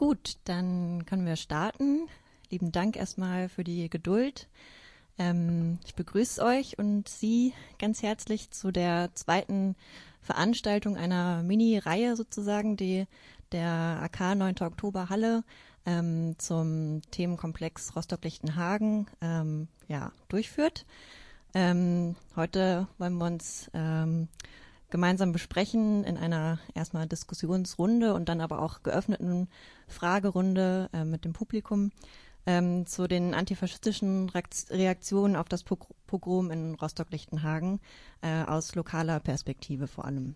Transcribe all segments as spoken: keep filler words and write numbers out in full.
Gut, dann können wir starten. Lieben Dank erstmal für die Geduld. Ähm, ich begrüße euch und Sie ganz herzlich zu der zweiten Veranstaltung einer Mini-Reihe sozusagen, die der A K neunten Oktober Halle ähm, zum Themenkomplex Rostock-Lichtenhagen ähm, ja, durchführt. Ähm, heute wollen wir uns ähm, gemeinsam besprechen in einer erstmal Diskussionsrunde und dann aber auch geöffneten Fragerunde äh, mit dem Publikum ähm, zu den antifaschistischen Reaktionen auf das Pogrom in Rostock-Lichtenhagen äh, aus lokaler Perspektive vor allem.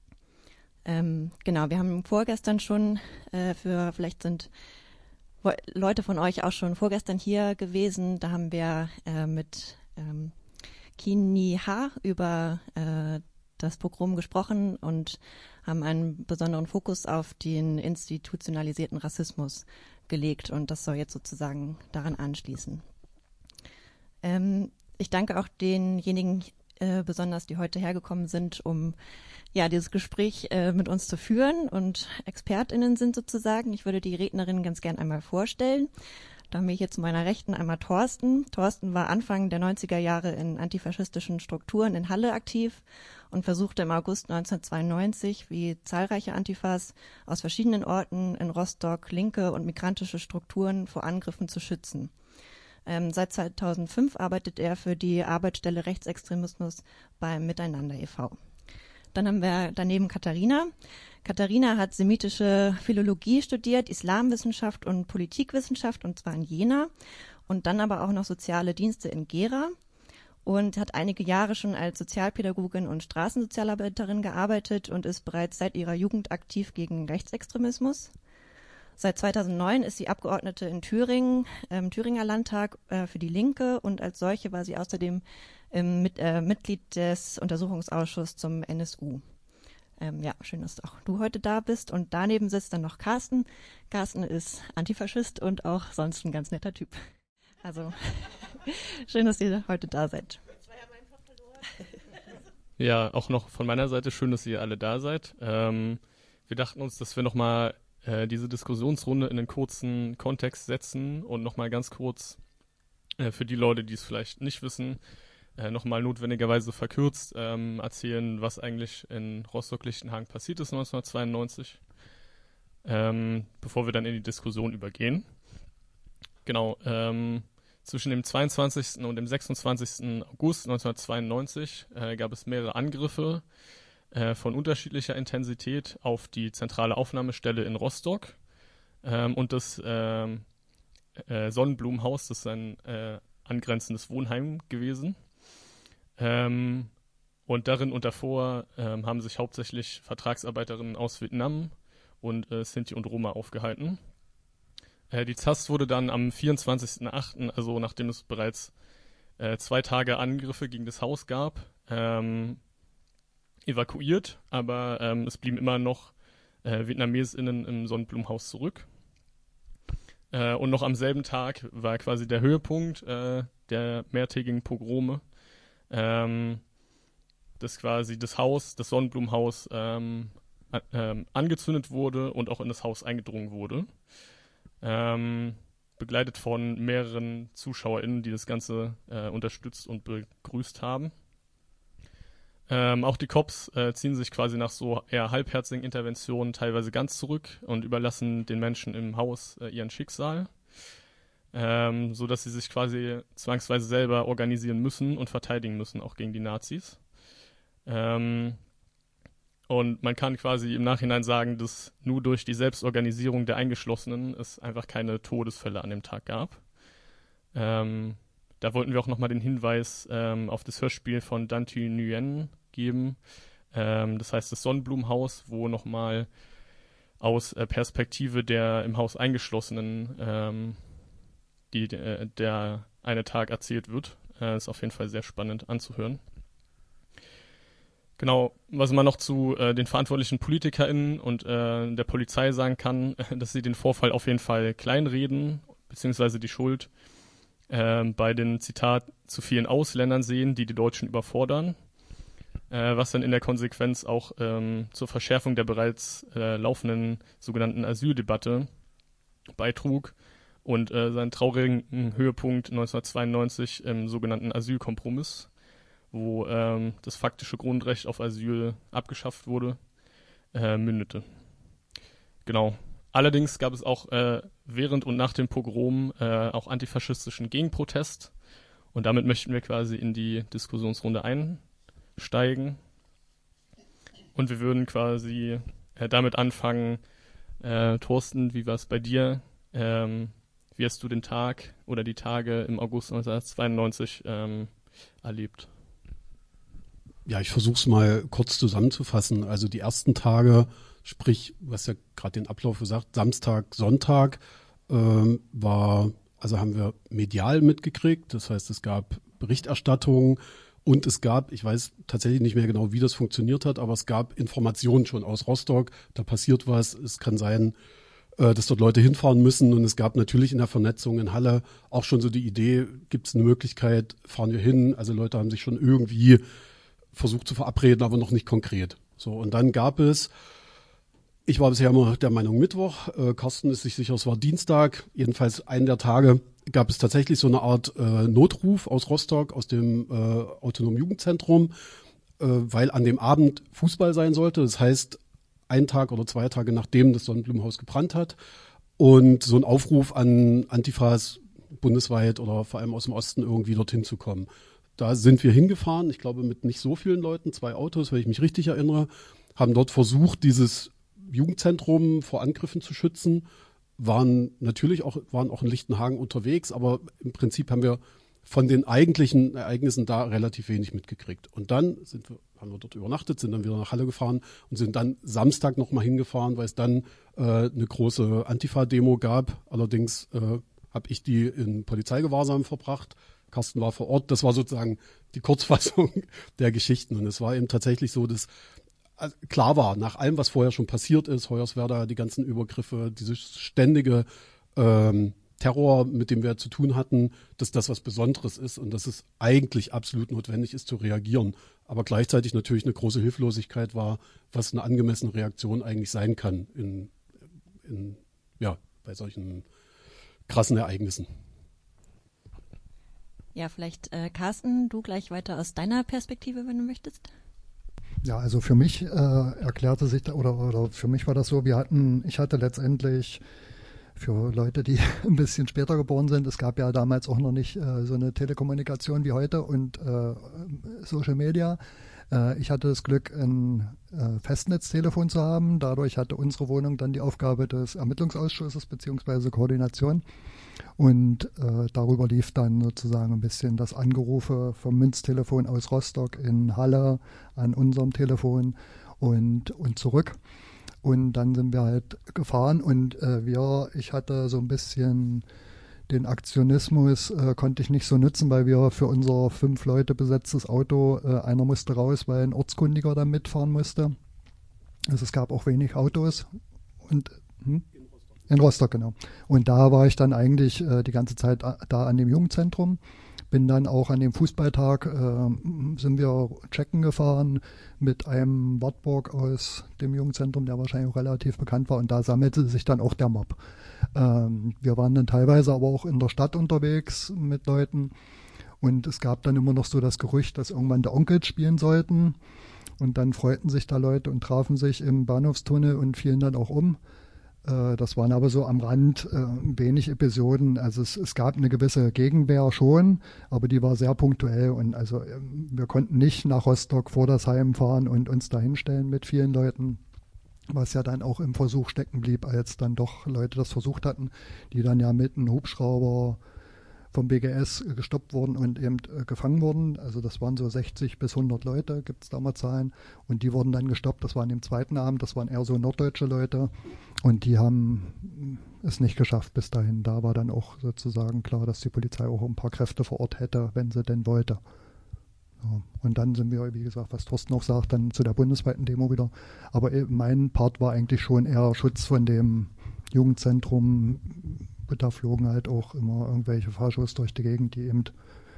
Ähm, genau, wir haben vorgestern schon äh, für, vielleicht sind Leute von euch auch schon vorgestern hier gewesen, da haben wir äh, mit ähm, Kini Ha über äh, das Pogrom gesprochen und haben einen besonderen Fokus auf den institutionalisierten Rassismus gelegt und das soll jetzt sozusagen daran anschließen. Ähm, ich danke auch denjenigen äh, besonders, die heute hergekommen sind, um ja dieses Gespräch äh, mit uns zu führen und ExpertInnen sind sozusagen. Ich würde die Rednerinnen ganz gern einmal vorstellen. Da haben wir hier zu meiner Rechten einmal Thorsten. Thorsten war Anfang der neunziger Jahre in antifaschistischen Strukturen in Halle aktiv und versuchte im August neunzehnhundertzweiundneunzig, wie zahlreiche Antifas aus verschiedenen Orten in Rostock, linke und migrantische Strukturen vor Angriffen zu schützen. Ähm, seit zweitausendfünf arbeitet er für die Arbeitsstelle Rechtsextremismus beim Miteinander e V Dann haben wir daneben Katharina. Katharina hat semitische Philologie studiert, Islamwissenschaft und Politikwissenschaft, und zwar in Jena, und dann aber auch noch soziale Dienste in Gera und hat einige Jahre schon als Sozialpädagogin und Straßensozialarbeiterin gearbeitet und ist bereits seit ihrer Jugend aktiv gegen Rechtsextremismus. Seit zweitausendneun ist sie Abgeordnete in Thüringen, im Thüringer Landtag äh, für die Linke, und als solche war sie außerdem ähm, mit, äh, Mitglied des Untersuchungsausschusses zum N S U. Ähm, ja, schön, dass auch du heute da bist. Und daneben sitzt dann noch Carsten. Carsten ist Antifaschist und auch sonst ein ganz netter Typ. Also schön, dass ihr heute da seid. Ja, auch noch von meiner Seite schön, dass ihr alle da seid. Ähm, wir dachten uns, dass wir nochmal äh, diese Diskussionsrunde in einen kurzen Kontext setzen und nochmal ganz kurz äh, für die Leute, die es vielleicht nicht wissen, äh, nochmal notwendigerweise verkürzt ähm, erzählen, was eigentlich in Rostock-Lichtenhagen passiert ist neunzehnhundertzweiundneunzig, ähm, bevor wir dann in die Diskussion übergehen. Genau, ähm, zwischen dem zweiundzwanzigsten und dem sechsundzwanzigsten August neunzehnhundertzweiundneunzig äh, gab es mehrere Angriffe äh, von unterschiedlicher Intensität auf die zentrale Aufnahmestelle in Rostock ähm, und das ähm, äh, Sonnenblumenhaus, das ist ein äh, angrenzendes Wohnheim gewesen. Ähm, und darin und davor ähm, haben sich hauptsächlich Vertragsarbeiterinnen aus Vietnam und äh, Sinti und Roma aufgehalten. Äh, die Z A S wurde dann am vierundzwanzigsten achten, also nachdem es bereits äh, zwei Tage Angriffe gegen das Haus gab, ähm, evakuiert, aber ähm, es blieben immer noch äh, VietnamesInnen im Sonnenblumenhaus zurück. Äh, und noch am selben Tag war quasi der Höhepunkt äh, der mehrtägigen Pogrome, ähm, dass quasi das Haus, das Sonnenblumenhaus, ähm, a- ähm, angezündet wurde und auch in das Haus eingedrungen wurde. Ähm, begleitet von mehreren ZuschauerInnen, die das Ganze äh, unterstützt und begrüßt haben. Ähm, auch die Cops äh, ziehen sich quasi nach so eher halbherzigen Interventionen teilweise ganz zurück und überlassen den Menschen im Haus äh, ihren Schicksal, ähm, so dass sie sich quasi zwangsweise selber organisieren müssen und verteidigen müssen, auch gegen die Nazis. Ähm, und man kann quasi im Nachhinein sagen, dass nur durch die Selbstorganisierung der Eingeschlossenen es einfach keine Todesfälle an dem Tag gab. Ähm, Da wollten wir auch nochmal den Hinweis ähm, auf das Hörspiel von Dan Thi Nguyen geben. Ähm, das heißt das Sonnenblumenhaus, wo nochmal aus äh, Perspektive der im Haus Eingeschlossenen ähm, die, äh, der eine Tag erzählt wird. Äh, ist auf jeden Fall sehr spannend anzuhören. Genau, was man noch zu äh, den verantwortlichen PolitikerInnen und äh, der Polizei sagen kann, dass sie den Vorfall auf jeden Fall kleinreden, beziehungsweise die Schuld Ähm, bei den, Zitat, zu vielen Ausländern sehen, die die Deutschen überfordern, äh, was dann in der Konsequenz auch ähm, zur Verschärfung der bereits äh, laufenden sogenannten Asyldebatte beitrug und äh, seinen traurigen Höhepunkt neunzehnhundertzweiundneunzig im sogenannten Asylkompromiss, wo ähm, das faktische Grundrecht auf Asyl abgeschafft wurde, äh, mündete. Genau. Allerdings gab es auch äh, während und nach dem Pogrom äh, auch antifaschistischen Gegenprotest. Und damit möchten wir quasi in die Diskussionsrunde einsteigen. Und wir würden quasi äh, damit anfangen, äh, Thorsten, wie war es bei dir? Ähm, wie hast du den Tag oder die Tage im August neunzehnhundertzweiundneunzig ähm, erlebt? Ja, ich versuche es mal kurz zusammenzufassen. Also die ersten Tage, sprich, du hast ja gerade den Ablauf gesagt, Samstag, Sonntag, ähm, war, also haben wir medial mitgekriegt. Das heißt, es gab Berichterstattungen und es gab, ich weiß tatsächlich nicht mehr genau, wie das funktioniert hat, aber es gab Informationen schon aus Rostock. Da passiert was. Es kann sein, äh, dass dort Leute hinfahren müssen. Und es gab natürlich in der Vernetzung in Halle auch schon so die Idee, gibt es eine Möglichkeit, fahren wir hin? Also Leute haben sich schon irgendwie versucht zu verabreden, aber noch nicht konkret. So, und dann gab es, ich war bisher immer der Meinung Mittwoch, äh, Carsten ist sich sicher, es war Dienstag, jedenfalls einen der Tage gab es tatsächlich so eine Art äh, Notruf aus Rostock, aus dem äh, Autonomen Jugendzentrum, äh, weil an dem Abend Fußball sein sollte. Das heißt, ein Tag oder zwei Tage nachdem das Sonnenblumenhaus gebrannt hat. Und so ein Aufruf an Antifas bundesweit oder vor allem aus dem Osten irgendwie dorthin zu kommen. Da sind wir hingefahren, ich glaube mit nicht so vielen Leuten, zwei Autos, wenn ich mich richtig erinnere, haben dort versucht, dieses Jugendzentrum vor Angriffen zu schützen, waren natürlich auch, waren auch in Lichtenhagen unterwegs, aber im Prinzip haben wir von den eigentlichen Ereignissen da relativ wenig mitgekriegt. Und dann sind wir, haben wir dort übernachtet, sind dann wieder nach Halle gefahren und sind dann Samstag nochmal hingefahren, weil es dann äh, eine große Antifa-Demo gab. Allerdings äh, habe ich die in Polizeigewahrsam verbracht. Carsten war vor Ort. Das war sozusagen die Kurzfassung der Geschichten. Und es war eben tatsächlich so, dass klar war, nach allem, was vorher schon passiert ist, Hoyerswerda, die ganzen Übergriffe, dieses ständige ähm, Terror, mit dem wir zu tun hatten, dass das was Besonderes ist und dass es eigentlich absolut notwendig ist zu reagieren. Aber gleichzeitig natürlich eine große Hilflosigkeit war, was eine angemessene Reaktion eigentlich sein kann in, in, ja, bei solchen krassen Ereignissen. Ja, vielleicht äh, Carsten, du gleich weiter aus deiner Perspektive, wenn du möchtest. Ja, also für mich äh, erklärte sich, da, oder, oder für mich war das so, wir hatten, ich hatte letztendlich für Leute, die ein bisschen später geboren sind, es gab ja damals auch noch nicht äh, so eine Telekommunikation wie heute und äh, Social Media. Äh, ich hatte das Glück, ein äh, Festnetztelefon zu haben. Dadurch hatte unsere Wohnung dann die Aufgabe des Ermittlungsausschusses bzw. Koordination. Und äh, darüber lief dann sozusagen ein bisschen das Angerufe vom Münztelefon aus Rostock in Halle an unserem Telefon und, und zurück. Und dann sind wir halt gefahren und äh, wir, ich hatte so ein bisschen den Aktionismus, äh, konnte ich nicht so nutzen, weil wir für unser fünf Leute besetztes Auto, äh, einer musste raus, weil ein Ortskundiger da mitfahren musste. Also es gab auch wenig Autos und hm? In Rostock, genau. Und da war ich dann eigentlich äh, die ganze Zeit da an dem Jugendzentrum. Bin dann auch an dem Fußballtag, äh, sind wir checken gefahren mit einem Wartburg aus dem Jugendzentrum, der wahrscheinlich auch relativ bekannt war. Und da sammelte sich dann auch der Mob. Ähm, wir waren dann teilweise aber auch in der Stadt unterwegs mit Leuten. Und es gab dann immer noch so das Gerücht, dass irgendwann der Onkel spielen sollten. Und dann freuten sich da Leute und trafen sich im Bahnhofstunnel und fielen dann auch um. Das waren aber so am Rand äh, wenig Episoden. Also es, es gab eine gewisse Gegenwehr schon, aber die war sehr punktuell. Und also äh, wir konnten nicht nach Rostock vor das Heim fahren und uns da hinstellen mit vielen Leuten, was ja dann auch im Versuch stecken blieb, als dann doch Leute das versucht hatten, die dann ja mit einem Hubschrauber vom B G S gestoppt wurden und eben äh, gefangen wurden. Also das waren so sechzig bis hundert Leute, gibt es da mal Zahlen. Und die wurden dann gestoppt, das war an dem zweiten Abend, das waren eher so norddeutsche Leute. Und die haben es nicht geschafft bis dahin. Da war dann auch sozusagen klar, dass die Polizei auch ein paar Kräfte vor Ort hätte, wenn sie denn wollte. Ja. Und dann sind wir, wie gesagt, was Thorsten noch sagt, dann zu der bundesweiten Demo wieder. Aber mein Part war eigentlich schon eher Schutz von dem Jugendzentrum. Da flogen halt auch immer irgendwelche Fahrschuss durch die Gegend, die eben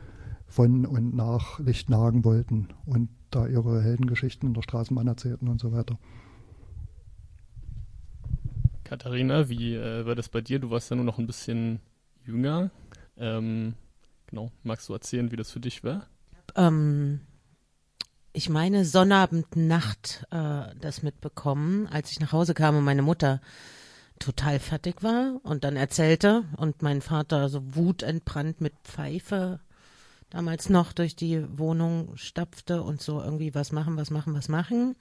von und nach Lichtenhagen wollten und da ihre Heldengeschichten in der Straßenbahn erzählten und so weiter. Katharina, wie äh, war das bei dir? Du warst ja nur noch ein bisschen jünger. Ähm, genau, magst du erzählen, wie das für dich war? Ähm, ich meine, Sonnabendnacht äh, das mitbekommen, als ich nach Hause kam und meine Mutter total fertig war und dann erzählte und mein Vater so wutentbrannt mit Pfeife damals noch durch die Wohnung stapfte und so irgendwie was machen, was machen, was machen.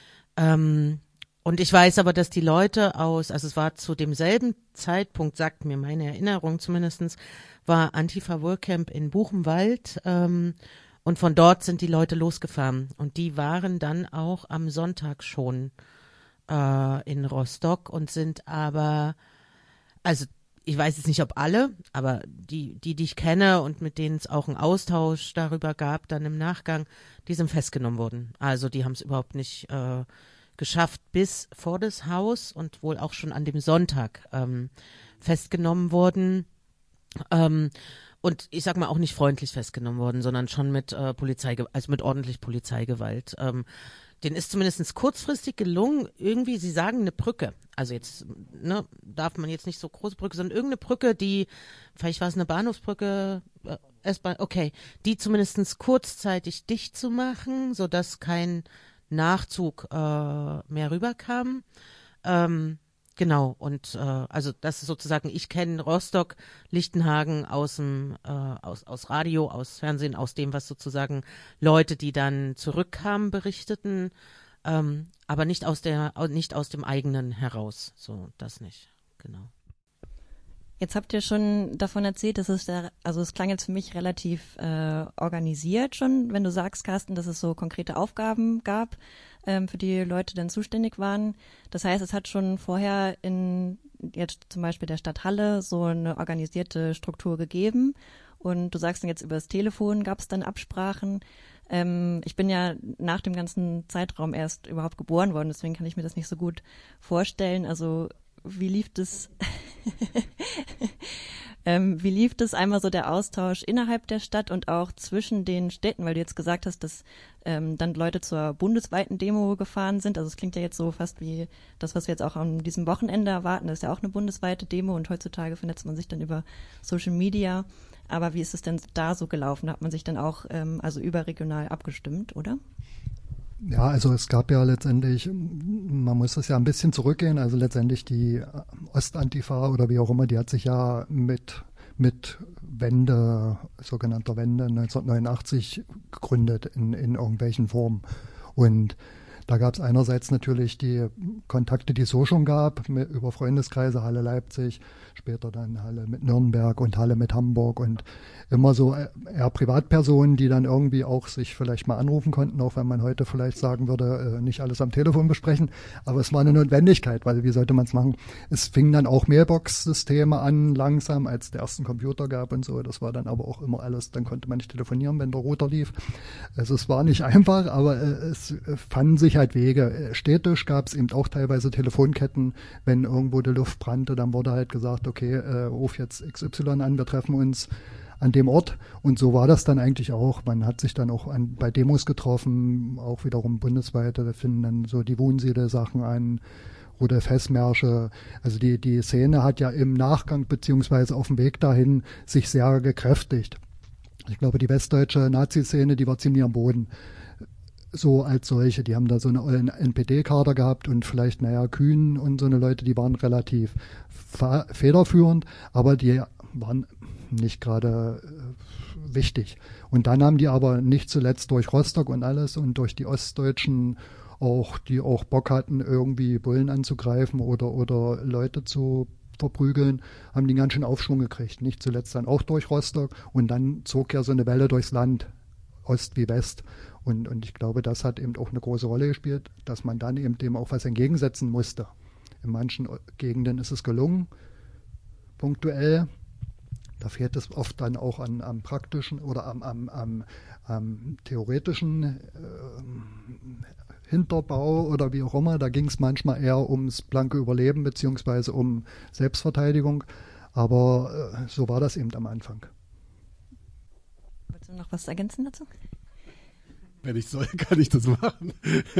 Ähm, und ich weiß aber, dass die Leute aus, also es war zu demselben Zeitpunkt, sagt mir meine Erinnerung zumindestens, war Antifa WorkCamp in Buchenwald ähm, und von dort sind die Leute losgefahren und die waren dann auch am Sonntag schon äh, in Rostock und sind aber, also ich weiß jetzt nicht, ob alle, aber die, die, die ich kenne und mit denen es auch einen Austausch darüber gab, dann im Nachgang, die sind festgenommen worden. Also die haben es überhaupt nicht äh, geschafft bis vor das Haus und wohl auch schon an dem Sonntag ähm, festgenommen worden. Ähm, und ich sag mal auch nicht freundlich festgenommen worden, sondern schon mit äh, Polizei, also mit ordentlich Polizeigewalt. Ähm, Den ist zumindest kurzfristig gelungen, irgendwie, sie sagen eine Brücke, also jetzt ne, darf man jetzt nicht so große Brücke, sondern irgendeine Brücke, die, vielleicht war es eine Bahnhofsbrücke, äh, S-Bahn, okay, die zumindest kurzzeitig dicht zu machen, sodass kein Nachzug äh, mehr rüberkam. Ähm, genau, und äh, also das ist sozusagen, ich kenne Rostock, Lichtenhagen aus dem äh, aus, aus Radio, aus Fernsehen, aus dem, was sozusagen Leute, die dann zurückkamen, berichteten, ähm, aber nicht aus der nicht aus dem eigenen heraus. So, das nicht, genau. Jetzt habt ihr schon davon erzählt, dass es da, also es klang jetzt für mich relativ äh, organisiert schon, wenn du sagst, Carsten, dass es so konkrete Aufgaben gab, ähm, für die Leute dann zuständig waren. Das heißt, es hat schon vorher in jetzt zum Beispiel der Stadt Halle so eine organisierte Struktur gegeben. Und du sagst dann jetzt über das Telefon gab es dann Absprachen. Ähm, ich bin ja nach dem ganzen Zeitraum erst überhaupt geboren worden, deswegen kann ich mir das nicht so gut vorstellen. Also wie lief das? ähm, wie lief das einmal so der Austausch innerhalb der Stadt und auch zwischen den Städten, weil du jetzt gesagt hast, dass ähm, dann Leute zur bundesweiten Demo gefahren sind. Also es klingt ja jetzt so fast wie das, was wir jetzt auch an diesem Wochenende erwarten. Das ist ja auch eine bundesweite Demo und heutzutage vernetzt man sich dann über Social Media. Aber wie ist es denn da so gelaufen? Da hat man sich dann auch ähm, also überregional abgestimmt, oder? Ja, also es gab ja letztendlich, man muss das ja ein bisschen zurückgehen, also letztendlich die Ostantifa oder wie auch immer, die hat sich ja mit, mit Wende, sogenannter Wende neunzehnhundertneunundachtzig gegründet in, in irgendwelchen Formen. Und da gab es einerseits natürlich die Kontakte, die es so schon gab, mit, über Freundeskreise, Halle Leipzig, später dann Halle mit Nürnberg und Halle mit Hamburg und immer so eher Privatpersonen, die dann irgendwie auch sich vielleicht mal anrufen konnten, auch wenn man heute vielleicht sagen würde, äh, nicht alles am Telefon besprechen, aber es war eine Notwendigkeit, weil wie sollte man es machen? Es fingen dann auch Mailbox-Systeme an, langsam, als es den ersten Computer gab und so, das war dann aber auch immer alles, dann konnte man nicht telefonieren, wenn der Router lief. Also es war nicht einfach, aber äh, es äh, fanden sich halt Wege. Städtisch gab es eben auch teilweise Telefonketten, wenn irgendwo die Luft brannte, dann wurde halt gesagt, okay, äh, ruf jetzt X Y an, wir treffen uns an dem Ort. Und so war das dann eigentlich auch. Man hat sich dann auch an, bei Demos getroffen, auch wiederum bundesweit. Da finden dann so die Wohnsiedel-Sachen an, Rudolf Hess-Märsche. Also die, die Szene hat ja im Nachgang beziehungsweise auf dem Weg dahin sich sehr gekräftigt. Ich glaube, die westdeutsche Nazi-Szene, die war ziemlich am Boden. So als solche. Die haben da so einen N P D-Kader gehabt und vielleicht, naja, Kühn und so eine Leute, die waren relativ fa- federführend, aber die waren nicht gerade äh, wichtig. Und dann haben die aber nicht zuletzt durch Rostock und alles und durch die Ostdeutschen auch, die auch Bock hatten, irgendwie Bullen anzugreifen oder, oder Leute zu verprügeln, haben die ganz schön Aufschwung gekriegt. Nicht zuletzt dann auch durch Rostock und dann zog ja so eine Welle durchs Land, Ost wie West. Und, und ich glaube, das hat eben auch eine große Rolle gespielt, dass man dann eben dem auch was entgegensetzen musste. In manchen Gegenden ist es gelungen, punktuell. Da fehlt es oft dann auch an, am praktischen oder am, am, am, am theoretischen äh, Hinterbau oder wie auch immer. Da ging es manchmal eher ums blanke Überleben beziehungsweise um Selbstverteidigung. Aber äh, so war das eben am Anfang. Wolltest du noch was ergänzen dazu? Wenn ich soll, kann ich das machen.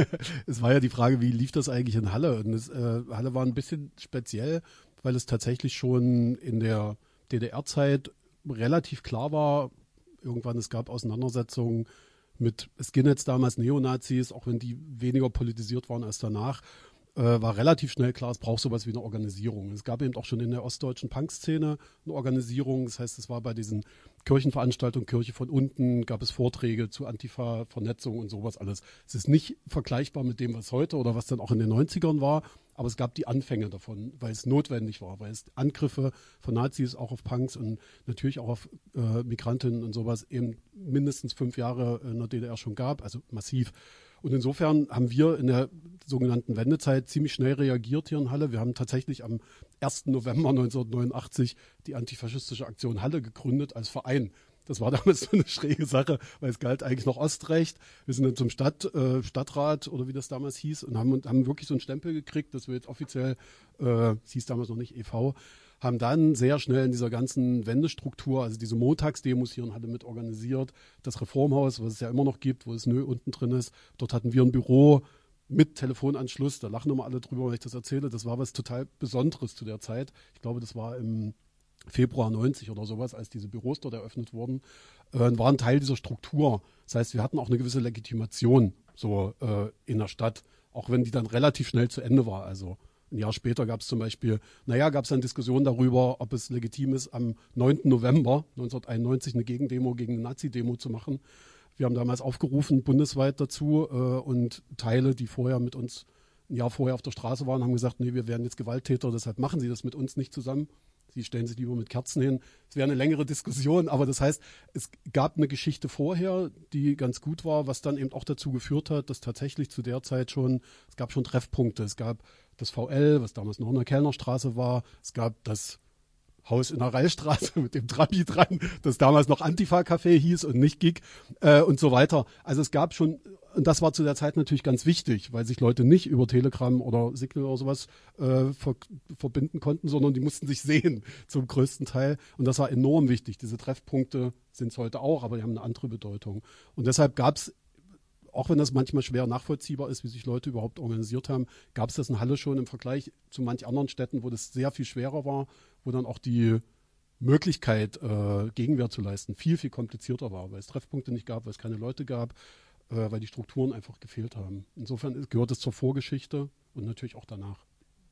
Es war ja die Frage, wie lief das eigentlich in Halle? Und es, äh, Halle war ein bisschen speziell, weil es tatsächlich schon in der D D R-Zeit relativ klar war, irgendwann es gab Auseinandersetzungen mit Skinheads damals, Neonazis, auch wenn die weniger politisiert waren als danach, äh, war relativ schnell klar, es braucht sowas wie eine Organisierung. Es gab eben auch schon in der ostdeutschen Punk-Szene eine Organisierung, das heißt, es war bei diesen Kirchenveranstaltungen, Kirche von unten, gab es Vorträge zu Antifa, Vernetzung und sowas alles. Es ist nicht vergleichbar mit dem, was heute oder was dann auch in den neunzigern war, aber es gab die Anfänge davon, weil es notwendig war, weil es Angriffe von Nazis auch auf Punks und natürlich auch auf äh, Migrantinnen und sowas eben mindestens fünf Jahre in der D D R schon gab, also massiv. Und insofern haben wir in der sogenannten Wendezeit ziemlich schnell reagiert hier in Halle. Wir haben tatsächlich am ersten November neunzehnhundertneunundachtzig die antifaschistische Aktion Halle gegründet als Verein. Das war damals so eine schräge Sache, weil es galt eigentlich noch Ostrecht. Wir sind dann zum Stadt, äh, Stadtrat oder wie das damals hieß und haben, haben wirklich so einen Stempel gekriegt, dass wir jetzt offiziell, äh, es hieß damals noch nicht e V, haben dann sehr schnell in dieser ganzen Wendestruktur, also diese Montagsdemos hier in Halle mit organisiert, das Reformhaus, was es ja immer noch gibt, wo das Nö unten drin ist, dort hatten wir ein Büro mit Telefonanschluss, da lachen immer alle drüber, wenn ich das erzähle, das war was total Besonderes zu der Zeit. Ich glaube, das war im Februar neunzig oder sowas, als diese Büros dort eröffnet wurden, äh, waren Teil dieser Struktur. Das heißt, wir hatten auch eine gewisse Legitimation so äh, in der Stadt, auch wenn die dann relativ schnell zu Ende war. Also ein Jahr später gab es zum Beispiel, naja, gab es dann Diskussionen darüber, ob es legitim ist, am neunten November neunzehnhunderteinundneunzig eine Gegendemo gegen eine Nazi-Demo zu machen. Wir haben damals aufgerufen, bundesweit dazu, äh, und Teile, die vorher mit uns ein Jahr vorher auf der Straße waren, haben gesagt, nee, wir werden jetzt Gewalttäter, deshalb machen Sie das mit uns nicht zusammen. Sie stellen sich lieber mit Kerzen hin. Es wäre eine längere Diskussion, aber das heißt, es gab eine Geschichte vorher, die ganz gut war, was dann eben auch dazu geführt hat, dass tatsächlich zu der Zeit schon, es gab schon Treffpunkte. Es gab das V L, was damals noch in der Kellnerstraße war. Es gab das Haus in der Rallstraße mit dem Trabi dran, das damals noch Antifa-Café hieß und nicht Gig äh, und so weiter. Also es gab schon, und das war zu der Zeit natürlich ganz wichtig, weil sich Leute nicht über Telegram oder Signal oder sowas äh, ver verbinden konnten, sondern die mussten sich sehen zum größten Teil. Und das war enorm wichtig. Diese Treffpunkte sind es heute auch, aber die haben eine andere Bedeutung. Und deshalb gab es, auch wenn das manchmal schwer nachvollziehbar ist, wie sich Leute überhaupt organisiert haben, gab es das in Halle schon im Vergleich zu manch anderen Städten, wo das sehr viel schwerer war, wo dann auch die Möglichkeit, äh, Gegenwehr zu leisten, viel, viel komplizierter war, weil es Treffpunkte nicht gab, weil es keine Leute gab, äh, weil die Strukturen einfach gefehlt haben. Insofern gehört es zur Vorgeschichte und natürlich auch danach.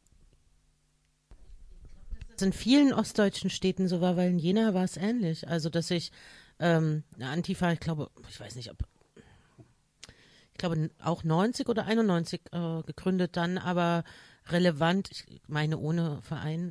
Das in vielen ostdeutschen Städten so war, weil in Jena war es ähnlich. Also, dass ich ähm, eine Antifa, ich glaube, ich weiß nicht, ob ich glaube auch neunzig oder einundneunzig äh, gegründet dann, aber relevant, ich meine ohne Verein,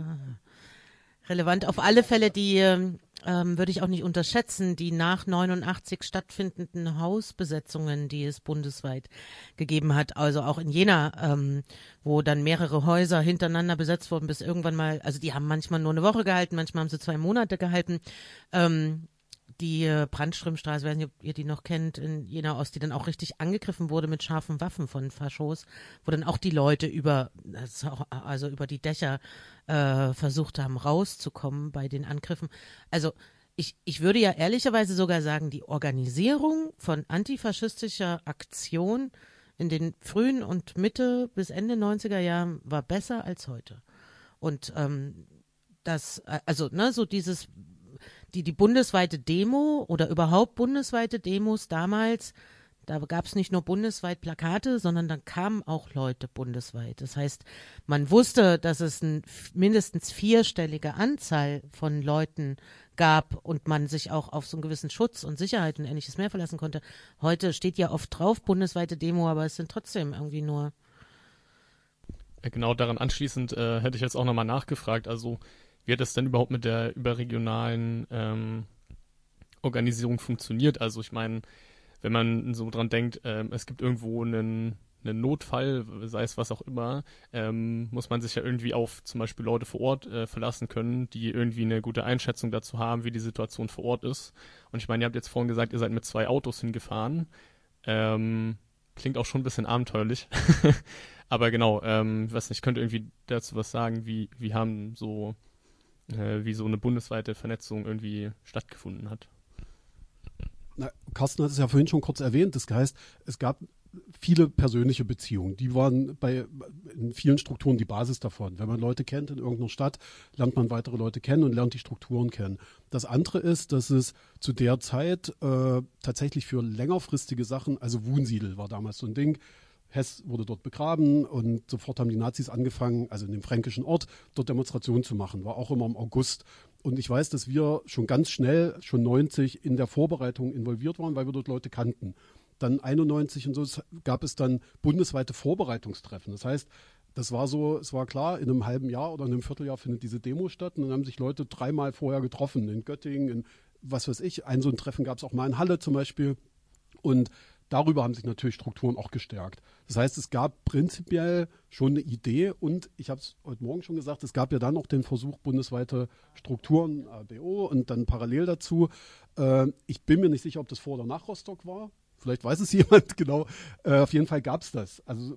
äh, relevant auf alle Fälle die, ähm, würde ich auch nicht unterschätzen, die nach neunundachtzig stattfindenden Hausbesetzungen, die es bundesweit gegeben hat, also auch in Jena, ähm, wo dann mehrere Häuser hintereinander besetzt wurden, bis irgendwann mal, also die haben manchmal nur eine Woche gehalten, manchmal haben sie zwei Monate gehalten, ähm, die Brandströmstraße, ich weiß nicht, ob ihr die noch kennt, in Jena Ost, die dann auch richtig angegriffen wurde mit scharfen Waffen von Faschos, wo dann auch die Leute über, also über die Dächer äh, versucht haben, rauszukommen bei den Angriffen. Also ich, ich würde ja ehrlicherweise sogar sagen, die Organisierung von antifaschistischer Aktion in den frühen und Mitte bis Ende neunziger Jahren war besser als heute. Und ähm, das, also ne, so dieses Die, die bundesweite Demo oder überhaupt bundesweite Demos damals, da gab es nicht nur bundesweit Plakate, sondern dann kamen auch Leute bundesweit. Das heißt, man wusste, dass es eine mindestens vierstellige Anzahl von Leuten gab und man sich auch auf so einen gewissen Schutz und Sicherheit und Ähnliches mehr verlassen konnte. Heute steht ja oft drauf, bundesweite Demo, aber es sind trotzdem irgendwie nur... Genau, daran anschließend äh, hätte ich jetzt auch nochmal nachgefragt, also wie hat das denn überhaupt mit der überregionalen ähm, Organisierung funktioniert? Also ich meine, wenn man so dran denkt, ähm, es gibt irgendwo einen, einen Notfall, sei es was auch immer, ähm, muss man sich ja irgendwie auf zum Beispiel Leute vor Ort äh, verlassen können, die irgendwie eine gute Einschätzung dazu haben, wie die Situation vor Ort ist. Und ich meine, ihr habt jetzt vorhin gesagt, ihr seid mit zwei Autos hingefahren. Ähm, klingt auch schon ein bisschen abenteuerlich. Aber genau, ähm, ich weiß nicht, könnt ihr irgendwie dazu was sagen, wie, wie haben so wie so eine bundesweite Vernetzung irgendwie stattgefunden hat. Na, Carsten hat es ja vorhin schon kurz erwähnt. Das heißt, es gab viele persönliche Beziehungen. Die waren bei in vielen Strukturen die Basis davon. Wenn man Leute kennt in irgendeiner Stadt, lernt man weitere Leute kennen und lernt die Strukturen kennen. Das andere ist, dass es zu der Zeit äh, tatsächlich für längerfristige Sachen, also Wunsiedel war damals so ein Ding, Hess wurde dort begraben und sofort haben die Nazis angefangen, also in dem fränkischen Ort, dort Demonstrationen zu machen. War auch immer im August. Und ich weiß, dass wir schon ganz schnell, schon neunzig, in der Vorbereitung involviert waren, weil wir dort Leute kannten. Dann einundneunzig und so gab es dann bundesweite Vorbereitungstreffen. Das heißt, das war so, es war klar, in einem halben Jahr oder in einem Vierteljahr findet diese Demo statt. Und dann haben sich Leute dreimal vorher getroffen, in Göttingen, in was weiß ich. Ein so ein Treffen gab es auch mal in Halle zum Beispiel. Und darüber haben sich natürlich Strukturen auch gestärkt. Das heißt, es gab prinzipiell schon eine Idee und ich habe es heute Morgen schon gesagt, es gab ja dann auch den Versuch, bundesweite Strukturen, A B O und dann parallel dazu. Äh, ich bin mir nicht sicher, ob das vor oder nach Rostock war. Vielleicht weiß es jemand genau. Äh, auf jeden Fall gab es das. Also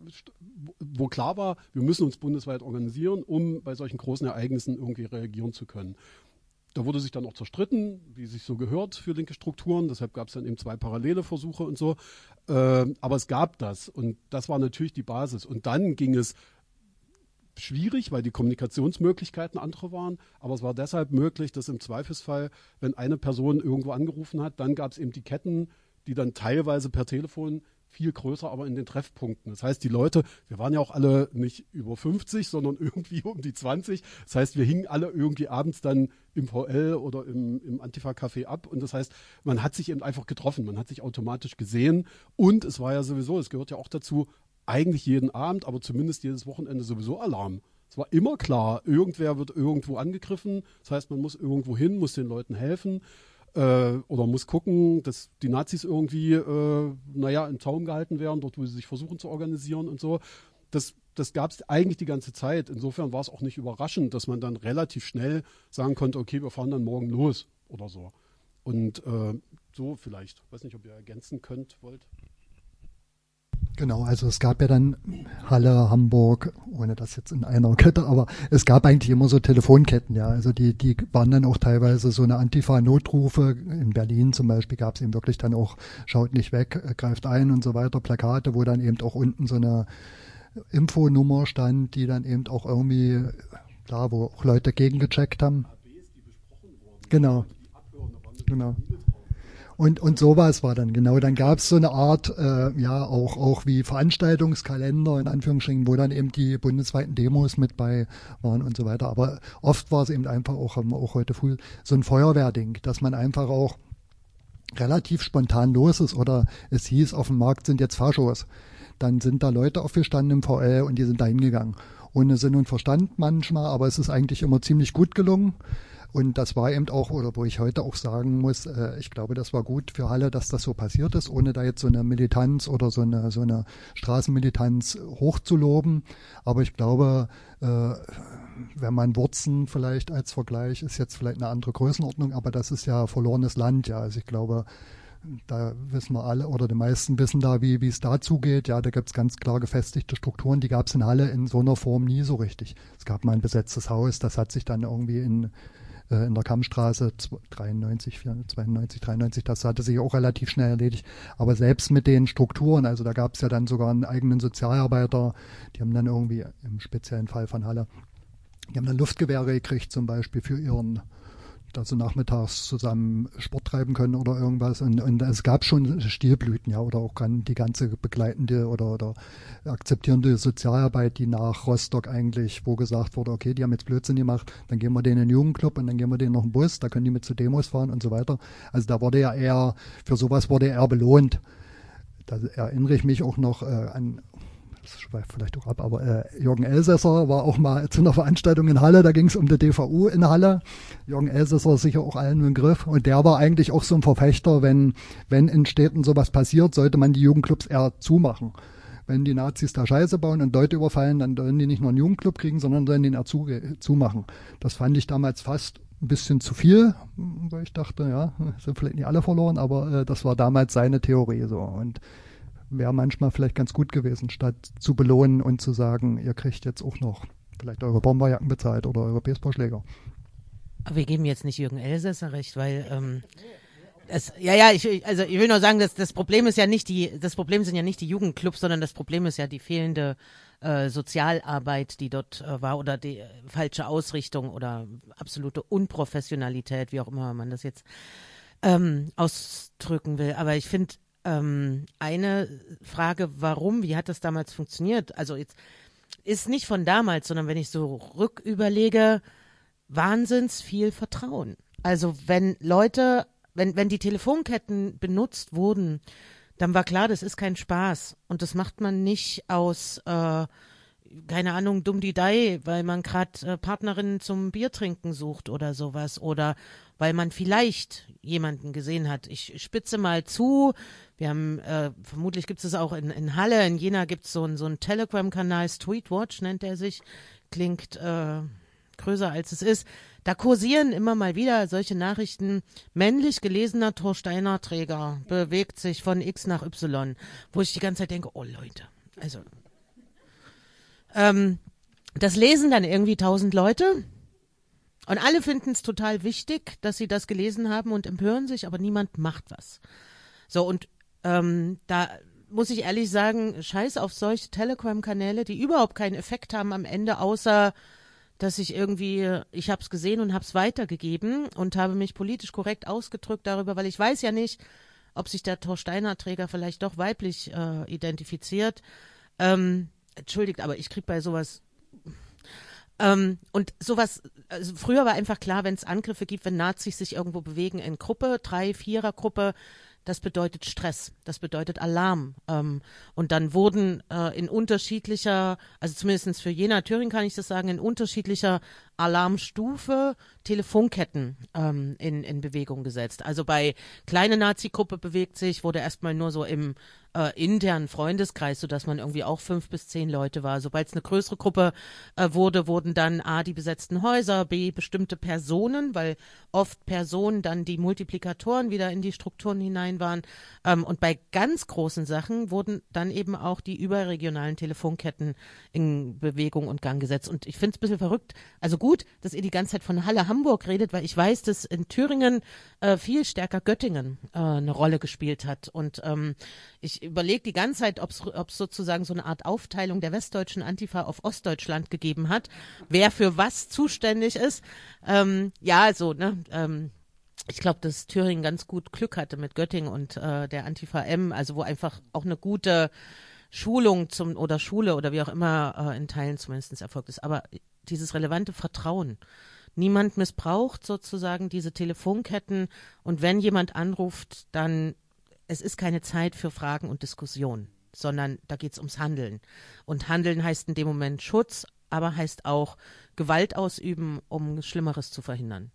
wo klar war, wir müssen uns bundesweit organisieren, um bei solchen großen Ereignissen irgendwie reagieren zu können. Da wurde sich dann auch zerstritten, wie sich so gehört für linke Strukturen. Deshalb gab es dann eben zwei parallele Versuche und so. Äh, aber es gab das und das war natürlich die Basis. Und dann ging es schwierig, weil die Kommunikationsmöglichkeiten andere waren. Aber es war deshalb möglich, dass im Zweifelsfall, wenn eine Person irgendwo angerufen hat, dann gab es eben die Ketten, die dann teilweise per Telefon viel größer, aber in den Treffpunkten. Das heißt, die Leute, wir waren ja auch alle nicht über fünfzig, sondern irgendwie um die zwanzig. Das heißt, wir hingen alle irgendwie abends dann im V L oder im, im Antifa-Café ab. Und das heißt, man hat sich eben einfach getroffen, man hat sich automatisch gesehen. Und es war ja sowieso, es gehört ja auch dazu, eigentlich jeden Abend, aber zumindest jedes Wochenende sowieso Alarm. Es war immer klar, irgendwer wird irgendwo angegriffen. Das heißt, man muss irgendwo hin, muss den Leuten helfen. Äh, oder muss gucken, dass die Nazis irgendwie, äh, naja, im Zaum gehalten werden, dort, wo sie sich versuchen zu organisieren und so. Das, das gab es eigentlich die ganze Zeit. Insofern war es auch nicht überraschend, dass man dann relativ schnell sagen konnte, okay, wir fahren dann morgen los oder so. Und äh, so vielleicht. Ich weiß nicht, ob ihr ergänzen könnt, wollt. Genau, also es gab ja dann Halle, Hamburg, ohne das jetzt in einer Kette, aber es gab eigentlich immer so Telefonketten, ja. Also die, die waren dann auch teilweise so eine Antifa-Notrufe. In Berlin zum Beispiel gab es eben wirklich dann auch, schaut nicht weg, greift ein und so weiter, Plakate, wo dann eben auch unten so eine Infonummer stand, die dann eben auch irgendwie, da wo auch Leute gegengecheckt haben. Genau. Genau. Und, und sowas war dann, genau. Dann gab es so eine Art, äh, ja, auch, auch wie Veranstaltungskalender, in Anführungsstrichen, wo dann eben die bundesweiten Demos mit bei waren und so weiter. Aber oft war es eben einfach auch, haben wir auch heute früh, so ein Feuerwehrding, dass man einfach auch relativ spontan los ist oder es hieß, auf dem Markt sind jetzt Faschos. Dann sind da Leute aufgestanden im V L und die sind da hingegangen. Ohne Sinn und Verstand manchmal, aber es ist eigentlich immer ziemlich gut gelungen. Und das war eben auch, oder wo ich heute auch sagen muss, äh, ich glaube, das war gut für Halle, dass das so passiert ist, ohne da jetzt so eine Militanz oder so eine, so eine Straßenmilitanz hochzuloben. Aber ich glaube, äh, wenn man Wurzen vielleicht als Vergleich, ist jetzt vielleicht eine andere Größenordnung, aber das ist ja verlorenes Land, ja. Also ich glaube, da wissen wir alle, oder die meisten wissen da, wie wie es da zugeht. Ja, da gibt es ganz klar gefestigte Strukturen, die gab es in Halle in so einer Form nie so richtig. Es gab mal ein besetztes Haus, das hat sich dann irgendwie in in der Kammstraße dreiundneunzig, zweiundneunzig, dreiundneunzig, das hatte sich auch relativ schnell erledigt. Aber selbst mit den Strukturen, also da gab es ja dann sogar einen eigenen Sozialarbeiter, die haben dann irgendwie, im speziellen Fall von Halle, die haben dann Luftgewehre gekriegt zum Beispiel für ihren, da so nachmittags zusammen Sport treiben können oder irgendwas. Und, und es gab schon Stilblüten, ja, oder auch die ganze begleitende oder, oder akzeptierende Sozialarbeit, die nach Rostock eigentlich, wo gesagt wurde, okay, die haben jetzt Blödsinn gemacht, dann gehen wir denen in den Jugendclub und dann geben wir denen noch einen Bus, da können die mit zu Demos fahren und so weiter. Also da wurde ja eher, für sowas wurde er belohnt. Da erinnere ich mich auch noch äh, an, das schweift vielleicht auch ab, aber äh, Jürgen Elsässer war auch mal zu einer Veranstaltung in Halle, da ging es um die D V U in Halle. Jürgen Elsässer ist sicher auch allen im Griff und der war eigentlich auch so ein Verfechter, wenn, wenn in Städten sowas passiert, sollte man die Jugendclubs eher zumachen. Wenn die Nazis da Scheiße bauen und Leute überfallen, dann sollen die nicht nur einen Jugendclub kriegen, sondern sollen den eher zu, zumachen. Das fand ich damals fast ein bisschen zu viel, weil ich dachte, ja, sind vielleicht nicht alle verloren, aber äh, das war damals seine Theorie so und wäre manchmal vielleicht ganz gut gewesen, statt zu belohnen und zu sagen, ihr kriegt jetzt auch noch vielleicht eure Bomberjacken bezahlt oder eure Baseballschläger. Aber wir geben jetzt nicht Jürgen Elsässer recht, weil ähm, Es, ja, ja, ich, also ich will nur sagen, dass das Problem ist ja nicht die, das Problem sind ja nicht die Jugendclubs, sondern das Problem ist ja die fehlende äh, Sozialarbeit, die dort äh, war, oder die äh, falsche Ausrichtung oder absolute Unprofessionalität, wie auch immer man das jetzt ähm, ausdrücken will. Aber ich finde ähm, eine Frage, warum, wie hat das damals funktioniert? Also jetzt ist nicht von damals, sondern wenn ich so rücküberlege, wahnsinns viel Vertrauen. Also wenn Leute Wenn, wenn die Telefonketten benutzt wurden, dann war klar, das ist kein Spaß. Und das macht man nicht aus, äh, keine Ahnung, dumm die Dei, weil man gerade äh, Partnerinnen zum Biertrinken sucht oder sowas. Oder weil man vielleicht jemanden gesehen hat. Ich spitze mal zu. Wir haben, äh, vermutlich gibt es auch in, in Halle, in Jena gibt es so einen so einen Telegram-Kanal, Streetwatch nennt er sich. Klingt äh, größer als es ist. Da kursieren immer mal wieder solche Nachrichten, männlich gelesener Torsteiner Träger bewegt sich von X nach Y, wo ich die ganze Zeit denke, oh Leute, also ähm, das lesen dann irgendwie tausend Leute und alle finden es total wichtig, dass sie das gelesen haben und empören sich, aber niemand macht was. So, und ähm, da muss ich ehrlich sagen, scheiß auf solche Telegram-Kanäle, die überhaupt keinen Effekt haben am Ende, außer dass ich irgendwie, ich habe es gesehen und habe es weitergegeben und habe mich politisch korrekt ausgedrückt darüber, weil ich weiß ja nicht, ob sich der Torsteiner-Träger vielleicht doch weiblich äh, identifiziert. Ähm, entschuldigt, aber ich krieg bei sowas ähm, und sowas, also früher war einfach klar, wenn es Angriffe gibt, wenn Nazis sich irgendwo bewegen in Gruppe, drei, vierer Gruppe, das bedeutet Stress, das bedeutet Alarm. Ähm, und dann wurden äh, in unterschiedlicher, also zumindest für Jena, Thüringen kann ich das sagen, in unterschiedlicher Alarmstufe Telefonketten ähm, in, in Bewegung gesetzt. Also bei kleine Nazi-Gruppe bewegt sich, wurde erstmal nur so im äh, internen Freundeskreis, sodass man irgendwie auch fünf bis zehn Leute war. Sobald es eine größere Gruppe äh, wurde, wurden dann A, die besetzten Häuser, B, bestimmte Personen, weil oft Personen dann die Multiplikatoren wieder in die Strukturen hinein waren. Ähm, und bei ganz großen Sachen wurden dann eben auch die überregionalen Telefonketten in Bewegung und Gang gesetzt. Und ich finde es ein bisschen verrückt, also gut, dass ihr die ganze Zeit von Halle Hamburg redet, weil ich weiß, dass in Thüringen äh, viel stärker Göttingen äh, eine Rolle gespielt hat. Und ähm, ich überlege die ganze Zeit, ob es sozusagen so eine Art Aufteilung der westdeutschen Antifa auf Ostdeutschland gegeben hat, wer für was zuständig ist. Ähm, ja, also, ne, ähm, ich glaube, dass Thüringen ganz gut Glück hatte mit Göttingen und äh, der Antifa M, also wo einfach auch eine gute Schulung zum oder Schule oder wie auch immer äh, in Teilen zumindest erfolgt ist. Aber dieses relevante Vertrauen. Niemand missbraucht sozusagen diese Telefonketten und wenn jemand anruft, dann, es ist keine Zeit für Fragen und Diskussion, sondern da geht es ums Handeln. Und Handeln heißt in dem Moment Schutz, aber heißt auch Gewalt ausüben, um Schlimmeres zu verhindern.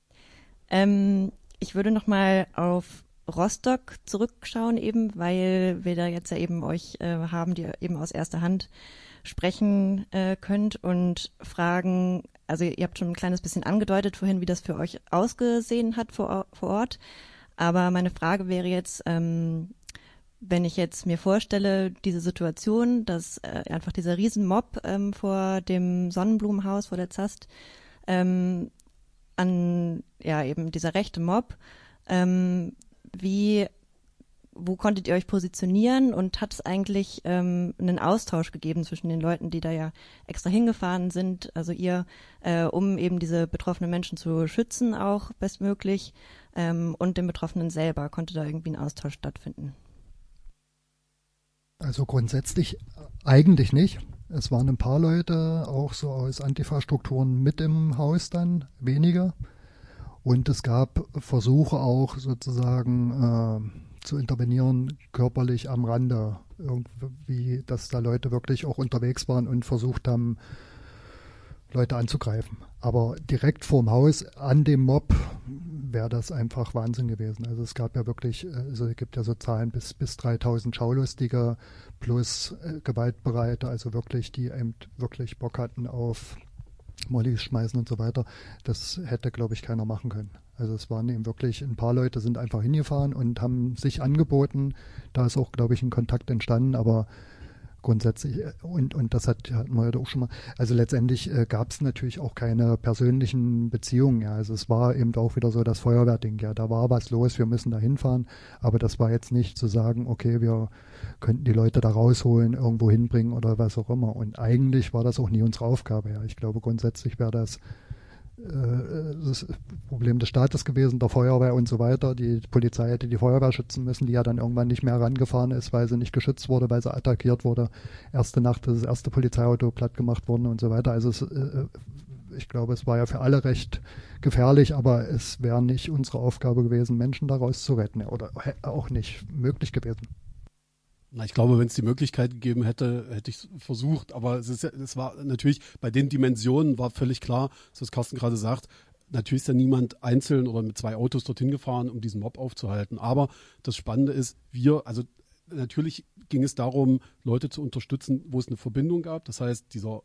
Ähm, ich würde noch mal auf Rostock zurückschauen eben, weil wir da jetzt ja eben euch äh, haben, die eben aus erster Hand sprechen äh, könnt und fragen, also ihr habt schon ein kleines bisschen angedeutet vorhin, wie das für euch ausgesehen hat vor, vor Ort, aber meine Frage wäre jetzt, ähm, wenn ich jetzt mir vorstelle, diese Situation, dass äh, einfach dieser Riesenmob ähm, vor dem Sonnenblumenhaus, vor der Zast, ähm, an, ja eben dieser rechte Mob, ähm, wie wo konntet ihr euch positionieren und hat es eigentlich ähm, einen Austausch gegeben zwischen den Leuten, die da ja extra hingefahren sind, also ihr, äh, um eben diese betroffenen Menschen zu schützen auch bestmöglich ähm, und den Betroffenen selber? Konnte da irgendwie ein Austausch stattfinden? Also grundsätzlich eigentlich nicht. Es waren ein paar Leute, auch so aus Antifa-Strukturen mit im Haus dann, weniger. Und es gab Versuche auch sozusagen äh, zu intervenieren, körperlich am Rande, irgendwie, dass da Leute wirklich auch unterwegs waren und versucht haben, Leute anzugreifen. Aber direkt vorm Haus an dem Mob wäre das einfach Wahnsinn gewesen. Also es gab ja wirklich, also es gibt ja so Zahlen bis, bis dreitausend Schaulustige plus äh, Gewaltbereite, also wirklich, die eben wirklich Bock hatten auf Mollys schmeißen und so weiter. Das hätte, glaube ich, keiner machen können. Also es waren eben wirklich, ein paar Leute sind einfach hingefahren und haben sich angeboten. Da ist auch, glaube ich, ein Kontakt entstanden, aber grundsätzlich, und, und das hat, hatten wir ja auch schon mal, also letztendlich äh, gab es natürlich auch keine persönlichen Beziehungen, ja, also es war eben auch wieder so das Feuerwehrding, ja, da war was los, wir müssen da hinfahren, aber das war jetzt nicht zu sagen, okay, wir könnten die Leute da rausholen, irgendwo hinbringen oder was auch immer, und eigentlich war das auch nie unsere Aufgabe, ja, ich glaube grundsätzlich wäre das das Problem des Staates gewesen, der Feuerwehr und so weiter. Die Polizei hätte die Feuerwehr schützen müssen, die ja dann irgendwann nicht mehr herangefahren ist, weil sie nicht geschützt wurde, weil sie attackiert wurde. Erste Nacht ist das erste Polizeiauto platt gemacht worden und so weiter. Also es, ich glaube, es war ja für alle recht gefährlich, aber es wäre nicht unsere Aufgabe gewesen, Menschen daraus zu retten oder auch nicht möglich gewesen. Na, ich glaube, wenn es die Möglichkeit gegeben hätte, hätte ich es versucht. Aber es, ist ja, es war natürlich, bei den Dimensionen war völlig klar, so was Carsten gerade sagt, natürlich ist ja niemand einzeln oder mit zwei Autos dorthin gefahren, um diesen Mob aufzuhalten. Aber das Spannende ist, wir, also natürlich ging es darum, Leute zu unterstützen, wo es eine Verbindung gab. Das heißt, dieser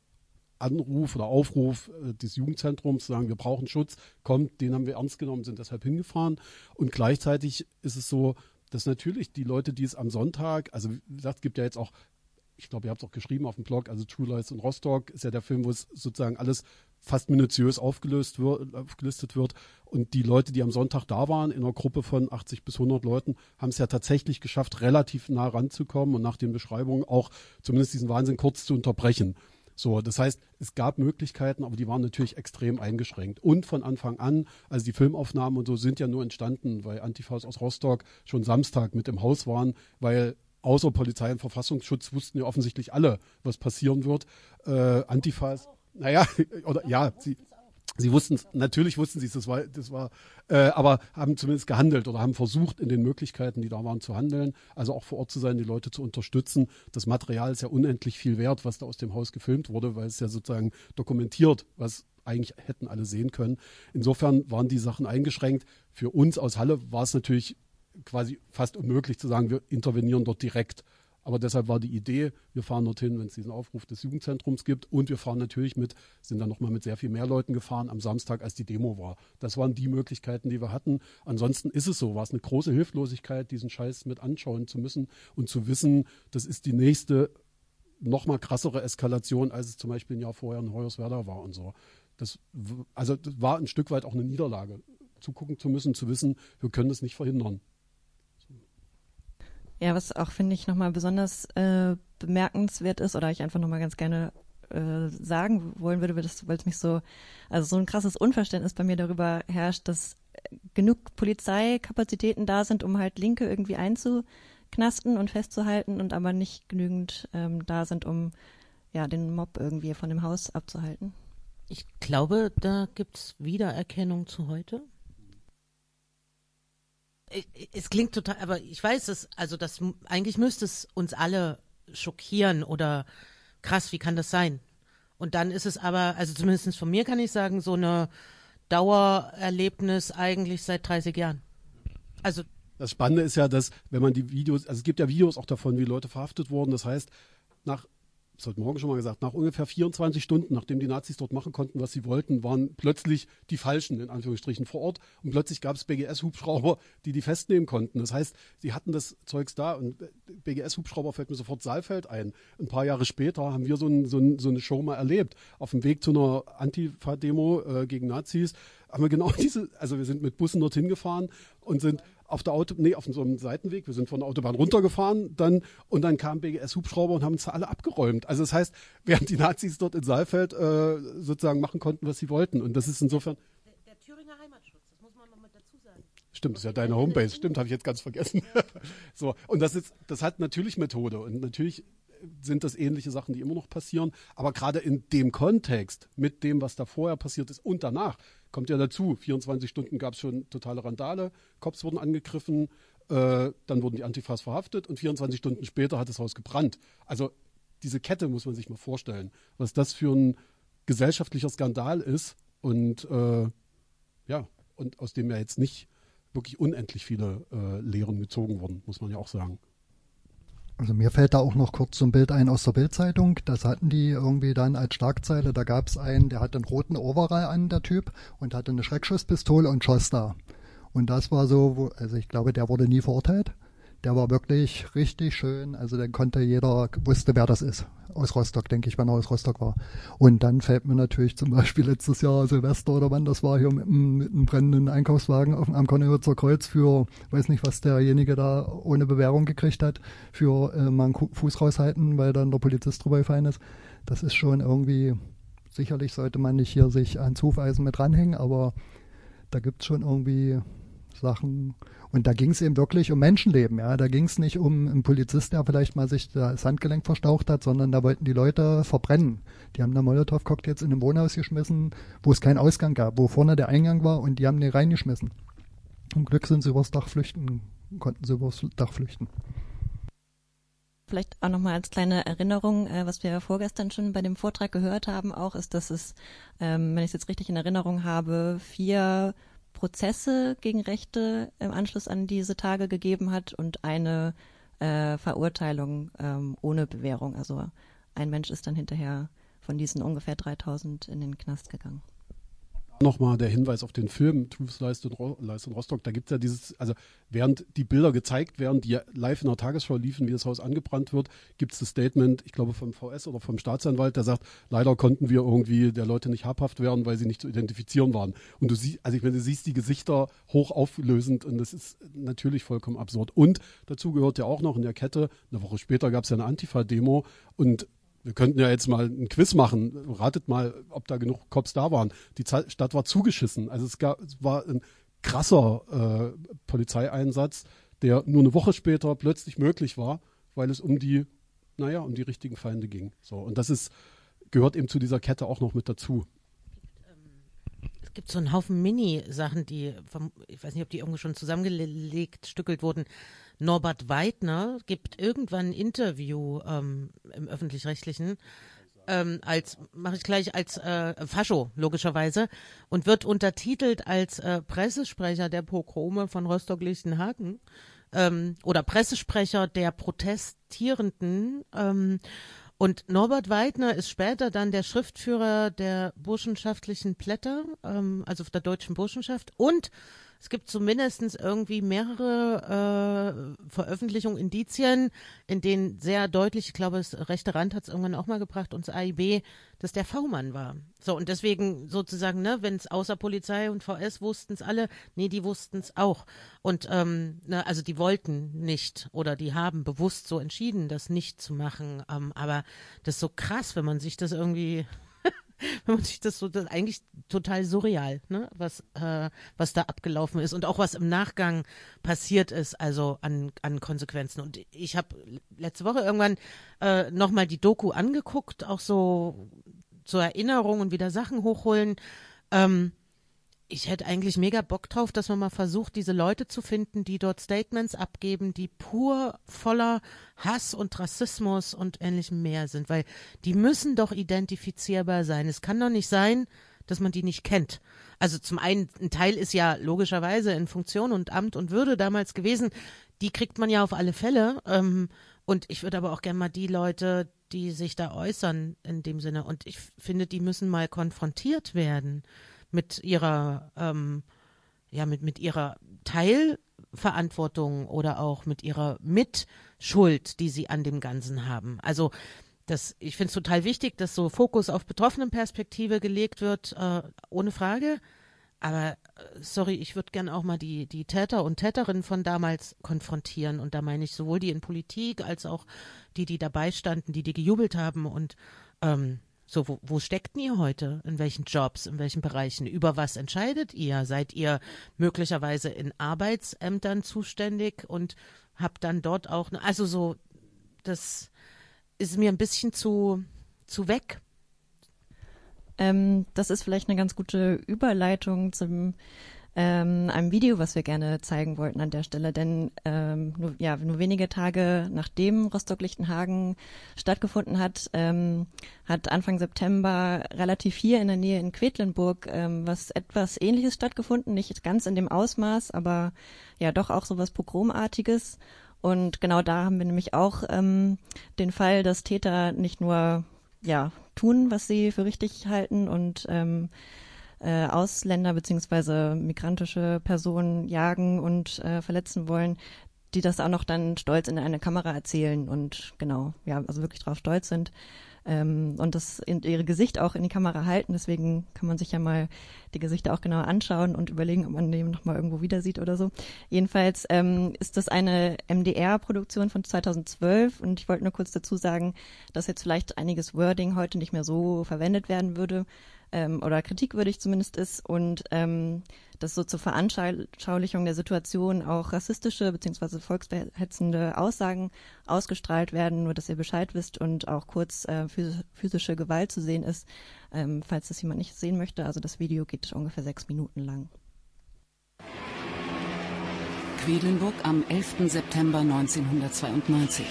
Anruf oder Aufruf äh, des Jugendzentrums zu sagen, wir brauchen Schutz, kommt, den haben wir ernst genommen, sind deshalb hingefahren. Und gleichzeitig ist es so, dass natürlich die Leute, die es am Sonntag, also wie gesagt, es gibt ja jetzt auch, ich glaube, ihr habt es auch geschrieben auf dem Blog, also True Lies in Rostock ist ja der Film, wo es sozusagen alles fast minutiös aufgelöst wird, aufgelistet wird. Und die Leute, die am Sonntag da waren, in einer Gruppe von achtzig bis hundert Leuten, haben es ja tatsächlich geschafft, relativ nah ranzukommen und nach den Beschreibungen auch zumindest diesen Wahnsinn kurz zu unterbrechen. So, das heißt, es gab Möglichkeiten, aber die waren natürlich extrem eingeschränkt. Und von Anfang an, also die Filmaufnahmen und so sind ja nur entstanden, weil Antifas aus Rostock schon Samstag mit im Haus waren, weil außer Polizei und Verfassungsschutz wussten ja offensichtlich alle, was passieren wird. Äh, Antifas, naja, oder ja, sie... Sie wussten es, natürlich wussten sie es, das war, das war, äh, aber haben zumindest gehandelt oder haben versucht, in den Möglichkeiten, die da waren, zu handeln. Also auch vor Ort zu sein, die Leute zu unterstützen. Das Material ist ja unendlich viel wert, was da aus dem Haus gefilmt wurde, weil es ja sozusagen dokumentiert, was eigentlich hätten alle sehen können. Insofern waren die Sachen eingeschränkt. Für uns aus Halle war es natürlich quasi fast unmöglich zu sagen, wir intervenieren dort direkt. Aber deshalb war die Idee, wir fahren dorthin, wenn es diesen Aufruf des Jugendzentrums gibt. Und wir fahren natürlich mit, sind dann nochmal mit sehr viel mehr Leuten gefahren am Samstag, als die Demo war. Das waren die Möglichkeiten, die wir hatten. Ansonsten ist es so, war es eine große Hilflosigkeit, diesen Scheiß mit anschauen zu müssen und zu wissen, das ist die nächste, nochmal krassere Eskalation, als es zum Beispiel ein Jahr vorher in Hoyerswerda war und so. Das, also das war ein Stück weit auch eine Niederlage, zugucken zu müssen, zu wissen, wir können das nicht verhindern. Ja, was auch, finde ich, nochmal besonders äh, bemerkenswert ist oder ich einfach nochmal ganz gerne äh, sagen wollen würde, weil es mich so, also so ein krasses Unverständnis bei mir darüber herrscht, dass genug Polizeikapazitäten da sind, um halt Linke irgendwie einzuknasten und festzuhalten und aber nicht genügend ähm, da sind, um ja den Mob irgendwie von dem Haus abzuhalten. Ich glaube, da gibt es Wiedererkennung zu heute. Es klingt total, aber ich weiß es, also das, eigentlich müsste es uns alle schockieren oder krass, wie kann das sein? Und dann ist es aber, also zumindest von mir kann ich sagen, so eine Dauererlebnis eigentlich seit dreißig Jahren. Also das Spannende ist ja, dass wenn man die Videos, also es gibt ja Videos auch davon, wie Leute verhaftet wurden, das heißt, nach das hat morgen schon mal gesagt, nach ungefähr vierundzwanzig Stunden, nachdem die Nazis dort machen konnten, was sie wollten, waren plötzlich die Falschen, in Anführungsstrichen, vor Ort. Und plötzlich gab es B G S-Hubschrauber, die die festnehmen konnten. Das heißt, sie hatten das Zeugs da und B G S-Hubschrauber fällt mir sofort Saalfeld ein. Ein paar Jahre später haben wir so, ein, so, ein, so eine Show mal erlebt. Auf dem Weg zu einer Antifa-Demo äh, gegen Nazis haben wir genau diese, also wir sind mit Bussen dorthin gefahren und sind auf der Auto, nee, auf so einem Seitenweg, wir sind von der Autobahn runtergefahren dann und dann kamen B G S-Hubschrauber und haben uns da alle abgeräumt. Also das heißt, während die Nazis dort in Saalfeld äh, sozusagen machen konnten, was sie wollten. Und das ist insofern... Der, der Thüringer Heimatschutz, das muss man noch mit dazu sagen. Stimmt, das ist ja deine Homebase. Stimmt, habe ich jetzt ganz vergessen. So, und das ist, das hat natürlich Methode und natürlich sind das ähnliche Sachen, die immer noch passieren. Aber gerade in dem Kontext, mit dem, was da vorher passiert ist und danach, kommt ja dazu, vierundzwanzig Stunden gab es schon totale Randale, Cops wurden angegriffen, äh, dann wurden die Antifas verhaftet und vierundzwanzig Stunden später hat das Haus gebrannt. Also diese Kette muss man sich mal vorstellen, was das für ein gesellschaftlicher Skandal ist und äh, ja, und aus dem ja jetzt nicht wirklich unendlich viele äh, Lehren gezogen wurden, muss man ja auch sagen. Also mir fällt da auch noch kurz so ein Bild ein aus der Bild-Zeitung. Das hatten die irgendwie dann als Schlagzeile. Da gab es einen, der hatte einen roten Overall an, der Typ, und hatte eine Schreckschusspistole und schoss da. Und das war so, wo, also ich glaube, der wurde nie verurteilt. der war wirklich richtig schön. Also den konnte jeder, wusste, wer das ist. Aus Rostock, denke ich, wenn er aus Rostock war. Und dann fällt mir natürlich zum Beispiel letztes Jahr Silvester oder wann das war, hier mit einem, mit einem brennenden Einkaufswagen auf, am Konnewitzer Kreuz für, weiß nicht, was derjenige da ohne Bewährung gekriegt hat, für äh, mal einen Fuß raushalten, weil dann der Polizist drüber gefallen ist. Das ist schon irgendwie, sicherlich sollte man nicht hier sich ans Hufeisen mit ranhängen, aber da gibt es schon irgendwie Sachen. Und da ging es eben wirklich um Menschenleben. Ja, da ging es nicht um einen Polizist, der vielleicht mal sich das Handgelenk verstaucht hat, sondern da wollten die Leute verbrennen. Die haben da Molotow-Cocktails in ein Wohnhaus geschmissen, wo es keinen Ausgang gab, wo vorne der Eingang war, und die haben den reingeschmissen. Zum Glück sind sie übers Dach flüchten, konnten sie übers Dach flüchten. Vielleicht auch nochmal als kleine Erinnerung, äh, was wir vorgestern schon bei dem Vortrag gehört haben auch, ist, dass es, ähm, wenn ich es jetzt richtig in Erinnerung habe, vier Prozesse gegen Rechte im Anschluss an diese Tage gegeben hat und eine äh, Verurteilung ähm, ohne Bewährung. Also ein Mensch ist dann hinterher von diesen ungefähr dreitausend in den Knast gegangen. Nochmal der Hinweis auf den Film Truth Lies in Rostock. Da gibt es ja dieses, also während die Bilder gezeigt werden, die ja live in der Tagesschau liefen, wie das Haus angebrannt wird, gibt es das Statement, ich glaube vom V S oder vom Staatsanwalt, der sagt, leider konnten wir irgendwie der Leute nicht habhaft werden, weil sie nicht zu identifizieren waren. Und du siehst, also ich meine, du siehst die Gesichter hoch auflösend, und das ist natürlich vollkommen absurd. Und dazu gehört ja auch noch in der Kette, eine Woche später gab es ja eine Antifa-Demo, und wir könnten ja jetzt mal einen Quiz machen. Ratet mal, ob da genug Cops da waren. Die Stadt war zugeschissen. Also es, gab, es war ein krasser äh, Polizeieinsatz, der nur eine Woche später plötzlich möglich war, weil es um die, naja, um die richtigen Feinde ging. So, und das ist, gehört eben zu dieser Kette auch noch mit dazu. Es gibt so einen Haufen Mini-Sachen, die, vom, ich weiß nicht, ob die irgendwo schon zusammengelegt, stückelt wurden. Norbert Weidner gibt irgendwann ein Interview ähm, im Öffentlich-Rechtlichen, ähm, als, mache ich gleich, als äh, Fascho, logischerweise, und wird untertitelt als äh, Pressesprecher der Pogrome von Rostock-Lichtenhagen ähm, oder Pressesprecher der Protestierenden. Ähm, und Norbert Weidner ist später dann der Schriftführer der burschenschaftlichen Blätter, ähm, also der deutschen Burschenschaft, und es gibt zumindest irgendwie mehrere äh, Veröffentlichungen, Indizien, in denen sehr deutlich, ich glaube, das rechte Rand hat es irgendwann auch mal gebracht, uns A I B, dass der V-Mann war. So, und deswegen sozusagen, ne, wenn es außer Polizei und V S wussten es alle, nee, die wussten es auch. Und ähm, ne, also die wollten nicht oder die haben bewusst so entschieden, das nicht zu machen. Ähm, aber das ist so krass, wenn man sich das irgendwie... wenn man sich das so, das ist eigentlich total surreal, ne, was, äh, was da abgelaufen ist und auch was im Nachgang passiert ist, also an, an Konsequenzen. Und ich habe letzte Woche irgendwann äh, nochmal die Doku angeguckt, auch so zur Erinnerung und wieder Sachen hochholen. Ähm, ich hätte eigentlich mega Bock drauf, dass man mal versucht, diese Leute zu finden, die dort Statements abgeben, die pur voller Hass und Rassismus und ähnlichem mehr sind, weil die müssen doch identifizierbar sein. Es kann doch nicht sein, dass man die nicht kennt. Also zum einen, ein Teil ist ja logischerweise in Funktion und Amt und Würde damals gewesen, die kriegt man ja auf alle Fälle. Ähm, und ich würde aber auch gerne mal die Leute, die sich da äußern in dem Sinne, und ich finde, die müssen mal konfrontiert werden mit ihrer, ähm, ja, mit, mit ihrer Teilverantwortung oder auch mit ihrer Mitschuld, die sie an dem Ganzen haben. Also das, ich finde es total wichtig, dass so Fokus auf Betroffenenperspektive gelegt wird, äh, ohne Frage. Aber sorry, ich würde gern auch mal die, die Täter und Täterinnen von damals konfrontieren. Und da meine ich sowohl die in Politik als auch die, die dabei standen, die, die gejubelt haben. Und ähm, so, wo, wo steckt ihr heute? In welchen Jobs, in welchen Bereichen? Über was entscheidet ihr? Seid ihr möglicherweise in Arbeitsämtern zuständig und habt dann dort auch, ne, also so, das ist mir ein bisschen zu, zu weg. Ähm, das ist vielleicht eine ganz gute Überleitung zum ähm, einem Video, was wir gerne zeigen wollten an der Stelle, denn ähm, nur, ja, nur wenige Tage nachdem Rostock-Lichtenhagen stattgefunden hat, ähm, hat Anfang September relativ hier in der Nähe in Quedlinburg ähm, was etwas Ähnliches stattgefunden, nicht ganz in dem Ausmaß, aber ja doch auch so was Pogromartiges. Und genau da haben wir nämlich auch ähm, den Fall, dass Täter nicht nur ja tun, was sie für richtig halten und ähm, äh, Ausländer beziehungsweise migrantische Personen jagen und äh, verletzen wollen, die das auch noch dann stolz in eine Kamera erzählen und genau, ja, also wirklich drauf stolz sind. Ähm, und das in ihre Gesicht auch in die Kamera halten. Deswegen kann man sich ja mal die Gesichter auch genauer anschauen und überlegen, ob man den nochmal irgendwo wieder sieht oder so. Jedenfalls ähm, ist das eine M D R-Produktion von zweitausendzwölf und ich wollte nur kurz dazu sagen, dass jetzt vielleicht einiges Wording heute nicht mehr so verwendet werden würde ähm, oder kritikwürdig zumindest ist und ähm, dass so zur Veranschaulichung der Situation auch rassistische bzw. volksverhetzende Aussagen ausgestrahlt werden, nur dass ihr Bescheid wisst und auch kurz äh, physische Gewalt zu sehen ist, ähm, falls das jemand nicht sehen möchte. Also das Video geht ungefähr sechs Minuten lang. Quedlinburg am elften September neunzehnhundertzweiundneunzig.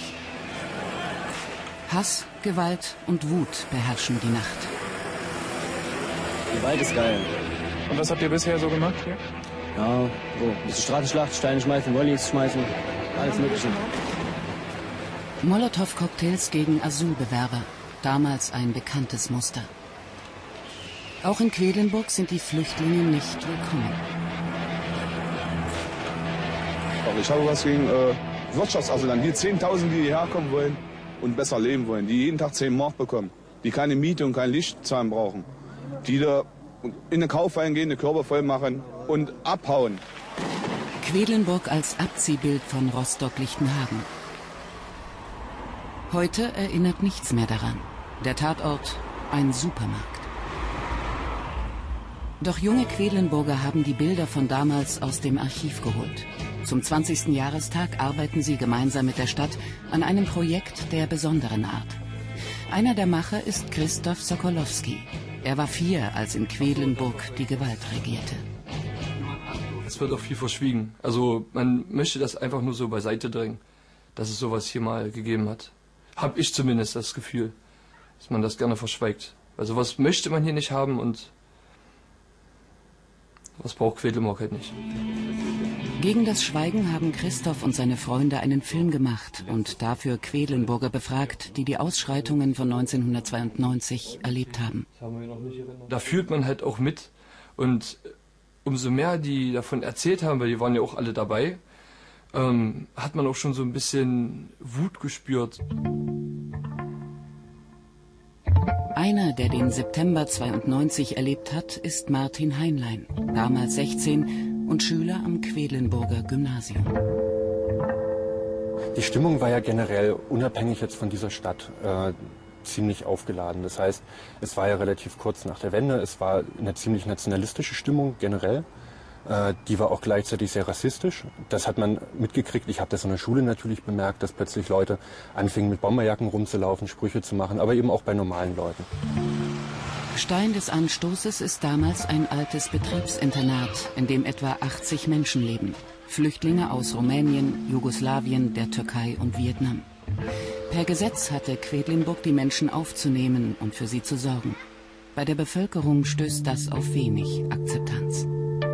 Hass, Gewalt und Wut beherrschen die Nacht. Gewalt ist geil. Und was habt ihr bisher so gemacht hier? Ja, so ein bisschen Straßenschlacht, Steine schmeißen, Volleys schmeißen, alles Mögliche. Molotow-Cocktails gegen Asylbewerber, damals ein bekanntes Muster. Auch in Quedlinburg sind die Flüchtlinge nicht willkommen. Ich habe was gegen äh, Wirtschaftsasylanten, die zehntausend, die hierher kommen wollen und besser leben wollen, die jeden Tag zehn Mark bekommen, die keine Miete und kein Licht zahlen brauchen, die da in den Kaufverein gehen, die Körper voll machen und abhauen. Quedlinburg als Abziehbild von Rostock-Lichtenhagen. Heute erinnert nichts mehr daran. Der Tatort ein Supermarkt. Doch junge Quedlinburger haben die Bilder von damals aus dem Archiv geholt. Zum zwanzigsten Jahrestag arbeiten sie gemeinsam mit der Stadt an einem Projekt der besonderen Art. Einer der Macher ist Christoph Sokolowski. Er war vier, als in Quedlinburg die Gewalt regierte. Es wird auch viel verschwiegen. Also man möchte das einfach nur so beiseite drängen, dass es sowas hier mal gegeben hat. Hab ich zumindest das Gefühl, dass man das gerne verschweigt. Weil sowas möchte man hier nicht haben und das braucht Quedlinburg halt nicht. Gegen das Schweigen haben Christoph und seine Freunde einen Film gemacht und dafür Quedlinburger befragt, die die Ausschreitungen von neunzehnhundertzweiundneunzig erlebt haben. Da fühlt man halt auch mit und umso mehr die davon erzählt haben, weil die waren ja auch alle dabei, ähm, hat man auch schon so ein bisschen Wut gespürt. Einer, der den September zweiundneunzig erlebt hat, ist Martin Heinlein, damals sechzehn und Schüler am Quedlinburger Gymnasium. Die Stimmung war ja generell, unabhängig jetzt von dieser Stadt, äh, ziemlich aufgeladen. Das heißt, es war ja relativ kurz nach der Wende, es war eine ziemlich nationalistische Stimmung generell. Äh, die war auch gleichzeitig sehr rassistisch. Das hat man mitgekriegt. Ich habe das in der Schule natürlich bemerkt, dass plötzlich Leute anfingen mit Bomberjacken rumzulaufen, Sprüche zu machen, aber eben auch bei normalen Leuten. Stein des Anstoßes ist damals ein altes Betriebsinternat, in dem etwa achtzig Menschen leben. Flüchtlinge aus Rumänien, Jugoslawien, der Türkei und Vietnam. Per Gesetz hatte Quedlinburg die Menschen aufzunehmen und für sie zu sorgen. Bei der Bevölkerung stößt das auf wenig Akzeptanz.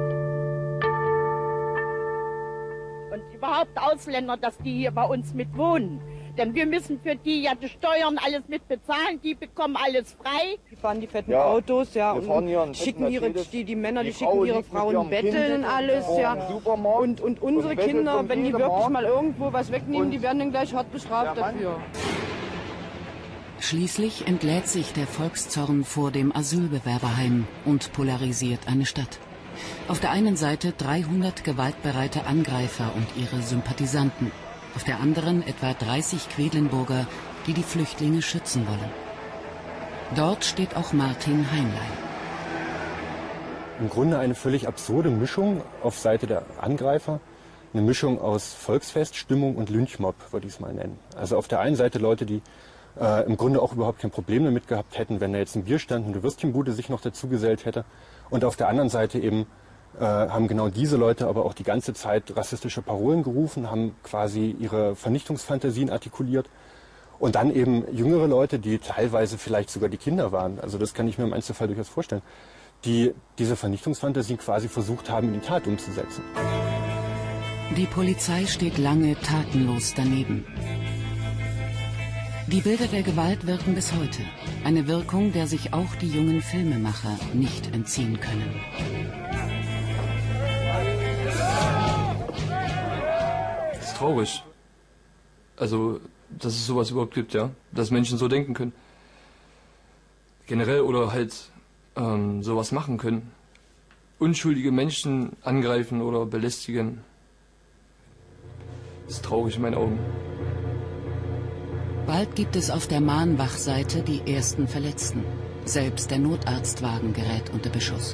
Und überhaupt Ausländer, dass die hier bei uns mit wohnen. Denn wir müssen für die ja die Steuern alles mit bezahlen, die bekommen alles frei. Die fahren die fetten ja, Autos, ja, und schicken ihre, die, die Männer, die, die schicken ihre Frauen betteln alles, ja. Und, und unsere Kinder, wenn die wirklich mal irgendwo was wegnehmen, die werden dann gleich hart bestraft dafür. Schließlich entlädt sich der Volkszorn vor dem Asylbewerberheim und polarisiert eine Stadt. Auf der einen Seite dreihundert gewaltbereite Angreifer und ihre Sympathisanten. Auf der anderen etwa dreißig Quedlinburger, die die Flüchtlinge schützen wollen. Dort steht auch Martin Heinlein. Im Grunde eine völlig absurde Mischung auf Seite der Angreifer. Eine Mischung aus Volksfeststimmung und Lynchmob, würde ich es mal nennen. Also auf der einen Seite Leute, die äh, im Grunde auch überhaupt kein Problem damit gehabt hätten, wenn da jetzt ein Bierstand und eine Würstchenbude sich noch dazu gesellt hätte. Und auf der anderen Seite eben Äh, haben genau diese Leute aber auch die ganze Zeit rassistische Parolen gerufen, haben quasi ihre Vernichtungsfantasien artikuliert. Und dann eben jüngere Leute, die teilweise vielleicht sogar die Kinder waren, also das kann ich mir im Einzelfall durchaus vorstellen, die diese Vernichtungsfantasien quasi versucht haben, in die Tat umzusetzen. Die Polizei steht lange tatenlos daneben. Die Bilder der Gewalt wirken bis heute. Eine Wirkung, der sich auch die jungen Filmemacher nicht entziehen können. traurig. Also, dass es sowas überhaupt gibt, ja. Dass Menschen so denken können. Generell oder halt ähm, sowas machen können. Unschuldige Menschen angreifen oder belästigen. Das ist traurig in meinen Augen. Bald gibt es auf der Mahnwachseite die ersten Verletzten. Selbst der Notarztwagen gerät unter Beschuss.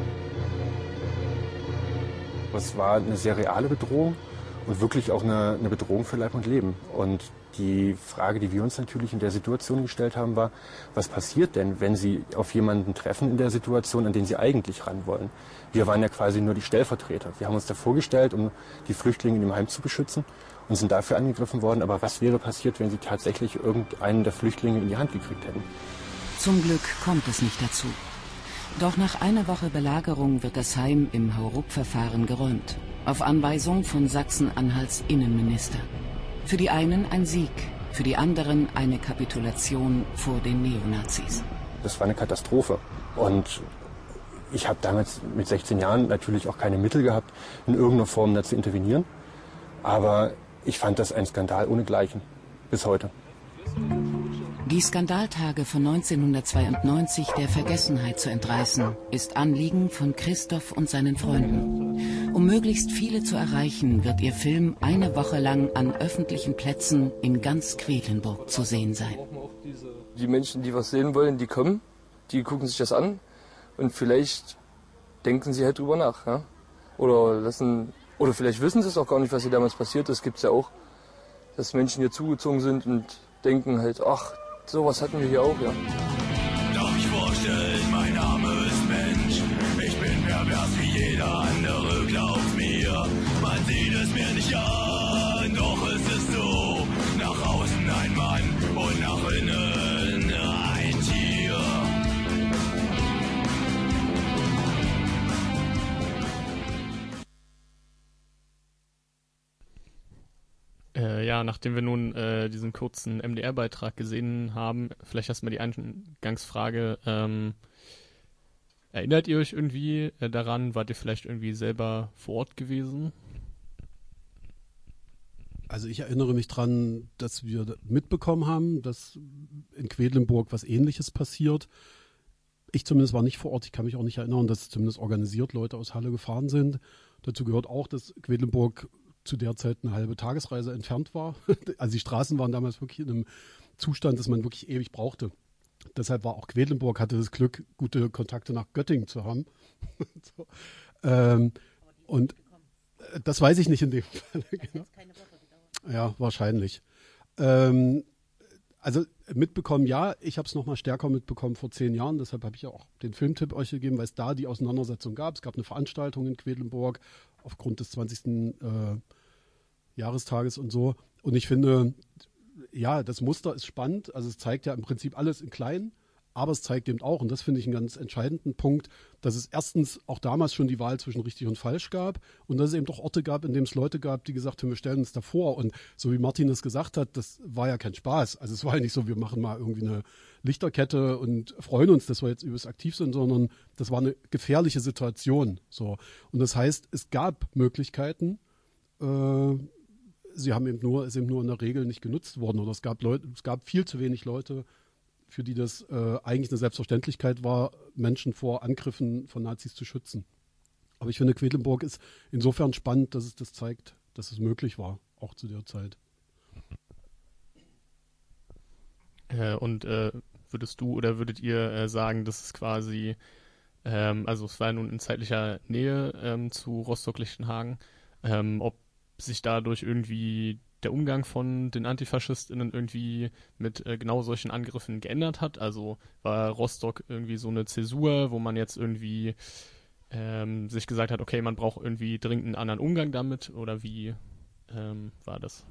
Es war eine sehr reale Bedrohung und wirklich auch eine, eine Bedrohung für Leib und Leben. Und die Frage, die wir uns natürlich in der Situation gestellt haben, war, was passiert denn, wenn Sie auf jemanden treffen in der Situation, an den Sie eigentlich ran wollen? Wir waren ja quasi nur die Stellvertreter. Wir haben uns da vorgestellt, um die Flüchtlinge in dem Heim zu beschützen und sind dafür angegriffen worden. Aber was wäre passiert, wenn Sie tatsächlich irgendeinen der Flüchtlinge in die Hand gekriegt hätten? Zum Glück kommt es nicht dazu. Doch nach einer Woche Belagerung wird das Heim im Hauruck-Verfahren geräumt. Auf Anweisung von Sachsen-Anhalts Innenminister. Für die einen ein Sieg, für die anderen eine Kapitulation vor den Neonazis. Das war eine Katastrophe. Und ich habe damals mit sechzehn Jahren natürlich auch keine Mittel gehabt, in irgendeiner Form da zu intervenieren. Aber ich fand das ein Skandal ohnegleichen. Bis heute. Die Skandaltage von neunzehnhundertzweiundneunzig der Vergessenheit zu entreißen, ist Anliegen von Christoph und seinen Freunden. Um möglichst viele zu erreichen, wird ihr Film eine Woche lang an öffentlichen Plätzen in ganz Quedlinburg zu sehen sein. Die Menschen, die was sehen wollen, die kommen, die gucken sich das an und vielleicht denken sie halt drüber nach. Ja? Oder, lassen, oder vielleicht wissen sie es auch gar nicht, was hier damals passiert ist. Es gibt ja auch, dass Menschen hier zugezogen sind und denken halt, ach, sowas hatten wir hier auch, ja. Darf ich vorstellen, mein Name ist Mensch. Ich bin pervers wie jeder andere, glaub mir. Man sieht es mir nicht an, doch es ist so. Nach außen ein Mann und nach innen ein Tier. Äh, ja, nachdem wir nun äh, diesen kurzen M D R-Beitrag gesehen haben, vielleicht erstmal die Eingangsfrage, ähm, erinnert ihr euch irgendwie äh, daran, wart ihr vielleicht irgendwie selber vor Ort gewesen? Also ich erinnere mich dran, dass wir mitbekommen haben, dass in Quedlinburg was Ähnliches passiert. Ich zumindest war nicht vor Ort, ich kann mich auch nicht erinnern, dass zumindest organisiert Leute aus Halle gefahren sind. Dazu gehört auch, dass Quedlinburg zu der Zeit eine halbe Tagesreise entfernt war. Also die Straßen waren damals wirklich in einem Zustand, dass man wirklich ewig brauchte. Deshalb war auch Quedlinburg, hatte das Glück, gute Kontakte nach Göttingen zu haben. so. ähm, und das weiß ich nicht in dem Fall. Genau. Ja, wahrscheinlich. Ähm, also mitbekommen, ja, ich habe es nochmal stärker mitbekommen vor zehn Jahren, deshalb habe ich ja auch den Filmtipp euch gegeben, weil es da die Auseinandersetzung gab. Es gab eine Veranstaltung in Quedlinburg aufgrund des zwanzigsten Äh, Jahrestages und so. Und ich finde, ja, das Muster ist spannend. Also es zeigt ja im Prinzip alles in klein, aber es zeigt eben auch, und das finde ich einen ganz entscheidenden Punkt, dass es erstens auch damals schon die Wahl zwischen richtig und falsch gab und dass es eben doch Orte gab, in denen es Leute gab, die gesagt haben, wir stellen uns davor. Und so wie Martin es gesagt hat, das war ja kein Spaß. Also es war ja nicht so, wir machen mal irgendwie eine Lichterkette und freuen uns, dass wir jetzt übelst aktiv sind, sondern das war eine gefährliche Situation. So. Und das heißt, es gab Möglichkeiten, äh, sie haben eben nur, ist eben nur in der Regel nicht genutzt worden. Oder es gab Leute, es gab viel zu wenig Leute, für die das äh, eigentlich eine Selbstverständlichkeit war, Menschen vor Angriffen von Nazis zu schützen. Aber ich finde, Quedlinburg ist insofern spannend, dass es das zeigt, dass es möglich war, auch zu der Zeit. Äh, und äh, würdest du oder würdet ihr äh, sagen, dass es quasi, ähm, also es war nun in zeitlicher Nähe ähm, zu Rostock-Lichtenhagen, ähm, ob sich dadurch irgendwie der Umgang von den AntifaschistInnen irgendwie mit äh, genau solchen Angriffen geändert hat? Also war Rostock irgendwie so eine Zäsur, wo man jetzt irgendwie ähm, sich gesagt hat, okay, man braucht irgendwie dringend einen anderen Umgang damit, oder wie ähm, war das?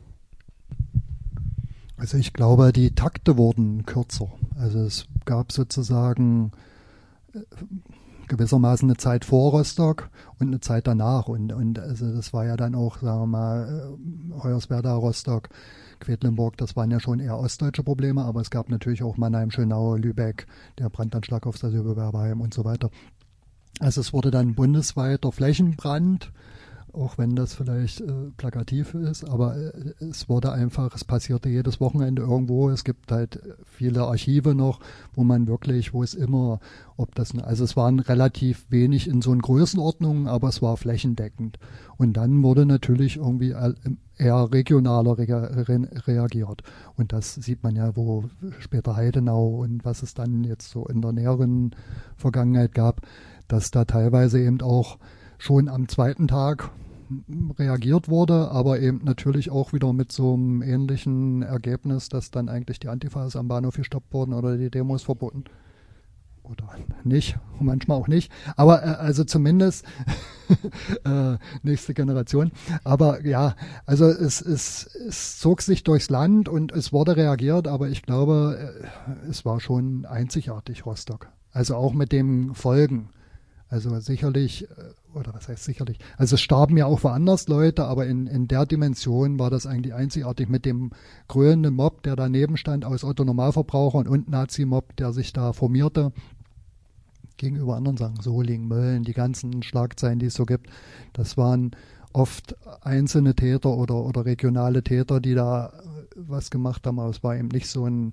Also ich glaube, die Takte wurden kürzer. Also es gab sozusagen äh, gewissermaßen eine Zeit vor Rostock und eine Zeit danach. Und, und also das war ja dann auch, sagen wir mal, Hoyerswerda, Rostock, Quedlinburg, das waren ja schon eher ostdeutsche Probleme, aber es gab natürlich auch Mannheim, Schönau, Lübeck, der Brandanschlag auf das Asylbewerberheim und so weiter. Also es wurde dann bundesweiter Flächenbrand auch wenn das vielleicht äh, plakativ ist, aber äh, es wurde einfach, es passierte jedes Wochenende irgendwo. Es gibt halt viele Archive noch, wo man wirklich, wo es immer, ob das, also es waren relativ wenig in so einen Größenordnungen, aber es war flächendeckend. Und dann wurde natürlich irgendwie eher regionaler re- re- reagiert. Und das sieht man ja, wo später Heidenau und was es dann jetzt so in der näheren Vergangenheit gab, dass da teilweise eben auch schon am zweiten Tag reagiert wurde, aber eben natürlich auch wieder mit so einem ähnlichen Ergebnis, dass dann eigentlich die Antifas am Bahnhof gestoppt wurden oder die Demos verboten. Oder nicht, manchmal auch nicht. Aber äh, also zumindest äh, nächste Generation. Aber ja, also es, es, es zog sich durchs Land und es wurde reagiert, aber ich glaube, äh, es war schon einzigartig, Rostock. Also auch mit den Folgen. Also sicherlich, oder was heißt sicherlich, also es starben ja auch woanders Leute, aber in, in der Dimension war das eigentlich einzigartig mit dem grölenden Mob, der daneben stand aus Otto-Normalverbrauchern und Nazi-Mob, der sich da formierte gegenüber anderen Sachen, Solingen, Mölln, die ganzen Schlagzeilen, die es so gibt. Das waren oft einzelne Täter oder, oder regionale Täter, die da was gemacht haben, aber es war eben nicht so ein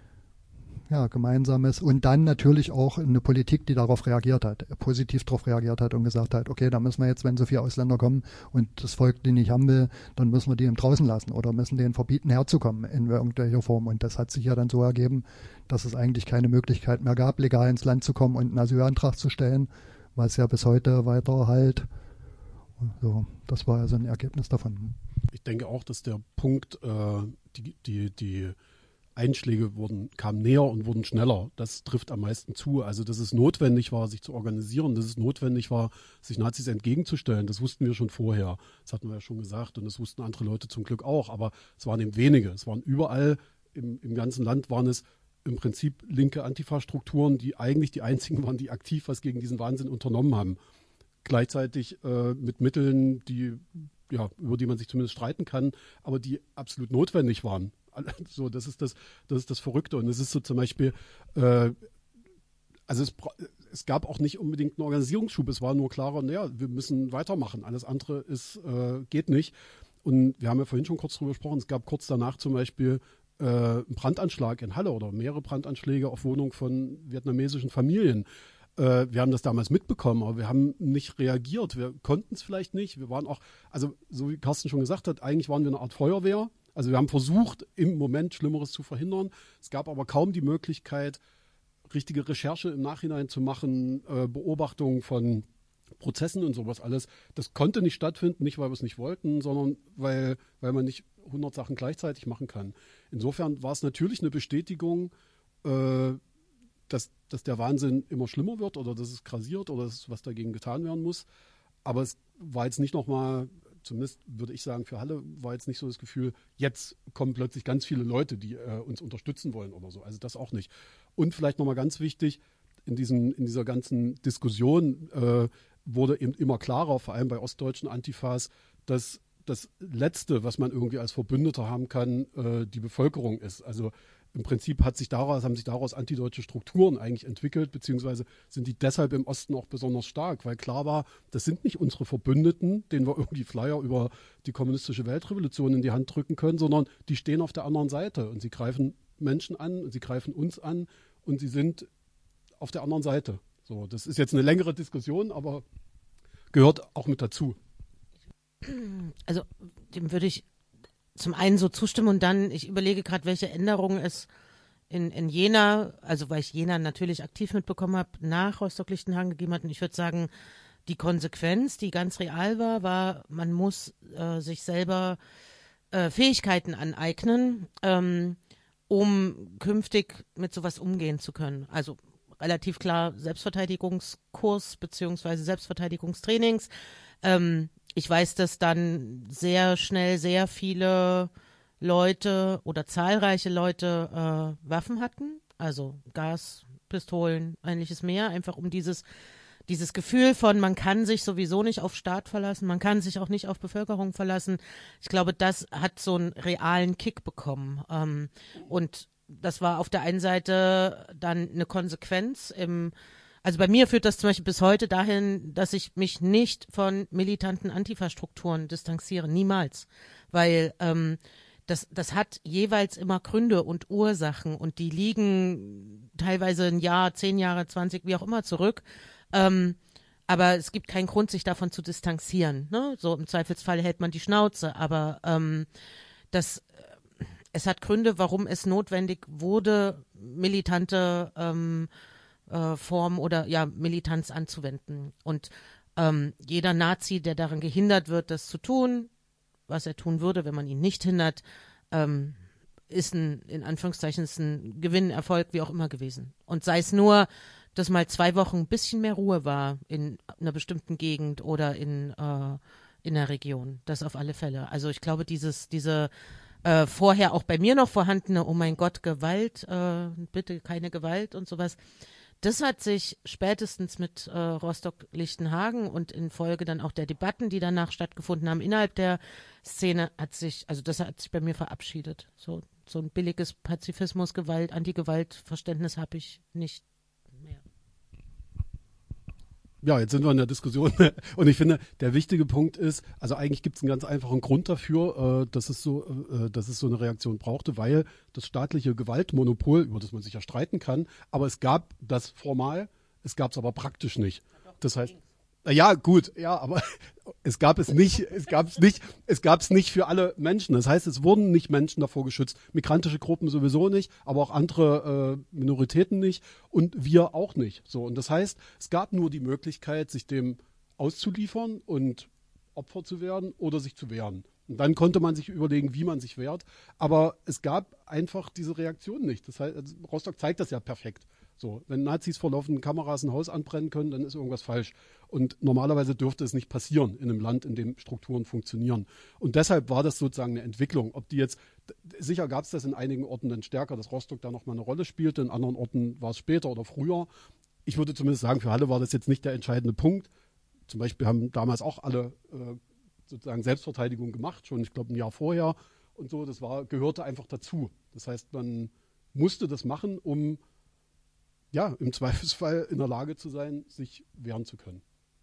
ja, gemeinsames und dann natürlich auch eine Politik, die darauf reagiert hat, positiv darauf reagiert hat und gesagt hat, okay, da müssen wir jetzt, wenn so viele Ausländer kommen und das Volk die nicht haben will, dann müssen wir die eben draußen lassen oder müssen denen verbieten, herzukommen in irgendwelcher Form. Und das hat sich ja dann so ergeben, dass es eigentlich keine Möglichkeit mehr gab, legal ins Land zu kommen und einen Asylantrag zu stellen, was ja bis heute weiter halt, so, das war also ein Ergebnis davon. Ich denke auch, dass der Punkt, äh, die, die, die Einschläge wurden, kamen näher und wurden schneller. Das trifft am meisten zu. Also, dass es notwendig war, sich zu organisieren, dass es notwendig war, sich Nazis entgegenzustellen, das wussten wir schon vorher. Das hatten wir ja schon gesagt und das wussten andere Leute zum Glück auch. Aber es waren eben wenige. Es waren überall im, im ganzen Land waren es im Prinzip linke Antifa-Strukturen, die eigentlich die einzigen waren, die aktiv was gegen diesen Wahnsinn unternommen haben. Gleichzeitig äh, mit Mitteln, die, ja, über die man sich zumindest streiten kann, aber die absolut notwendig waren. So, das ist das, das ist das Verrückte. Und es ist so zum Beispiel, äh, also es, es gab auch nicht unbedingt einen Organisierungsschub. Es war nur klarer, naja, wir müssen weitermachen. Alles andere ist, äh, geht nicht. Und wir haben ja vorhin schon kurz drüber gesprochen. Es gab kurz danach zum Beispiel äh, einen Brandanschlag in Halle oder mehrere Brandanschläge auf Wohnungen von vietnamesischen Familien. Äh, wir haben das damals mitbekommen, aber wir haben nicht reagiert. Wir konnten es vielleicht nicht. Wir waren auch, also so wie Carsten schon gesagt hat, eigentlich waren wir eine Art Feuerwehr. Also wir haben versucht, im Moment Schlimmeres zu verhindern. Es gab aber kaum die Möglichkeit, richtige Recherche im Nachhinein zu machen, äh, Beobachtungen von Prozessen und sowas alles. Das konnte nicht stattfinden, nicht weil wir es nicht wollten, sondern weil, weil man nicht hundert Sachen gleichzeitig machen kann. Insofern war es natürlich eine Bestätigung, äh, dass, dass der Wahnsinn immer schlimmer wird oder dass es grassiert oder dass was dagegen getan werden muss. Aber es war jetzt nicht nochmal, zumindest würde ich sagen, für Halle war jetzt nicht so das Gefühl, jetzt kommen plötzlich ganz viele Leute, die äh, uns unterstützen wollen oder so. Also das auch nicht. Und vielleicht nochmal ganz wichtig, in, diesen, in dieser ganzen Diskussion äh, wurde eben immer klarer, vor allem bei ostdeutschen Antifas, dass das Letzte, was man irgendwie als Verbündeter haben kann, äh, die Bevölkerung ist. Also im Prinzip hat sich daraus, haben sich daraus antideutsche Strukturen eigentlich entwickelt, beziehungsweise sind die deshalb im Osten auch besonders stark, weil klar war, das sind nicht unsere Verbündeten, denen wir irgendwie Flyer über die kommunistische Weltrevolution in die Hand drücken können, sondern die stehen auf der anderen Seite und sie greifen Menschen an und sie greifen uns an und sie sind auf der anderen Seite. So, das ist jetzt eine längere Diskussion, aber gehört auch mit dazu. Also dem würde ich zum einen so zustimmen und dann, ich überlege gerade, welche Änderungen es in, in Jena, also weil ich Jena natürlich aktiv mitbekommen habe, nach Rostock-Lichtenhagen gegeben hat. Und ich würde sagen, die Konsequenz, die ganz real war, war, man muss äh, sich selber äh, Fähigkeiten aneignen, ähm, um künftig mit sowas umgehen zu können. Also relativ klar Selbstverteidigungskurs beziehungsweise Selbstverteidigungstrainings. Ähm, ich weiß, dass dann sehr schnell sehr viele Leute oder zahlreiche Leute äh, Waffen hatten, also Gas, Pistolen, ähnliches mehr, einfach um dieses dieses Gefühl von, man kann sich sowieso nicht auf Staat verlassen, man kann sich auch nicht auf Bevölkerung verlassen. Ich glaube, das hat so einen realen Kick bekommen. Ähm, und das war auf der einen Seite dann eine Konsequenz im Also bei mir führt das zum Beispiel bis heute dahin, dass ich mich nicht von militanten Antifa-Strukturen distanziere, niemals, weil ähm, das, das hat jeweils immer Gründe und Ursachen und die liegen teilweise ein Jahr, zehn Jahre, zwanzig, wie auch immer zurück. Ähm, aber es gibt keinen Grund, sich davon zu distanzieren. Ne? So im Zweifelsfall hält man die Schnauze, aber ähm, das, es hat Gründe, warum es notwendig wurde, militante ähm, äh, Form oder ja Militanz anzuwenden. Und ähm, jeder Nazi, der daran gehindert wird, das zu tun, was er tun würde, wenn man ihn nicht hindert, ähm, ist ein, in Anführungszeichen, ist ein Gewinn, Erfolg, wie auch immer gewesen. Und sei es nur, dass mal zwei Wochen ein bisschen mehr Ruhe war in einer bestimmten Gegend oder in, äh, in der Region. Das auf alle Fälle. Also ich glaube, dieses, diese äh, vorher auch bei mir noch vorhandene, oh mein Gott, Gewalt, äh, bitte keine Gewalt und sowas, das hat sich spätestens mit äh, Rostock-Lichtenhagen und in Folge dann auch der Debatten, die danach stattgefunden haben, innerhalb der Szene hat sich, also das hat sich bei mir verabschiedet. So, so ein billiges Pazifismus, Gewalt, Anti-Gewalt-Verständnis habe ich nicht mehr. Ja, jetzt sind wir in der Diskussion und ich finde, der wichtige Punkt ist, also eigentlich gibt es einen ganz einfachen Grund dafür, äh, dass es so, äh, dass es so eine Reaktion brauchte, weil das staatliche Gewaltmonopol, über das man sich ja streiten kann, aber es gab das formal, es gab es aber praktisch nicht. Das heißt, ja, gut, ja, aber es gab es nicht, es gab es nicht, es gab es nicht für alle Menschen. Das heißt, es wurden nicht Menschen davor geschützt. Migrantische Gruppen sowieso nicht, aber auch andere äh, Minoritäten nicht und wir auch nicht. So, und das heißt, es gab nur die Möglichkeit, sich dem auszuliefern und Opfer zu werden oder sich zu wehren. Und dann konnte man sich überlegen, wie man sich wehrt. Aber es gab einfach diese Reaktion nicht. Das heißt, also Rostock zeigt das ja perfekt. So, wenn Nazis vor laufenden Kameras ein Haus anbrennen können, dann ist irgendwas falsch. Und normalerweise dürfte es nicht passieren in einem Land, in dem Strukturen funktionieren. Und deshalb war das sozusagen eine Entwicklung. Ob die jetzt, sicher gab es das in einigen Orten dann stärker, dass Rostock da nochmal eine Rolle spielte, in anderen Orten war es später oder früher. Ich würde zumindest sagen, für Halle war das jetzt nicht der entscheidende Punkt. Zum Beispiel haben damals auch alle äh, sozusagen Selbstverteidigung gemacht, schon ich glaube ein Jahr vorher und so. Das war, gehörte einfach dazu. Das heißt, man musste das machen, um ja, im Zweifelsfall in der Lage zu sein, sich wehren zu können.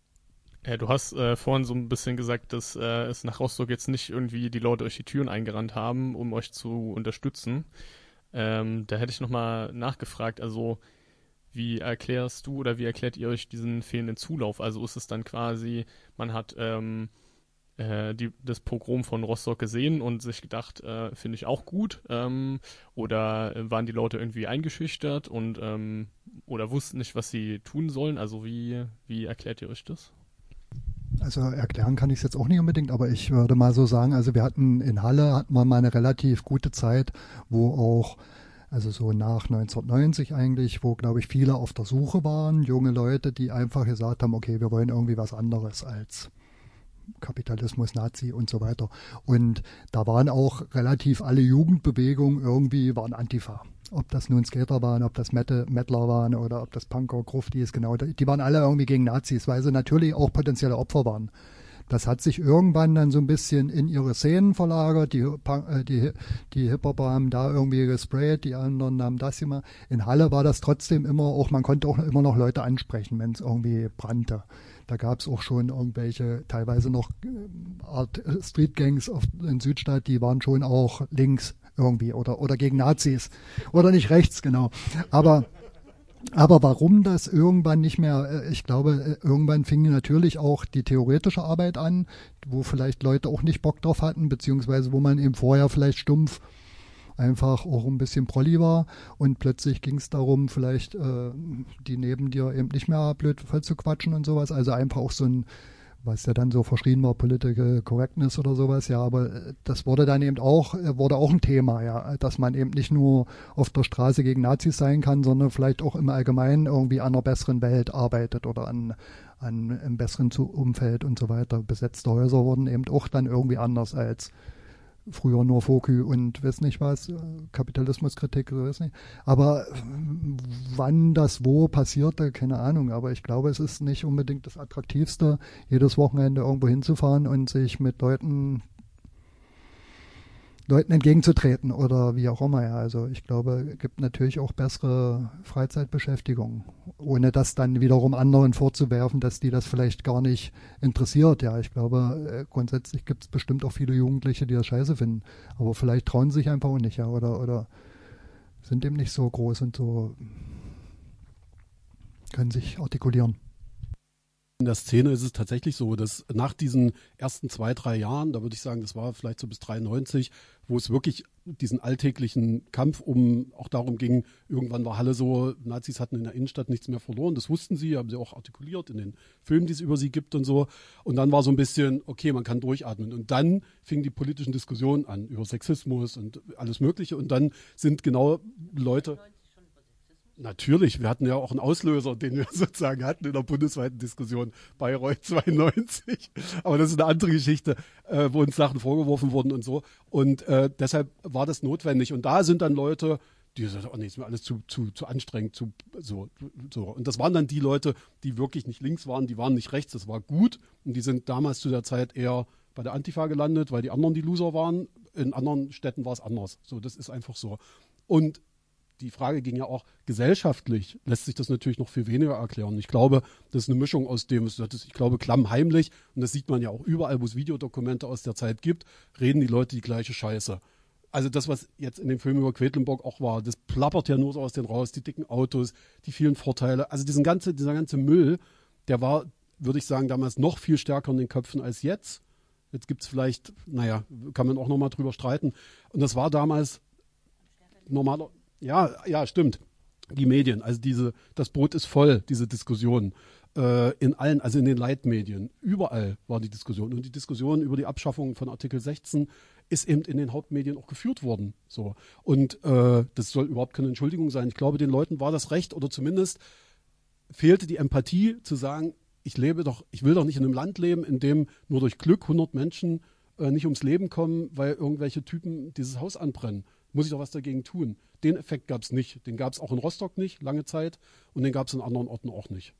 Ja, du hast äh, vorhin so ein bisschen gesagt, dass äh, es nach Rostock jetzt nicht irgendwie die Leute euch die Türen eingerannt haben, um euch zu unterstützen. Ähm, da hätte ich nochmal nachgefragt, also wie erklärst du oder wie erklärt ihr euch diesen fehlenden Zulauf? Also ist es dann quasi, man hat ähm, äh, die, das Pogrom von Rostock gesehen und sich gedacht, äh, finde ich auch gut, ähm, oder waren die Leute irgendwie eingeschüchtert und ähm, oder wussten nicht, was sie tun sollen? Also wie, wie erklärt ihr euch das? Also erklären kann ich es jetzt auch nicht unbedingt, aber ich würde mal so sagen, also wir hatten in Halle hatten wir mal eine relativ gute Zeit, wo auch, also so nach neunzehnhundertneunzig eigentlich, wo glaube ich viele auf der Suche waren, junge Leute, die einfach gesagt haben, okay, wir wollen irgendwie was anderes als Kapitalismus, Nazi und so weiter. Und da waren auch relativ alle Jugendbewegungen irgendwie waren Antifa. Ob das nun Skater waren, ob das Metal, Metaler waren oder ob das Punker, Gruftis, genau, die waren alle irgendwie gegen Nazis, weil sie natürlich auch potenzielle Opfer waren. Das hat sich irgendwann dann so ein bisschen in ihre Szenen verlagert. Die, die, die Hip-Hopper haben da irgendwie gesprayt, die anderen haben das immer. In Halle war das trotzdem immer auch, man konnte auch immer noch Leute ansprechen, wenn es irgendwie brannte. Da gab es auch schon irgendwelche, teilweise noch Art Streetgangs auf, in Südstadt, die waren schon auch links irgendwie oder, oder gegen Nazis. Oder nicht rechts, genau. Aber Aber warum das irgendwann nicht mehr, ich glaube, irgendwann fing natürlich auch die theoretische Arbeit an, wo vielleicht Leute auch nicht Bock drauf hatten, beziehungsweise wo man eben vorher vielleicht stumpf einfach auch ein bisschen prolli war und plötzlich ging es darum, vielleicht äh, die neben dir eben nicht mehr blöd voll zu quatschen und sowas. Also einfach auch so ein, was ja dann so verschrien war, Political Correctness oder sowas, ja, aber das wurde dann eben auch, wurde auch ein Thema, ja, dass man eben nicht nur auf der Straße gegen Nazis sein kann, sondern vielleicht auch im Allgemeinen irgendwie an einer besseren Welt arbeitet oder an, an einem besseren Umfeld und so weiter. Besetzte Häuser wurden eben auch dann irgendwie anders als früher nur Fokü und weiß nicht was, Kapitalismuskritik, weiß nicht. Aber wann das wo passierte, keine Ahnung. Aber ich glaube, es ist nicht unbedingt das Attraktivste, jedes Wochenende irgendwo hinzufahren und sich mit Leuten Leuten entgegenzutreten oder wie auch immer. Ja. Also ich glaube, es gibt natürlich auch bessere Freizeitbeschäftigung, ohne das dann wiederum anderen vorzuwerfen, dass die das vielleicht gar nicht interessiert. Ja, ich glaube, grundsätzlich gibt es bestimmt auch viele Jugendliche, die das scheiße finden, aber vielleicht trauen sie sich einfach auch nicht, ja, oder, oder sind eben nicht so groß und so können sich artikulieren. In der Szene ist es tatsächlich so, dass nach diesen ersten zwei, drei Jahren, da würde ich sagen, das war vielleicht so bis dreiundneunzig, wo es wirklich diesen alltäglichen Kampf um, auch darum ging, irgendwann war Halle so, Nazis hatten in der Innenstadt nichts mehr verloren, das wussten sie, haben sie auch artikuliert in den Filmen, die es über sie gibt und so. Und dann war so ein bisschen, okay, man kann durchatmen. Und dann fingen die politischen Diskussionen an über Sexismus und alles Mögliche. Und dann sind genau Leute... Natürlich, wir hatten ja auch einen Auslöser, den wir sozusagen hatten in der bundesweiten Diskussion, Bayreuth zweiundneunzig. Aber das ist eine andere Geschichte, äh, wo uns Sachen vorgeworfen wurden und so. Und äh, deshalb war das notwendig. Und da sind dann Leute, die sagen, oh nee, ist mir alles zu, zu, zu anstrengend, zu, so, so. Und das waren dann die Leute, die wirklich nicht links waren, die waren nicht rechts, das war gut. Und die sind damals zu der Zeit eher bei der Antifa gelandet, weil die anderen die Loser waren. In anderen Städten war es anders. So, das ist einfach so. Und die Frage ging ja auch, gesellschaftlich lässt sich das natürlich noch viel weniger erklären. Ich glaube, das ist eine Mischung aus dem, ich glaube, klammheimlich, und das sieht man ja auch überall, wo es Videodokumente aus der Zeit gibt, reden die Leute die gleiche Scheiße. Also das, was jetzt in dem Film über Quedlinburg auch war, das plappert ja nur so aus den raus, die dicken Autos, die vielen Vorteile. Also diesen ganze, dieser ganze Müll, der war, würde ich sagen, damals noch viel stärker in den Köpfen als jetzt. Jetzt gibt es vielleicht, naja, kann man auch nochmal drüber streiten. Und das war damals normaler... Ja, ja, stimmt. Die Medien, also diese, das Brot ist voll, diese Diskussion. Äh, in allen, also in den Leitmedien, überall war die Diskussion. Und die Diskussion über die Abschaffung von Artikel sechzehn ist eben in den Hauptmedien auch geführt worden. So. Und äh, das soll überhaupt keine Entschuldigung sein. Ich glaube, den Leuten war das recht, oder zumindest fehlte die Empathie zu sagen, ich lebe doch, ich will doch nicht in einem Land leben, in dem nur durch Glück hundert Menschen äh, nicht ums Leben kommen, weil irgendwelche Typen dieses Haus anbrennen. Muss ich doch was dagegen tun. Den Effekt gab es nicht. Den gab es auch in Rostock nicht, lange Zeit. Und den gab es in anderen Orten auch nicht.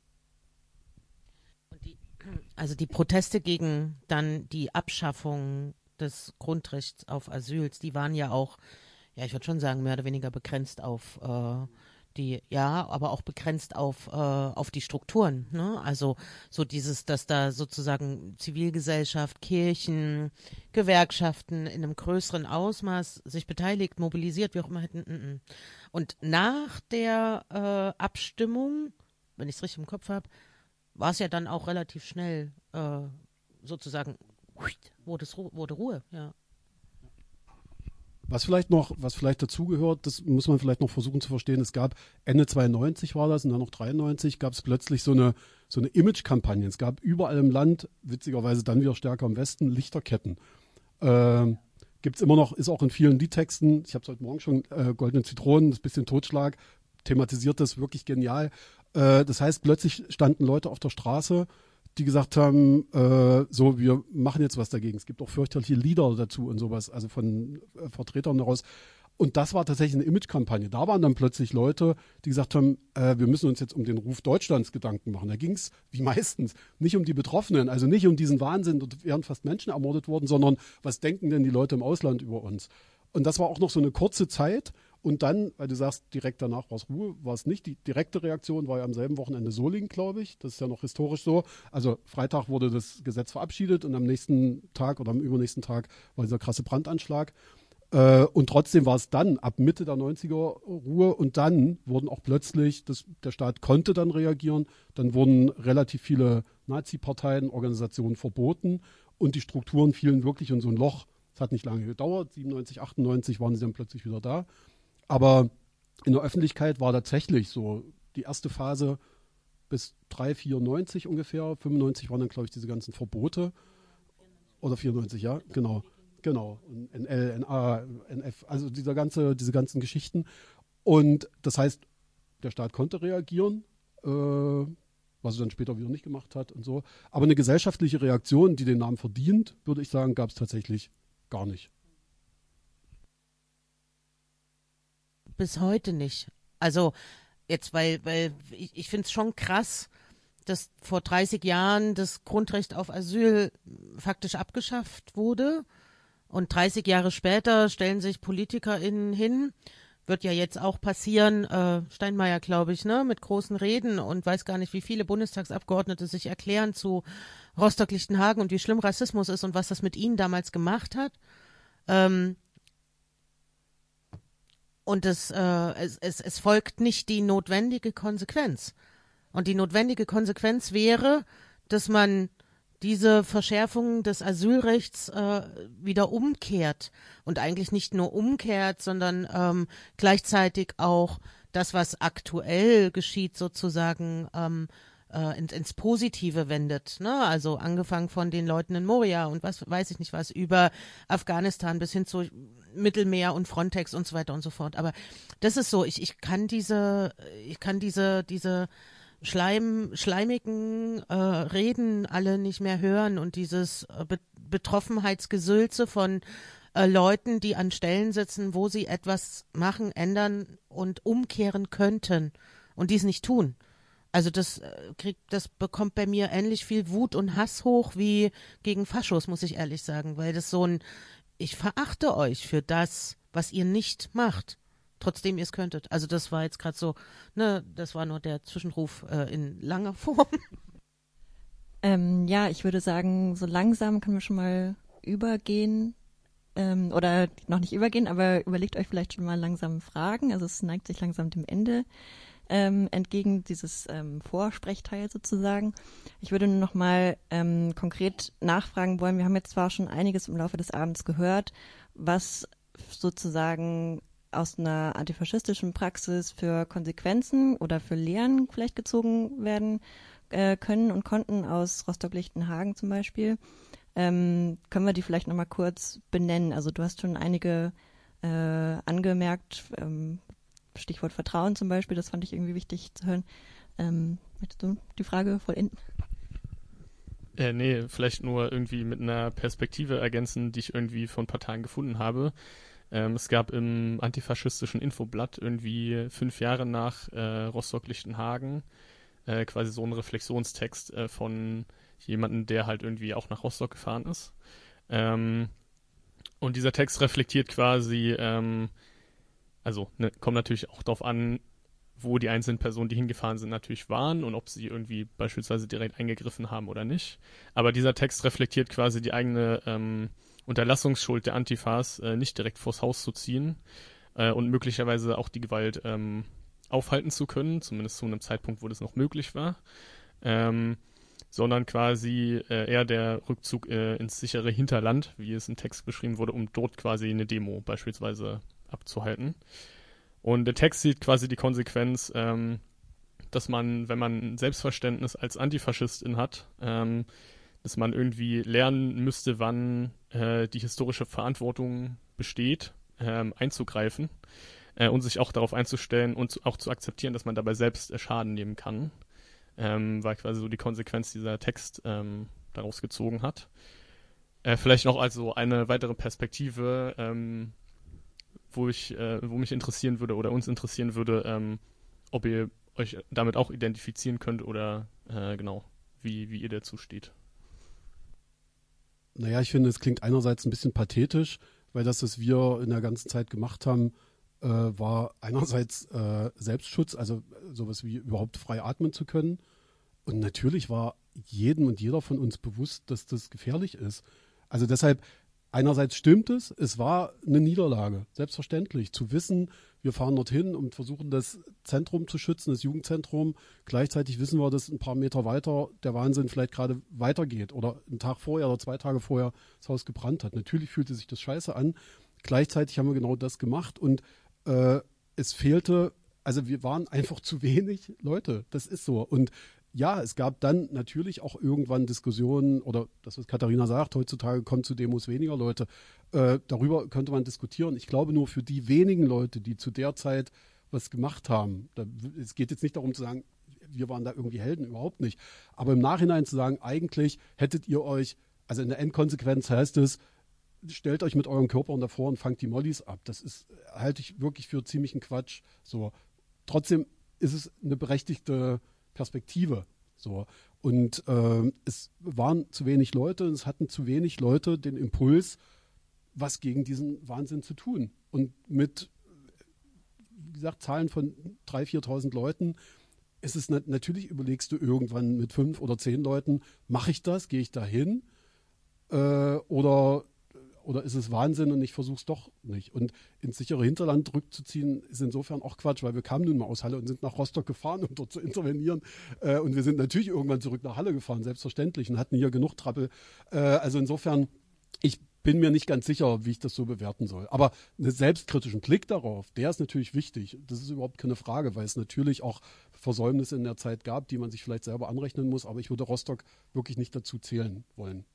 Die, also die Proteste gegen dann die Abschaffung des Grundrechts auf Asyls, die waren ja auch, ja, ich würde schon sagen, mehr oder weniger begrenzt auf äh, die, ja, aber auch begrenzt auf, äh, auf die Strukturen, ne? Also so dieses, dass da sozusagen Zivilgesellschaft, Kirchen, Gewerkschaften in einem größeren Ausmaß sich beteiligt, mobilisiert, wie auch immer hätten. Und nach der äh, Abstimmung, wenn ich es richtig im Kopf habe, war es ja dann auch relativ schnell äh, sozusagen, wurde, es, wurde Ruhe, ja. Was vielleicht noch, was vielleicht dazugehört, das muss man vielleicht noch versuchen zu verstehen. Es gab Ende zweiundneunzig war das und dann noch dreiundneunzig gab es plötzlich so eine so eine Image-Kampagne. Es gab überall im Land, witzigerweise dann wieder stärker im Westen, Lichterketten. Ähm, gibt es immer noch, ist auch in vielen Liedtexten. Ich habe es heute Morgen schon, äh, Goldene Zitronen, das bisschen Totschlag, thematisiert das wirklich genial. Äh, das heißt, plötzlich standen Leute auf der Straße, die gesagt haben, äh, so, wir machen jetzt was dagegen. Es gibt auch fürchterliche Lieder dazu und sowas, also von äh, Vertretern daraus. Und das war tatsächlich eine Imagekampagne. Da waren dann plötzlich Leute, die gesagt haben, äh, wir müssen uns jetzt um den Ruf Deutschlands Gedanken machen. Da ging es, wie meistens, nicht um die Betroffenen, also nicht um diesen Wahnsinn, dort wären fast Menschen ermordet worden, sondern was denken denn die Leute im Ausland über uns? Und das war auch noch so eine kurze Zeit. Und dann, weil du sagst, direkt danach war es Ruhe, war es nicht. Die direkte Reaktion war ja am selben Wochenende Solingen, glaube ich. Das ist ja noch historisch so. Also Freitag wurde das Gesetz verabschiedet und am nächsten Tag oder am übernächsten Tag war dieser krasse Brandanschlag. Äh, und trotzdem war es dann ab Mitte der neunziger Ruhe und dann wurden auch plötzlich, das, der Staat konnte dann reagieren, dann wurden relativ viele Nazi-Parteien, Organisationen verboten und die Strukturen fielen wirklich in so ein Loch. Es hat nicht lange gedauert, siebenundneunzig, achtundneunzig waren sie dann plötzlich wieder da. Aber in der Öffentlichkeit war tatsächlich so die erste Phase bis drei, vierundneunzig ungefähr. fünfundneunzig waren dann, glaube ich, diese ganzen Verbote. Oder vierundneunzig, ja, genau. Genau. N L, N A, N F, also dieser ganze, diese ganzen Geschichten. Und das heißt, der Staat konnte reagieren, äh, was er dann später wieder nicht gemacht hat und so. Aber eine gesellschaftliche Reaktion, die den Namen verdient, würde ich sagen, gab es tatsächlich gar nicht. Bis heute nicht. Also jetzt, weil, weil ich, ich finde es schon krass, dass vor dreißig Jahren das Grundrecht auf Asyl faktisch abgeschafft wurde Und dreißig Jahre später stellen sich PolitikerInnen hin, wird ja jetzt auch passieren, äh, Steinmeier, glaube ich, ne, mit großen Reden und weiß gar nicht, wie viele Bundestagsabgeordnete sich erklären zu Rostock-Lichtenhagen und wie schlimm Rassismus ist und was das mit ihnen damals gemacht hat. Ähm, und es, äh, es, es, es folgt nicht die notwendige Konsequenz. Und die notwendige Konsequenz wäre, dass man diese Verschärfung des Asylrechts äh, wieder umkehrt und eigentlich nicht nur umkehrt, sondern ähm, gleichzeitig auch das, was aktuell geschieht, sozusagen ähm, äh, ins, ins Positive wendet. Ne? Also angefangen von den Leuten in Moria und was weiß ich nicht was, über Afghanistan bis hin zu Mittelmeer und Frontex und so weiter und so fort. Aber das ist so, ich, ich kann diese, ich kann diese, diese Schleim, schleimigen äh, Reden alle nicht mehr hören und dieses äh, Be- Betroffenheitsgesülze von äh, Leuten, die an Stellen sitzen, wo sie etwas machen, ändern und umkehren könnten und dies nicht tun. Also das äh, kriegt, das bekommt bei mir ähnlich viel Wut und Hass hoch wie gegen Faschos, muss ich ehrlich sagen, weil das so ein, ich verachte euch für das, was ihr nicht macht. Trotzdem ihr es könntet. Also das war jetzt gerade so, ne, das war nur der Zwischenruf äh, in langer Form. Ähm, ja, ich würde sagen, so langsam können wir schon mal übergehen ähm, oder noch nicht übergehen, aber überlegt euch vielleicht schon mal langsam Fragen. Also es neigt sich langsam dem Ende ähm, entgegen, dieses ähm, Vorsprechteil sozusagen. Ich würde nur noch mal ähm, konkret nachfragen wollen. Wir haben jetzt zwar schon einiges im Laufe des Abends gehört, was sozusagen aus einer antifaschistischen Praxis für Konsequenzen oder für Lehren vielleicht gezogen werden äh, können und konnten, aus Rostock-Lichtenhagen zum Beispiel. Ähm, können wir die vielleicht nochmal kurz benennen? Also du hast schon einige äh, angemerkt, ähm, Stichwort Vertrauen zum Beispiel, das fand ich irgendwie wichtig zu hören. Ähm, möchtest du die Frage vollenden? Äh, nee, vielleicht nur irgendwie mit einer Perspektive ergänzen, die ich irgendwie vor ein paar Tagen gefunden habe. Ähm, es gab im antifaschistischen Infoblatt irgendwie fünf Jahre nach äh, Rostock-Lichtenhagen äh, quasi so einen Reflexionstext äh, von jemandem, der halt irgendwie auch nach Rostock gefahren ist. Ähm, und dieser Text reflektiert quasi, ähm, also ne, kommt natürlich auch darauf an, wo die einzelnen Personen, die hingefahren sind, natürlich waren und ob sie irgendwie beispielsweise direkt eingegriffen haben oder nicht. Aber dieser Text reflektiert quasi die eigene ähm, Unterlassungsschuld der Antifas, äh, nicht direkt vors Haus zu ziehen äh, und möglicherweise auch die Gewalt ähm, aufhalten zu können, zumindest zu einem Zeitpunkt, wo das noch möglich war, ähm, sondern quasi äh, eher der Rückzug äh, ins sichere Hinterland, wie es im Text beschrieben wurde, um dort quasi eine Demo beispielsweise abzuhalten. Und der Text sieht quasi die Konsequenz, ähm, dass man, wenn man ein Selbstverständnis als Antifaschistin hat, ähm, dass man irgendwie lernen müsste, wann äh, die historische Verantwortung besteht, ähm, einzugreifen äh, und sich auch darauf einzustellen und zu, auch zu akzeptieren, dass man dabei selbst äh, Schaden nehmen kann, ähm, war quasi so die Konsequenz, die dieser Text ähm, daraus gezogen hat. Äh, vielleicht noch also eine weitere Perspektive, ähm, wo ich, äh, wo mich interessieren würde oder uns interessieren würde, ähm, ob ihr euch damit auch identifizieren könnt oder äh, genau, wie, wie ihr dazu steht. Naja, ich finde, es klingt einerseits ein bisschen pathetisch, weil das, was wir in der ganzen Zeit gemacht haben, äh, war einerseits äh, Selbstschutz, also sowas wie überhaupt frei atmen zu können. Und natürlich war jedem und jeder von uns bewusst, dass das gefährlich ist. Also deshalb, einerseits stimmt es, es war eine Niederlage, selbstverständlich, zu wissen, wir fahren dorthin und versuchen das Zentrum zu schützen, das Jugendzentrum. Gleichzeitig wissen wir, dass ein paar Meter weiter der Wahnsinn vielleicht gerade weitergeht oder einen Tag vorher oder zwei Tage vorher das Haus gebrannt hat. Natürlich fühlte sich das scheiße an. Gleichzeitig haben wir genau das gemacht und äh, es fehlte, also wir waren einfach zu wenig Leute, das ist so. Und ja, es gab dann natürlich auch irgendwann Diskussionen oder das, was Katharina sagt, heutzutage kommen zu Demos weniger Leute. Äh, darüber könnte man diskutieren. Ich glaube nur für die wenigen Leute, die zu der Zeit was gemacht haben, da, es geht jetzt nicht darum zu sagen, wir waren da irgendwie Helden, überhaupt nicht. Aber im Nachhinein zu sagen, eigentlich hättet ihr euch, also in der Endkonsequenz heißt es, stellt euch mit eurem Körper davor und fangt die Mollis ab. Das ist, halte ich wirklich für ziemlichen Quatsch. So. Trotzdem ist es eine berechtigte Perspektive. So. Und äh, es waren zu wenig Leute, es hatten zu wenig Leute den Impuls, was gegen diesen Wahnsinn zu tun. Und mit, wie gesagt, Zahlen von dreitausend, viertausend Leuten ist es nat- natürlich, überlegst du irgendwann mit fünf oder zehn Leuten, mache ich das, gehe ich da hin äh, oder, oder ist es Wahnsinn und ich versuche es doch nicht. Und ins sichere Hinterland rückzuziehen ist insofern auch Quatsch, weil wir kamen nun mal aus Halle und sind nach Rostock gefahren, um dort zu intervenieren. Äh, und wir sind natürlich irgendwann zurück nach Halle gefahren, selbstverständlich, und hatten hier genug Trappel. Äh, also insofern, ich bin mir nicht ganz sicher, wie ich das so bewerten soll. Aber einen selbstkritischen Blick darauf, der ist natürlich wichtig. Das ist überhaupt keine Frage, weil es natürlich auch Versäumnisse in der Zeit gab, die man sich vielleicht selber anrechnen muss. Aber ich würde Rostock wirklich nicht dazu zählen wollen.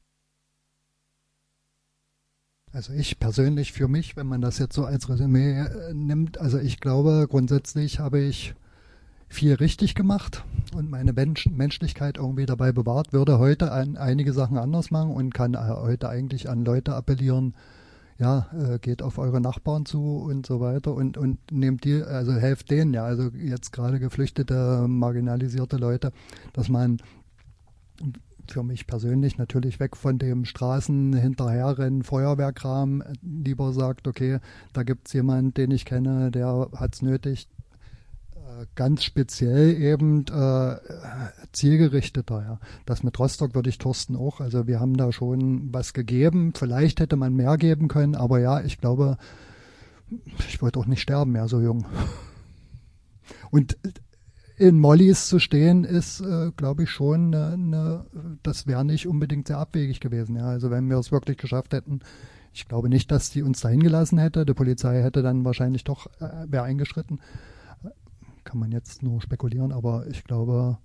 Also ich persönlich für mich, wenn man das jetzt so als Resümee äh, nimmt, also ich glaube, grundsätzlich habe ich viel richtig gemacht und meine Mensch, Menschlichkeit irgendwie dabei bewahrt, würde heute an einige Sachen anders machen und kann äh, heute eigentlich an Leute appellieren, ja, äh, geht auf eure Nachbarn zu und so weiter und, und nehmt die, also helft denen, ja, also jetzt gerade geflüchtete, marginalisierte Leute, dass man für mich persönlich natürlich weg von dem Straßen hinterherrennen, Feuerwehrkram, lieber sagt, okay, da gibt es jemanden, den ich kenne, der hat es nötig, ganz speziell eben äh, zielgerichteter. Ja. Das mit Rostock würde ich Thorsten auch, also wir haben da schon was gegeben, vielleicht hätte man mehr geben können, aber ja, ich glaube, ich wollte auch nicht sterben, mehr so jung. Und in Mollys zu stehen ist, äh, glaube ich, schon eine, eine, das wäre nicht unbedingt sehr abwegig gewesen. Ja. Also wenn wir es wirklich geschafft hätten, ich glaube nicht, dass die uns dahin gelassen hätte, die Polizei hätte dann wahrscheinlich doch, äh, wäre eingeschritten. Kann man jetzt nur spekulieren, aber ich glaube,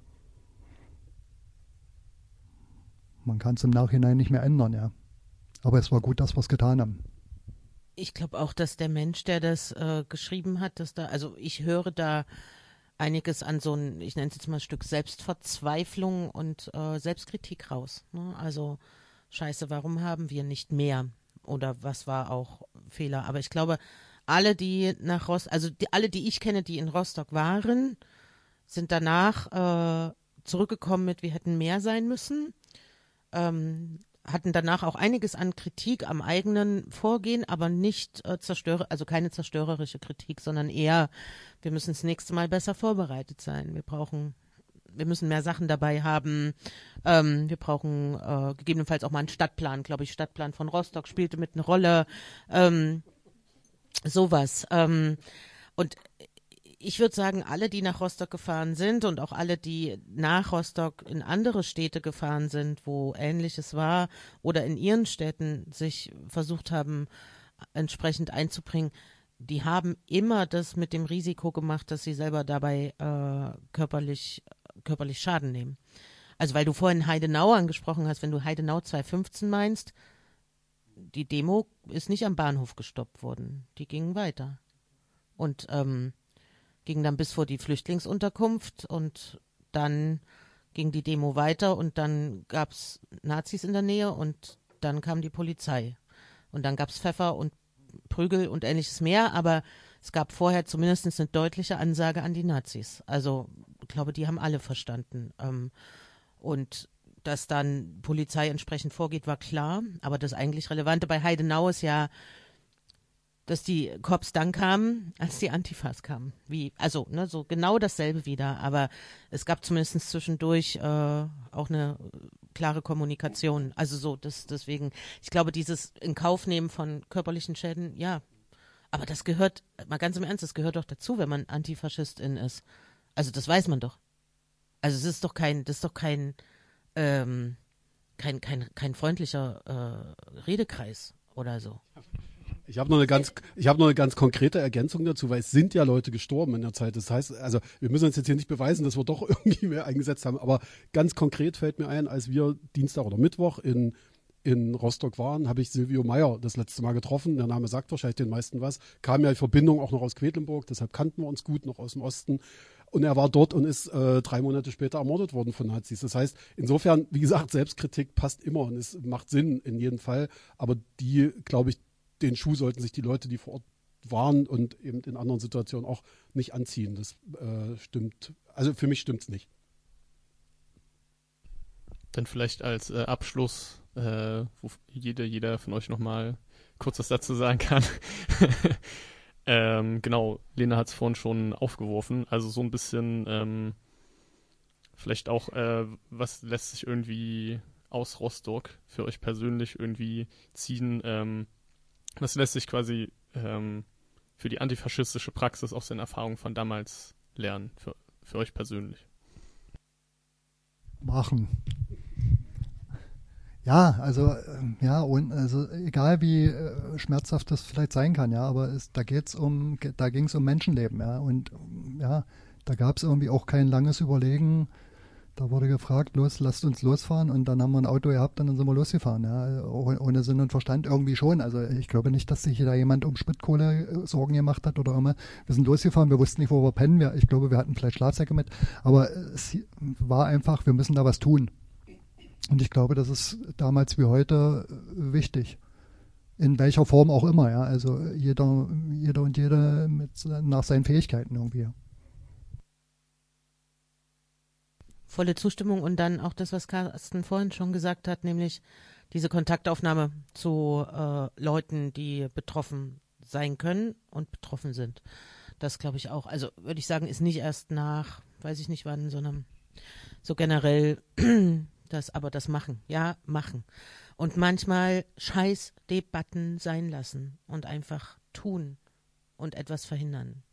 man kann es im Nachhinein nicht mehr ändern, ja. Aber es war gut, dass wir es getan haben. Ich glaube auch, dass der Mensch, der das äh, geschrieben hat, dass da, also ich höre da einiges an so ein, ich nenne es jetzt mal ein Stück Selbstverzweiflung und äh, Selbstkritik raus. Ne? Also Scheiße, warum haben wir nicht mehr? Oder was war auch Fehler? Aber ich glaube, alle, die nach Rostock, also die, alle, die ich kenne, die in Rostock waren, sind danach äh, zurückgekommen mit, wir hätten mehr sein müssen. Ähm, hatten danach auch einiges an Kritik am eigenen Vorgehen, aber nicht äh, zerstörer, also keine zerstörerische Kritik, sondern eher, wir müssen das nächste Mal besser vorbereitet sein. Wir brauchen, wir müssen mehr Sachen dabei haben. Ähm, wir brauchen äh, gegebenenfalls auch mal einen Stadtplan, glaube ich. Stadtplan von Rostock spielte mit eine Rolle. Ähm, sowas. Ähm, und ich würde sagen, alle, die nach Rostock gefahren sind und auch alle, die nach Rostock in andere Städte gefahren sind, wo Ähnliches war oder in ihren Städten sich versucht haben, entsprechend einzubringen, die haben immer das mit dem Risiko gemacht, dass sie selber dabei äh, körperlich, körperlich Schaden nehmen. Also weil du vorhin Heidenau angesprochen hast, wenn du Heidenau zweitausendfünfzehn meinst, die Demo ist nicht am Bahnhof gestoppt worden. Die gingen weiter. Und ähm, ging dann bis vor die Flüchtlingsunterkunft und dann ging die Demo weiter und dann gab es Nazis in der Nähe und dann kam die Polizei. Und dann gab es Pfeffer und Prügel und ähnliches mehr, aber es gab vorher zumindest eine deutliche Ansage an die Nazis. Also ich glaube, die haben alle verstanden. Ähm, und dass dann Polizei entsprechend vorgeht, war klar. Aber das eigentlich Relevante bei Heidenau ist ja, dass die Cops dann kamen, als die Antifas kamen. Wie, also, ne, so genau dasselbe wieder. Aber es gab zumindest zwischendurch äh, auch eine klare Kommunikation. Also so, das, deswegen, ich glaube, dieses in Kauf nehmen von körperlichen Schäden, ja. Aber das gehört, mal ganz im Ernst, das gehört doch dazu, wenn man Antifaschistin ist. Also das weiß man doch. Also es ist doch kein, das ist doch kein, ähm, kein, kein, kein freundlicher äh, Redekreis oder so. Ich habe noch eine ganz, ich habe noch eine ganz konkrete Ergänzung dazu, weil es sind ja Leute gestorben in der Zeit. Das heißt, also wir müssen uns jetzt hier nicht beweisen, dass wir doch irgendwie mehr eingesetzt haben. Aber ganz konkret fällt mir ein, als wir Dienstag oder Mittwoch in in Rostock waren, habe ich Silvio Meyer das letzte Mal getroffen. Der Name sagt wahrscheinlich den meisten was. Kam ja in Verbindung auch noch aus Quedlinburg, deshalb kannten wir uns gut, noch aus dem Osten. Und er war dort und ist äh, drei Monate später ermordet worden von Nazis. Das heißt, insofern, wie gesagt, Selbstkritik passt immer und es macht Sinn in jedem Fall. Aber die, glaube ich, den Schuh sollten sich die Leute, die vor Ort waren und eben in anderen Situationen auch nicht anziehen. Das äh, stimmt. Also für mich stimmt's nicht. Dann vielleicht als äh, Abschluss, äh, wo jeder, jeder von euch nochmal kurz was dazu sagen kann. ähm, genau, Lena hat es vorhin schon aufgeworfen. Also so ein bisschen ähm, vielleicht auch, äh, was lässt sich irgendwie aus Rostock für euch persönlich irgendwie ziehen? Ähm, was lässt sich quasi ähm, für die antifaschistische Praxis aus den Erfahrungen von damals lernen, für, für euch persönlich? Machen. Ja, also ja, und also egal wie äh, schmerzhaft das vielleicht sein kann, ja, aber es, da geht's um, da ging es um Menschenleben, ja, und ja, da gab es irgendwie auch kein langes Überlegen. Da wurde gefragt, los, lasst uns losfahren, und dann haben wir ein Auto gehabt und dann sind wir losgefahren, ja, ohne Sinn und Verstand irgendwie schon. Also ich glaube nicht, dass sich da jemand um Spritkohle Sorgen gemacht hat oder immer. Wir sind losgefahren, wir wussten nicht, wo wir pennen. Wir, ich glaube, wir hatten vielleicht Schlafsäcke mit, aber es war einfach, wir müssen da was tun. Und ich glaube, das ist damals wie heute wichtig. In welcher Form auch immer, ja. Also jeder, jeder und jede mit, nach seinen Fähigkeiten irgendwie. Volle Zustimmung, und dann auch das, was Carsten vorhin schon gesagt hat, nämlich diese Kontaktaufnahme zu äh, Leuten, die betroffen sein können und betroffen sind. Das glaube ich auch. Also würde ich sagen, ist nicht erst nach, weiß ich nicht wann, sondern so generell das, aber das machen. Ja, machen. Und manchmal scheiß Debatten sein lassen und einfach tun und etwas verhindern.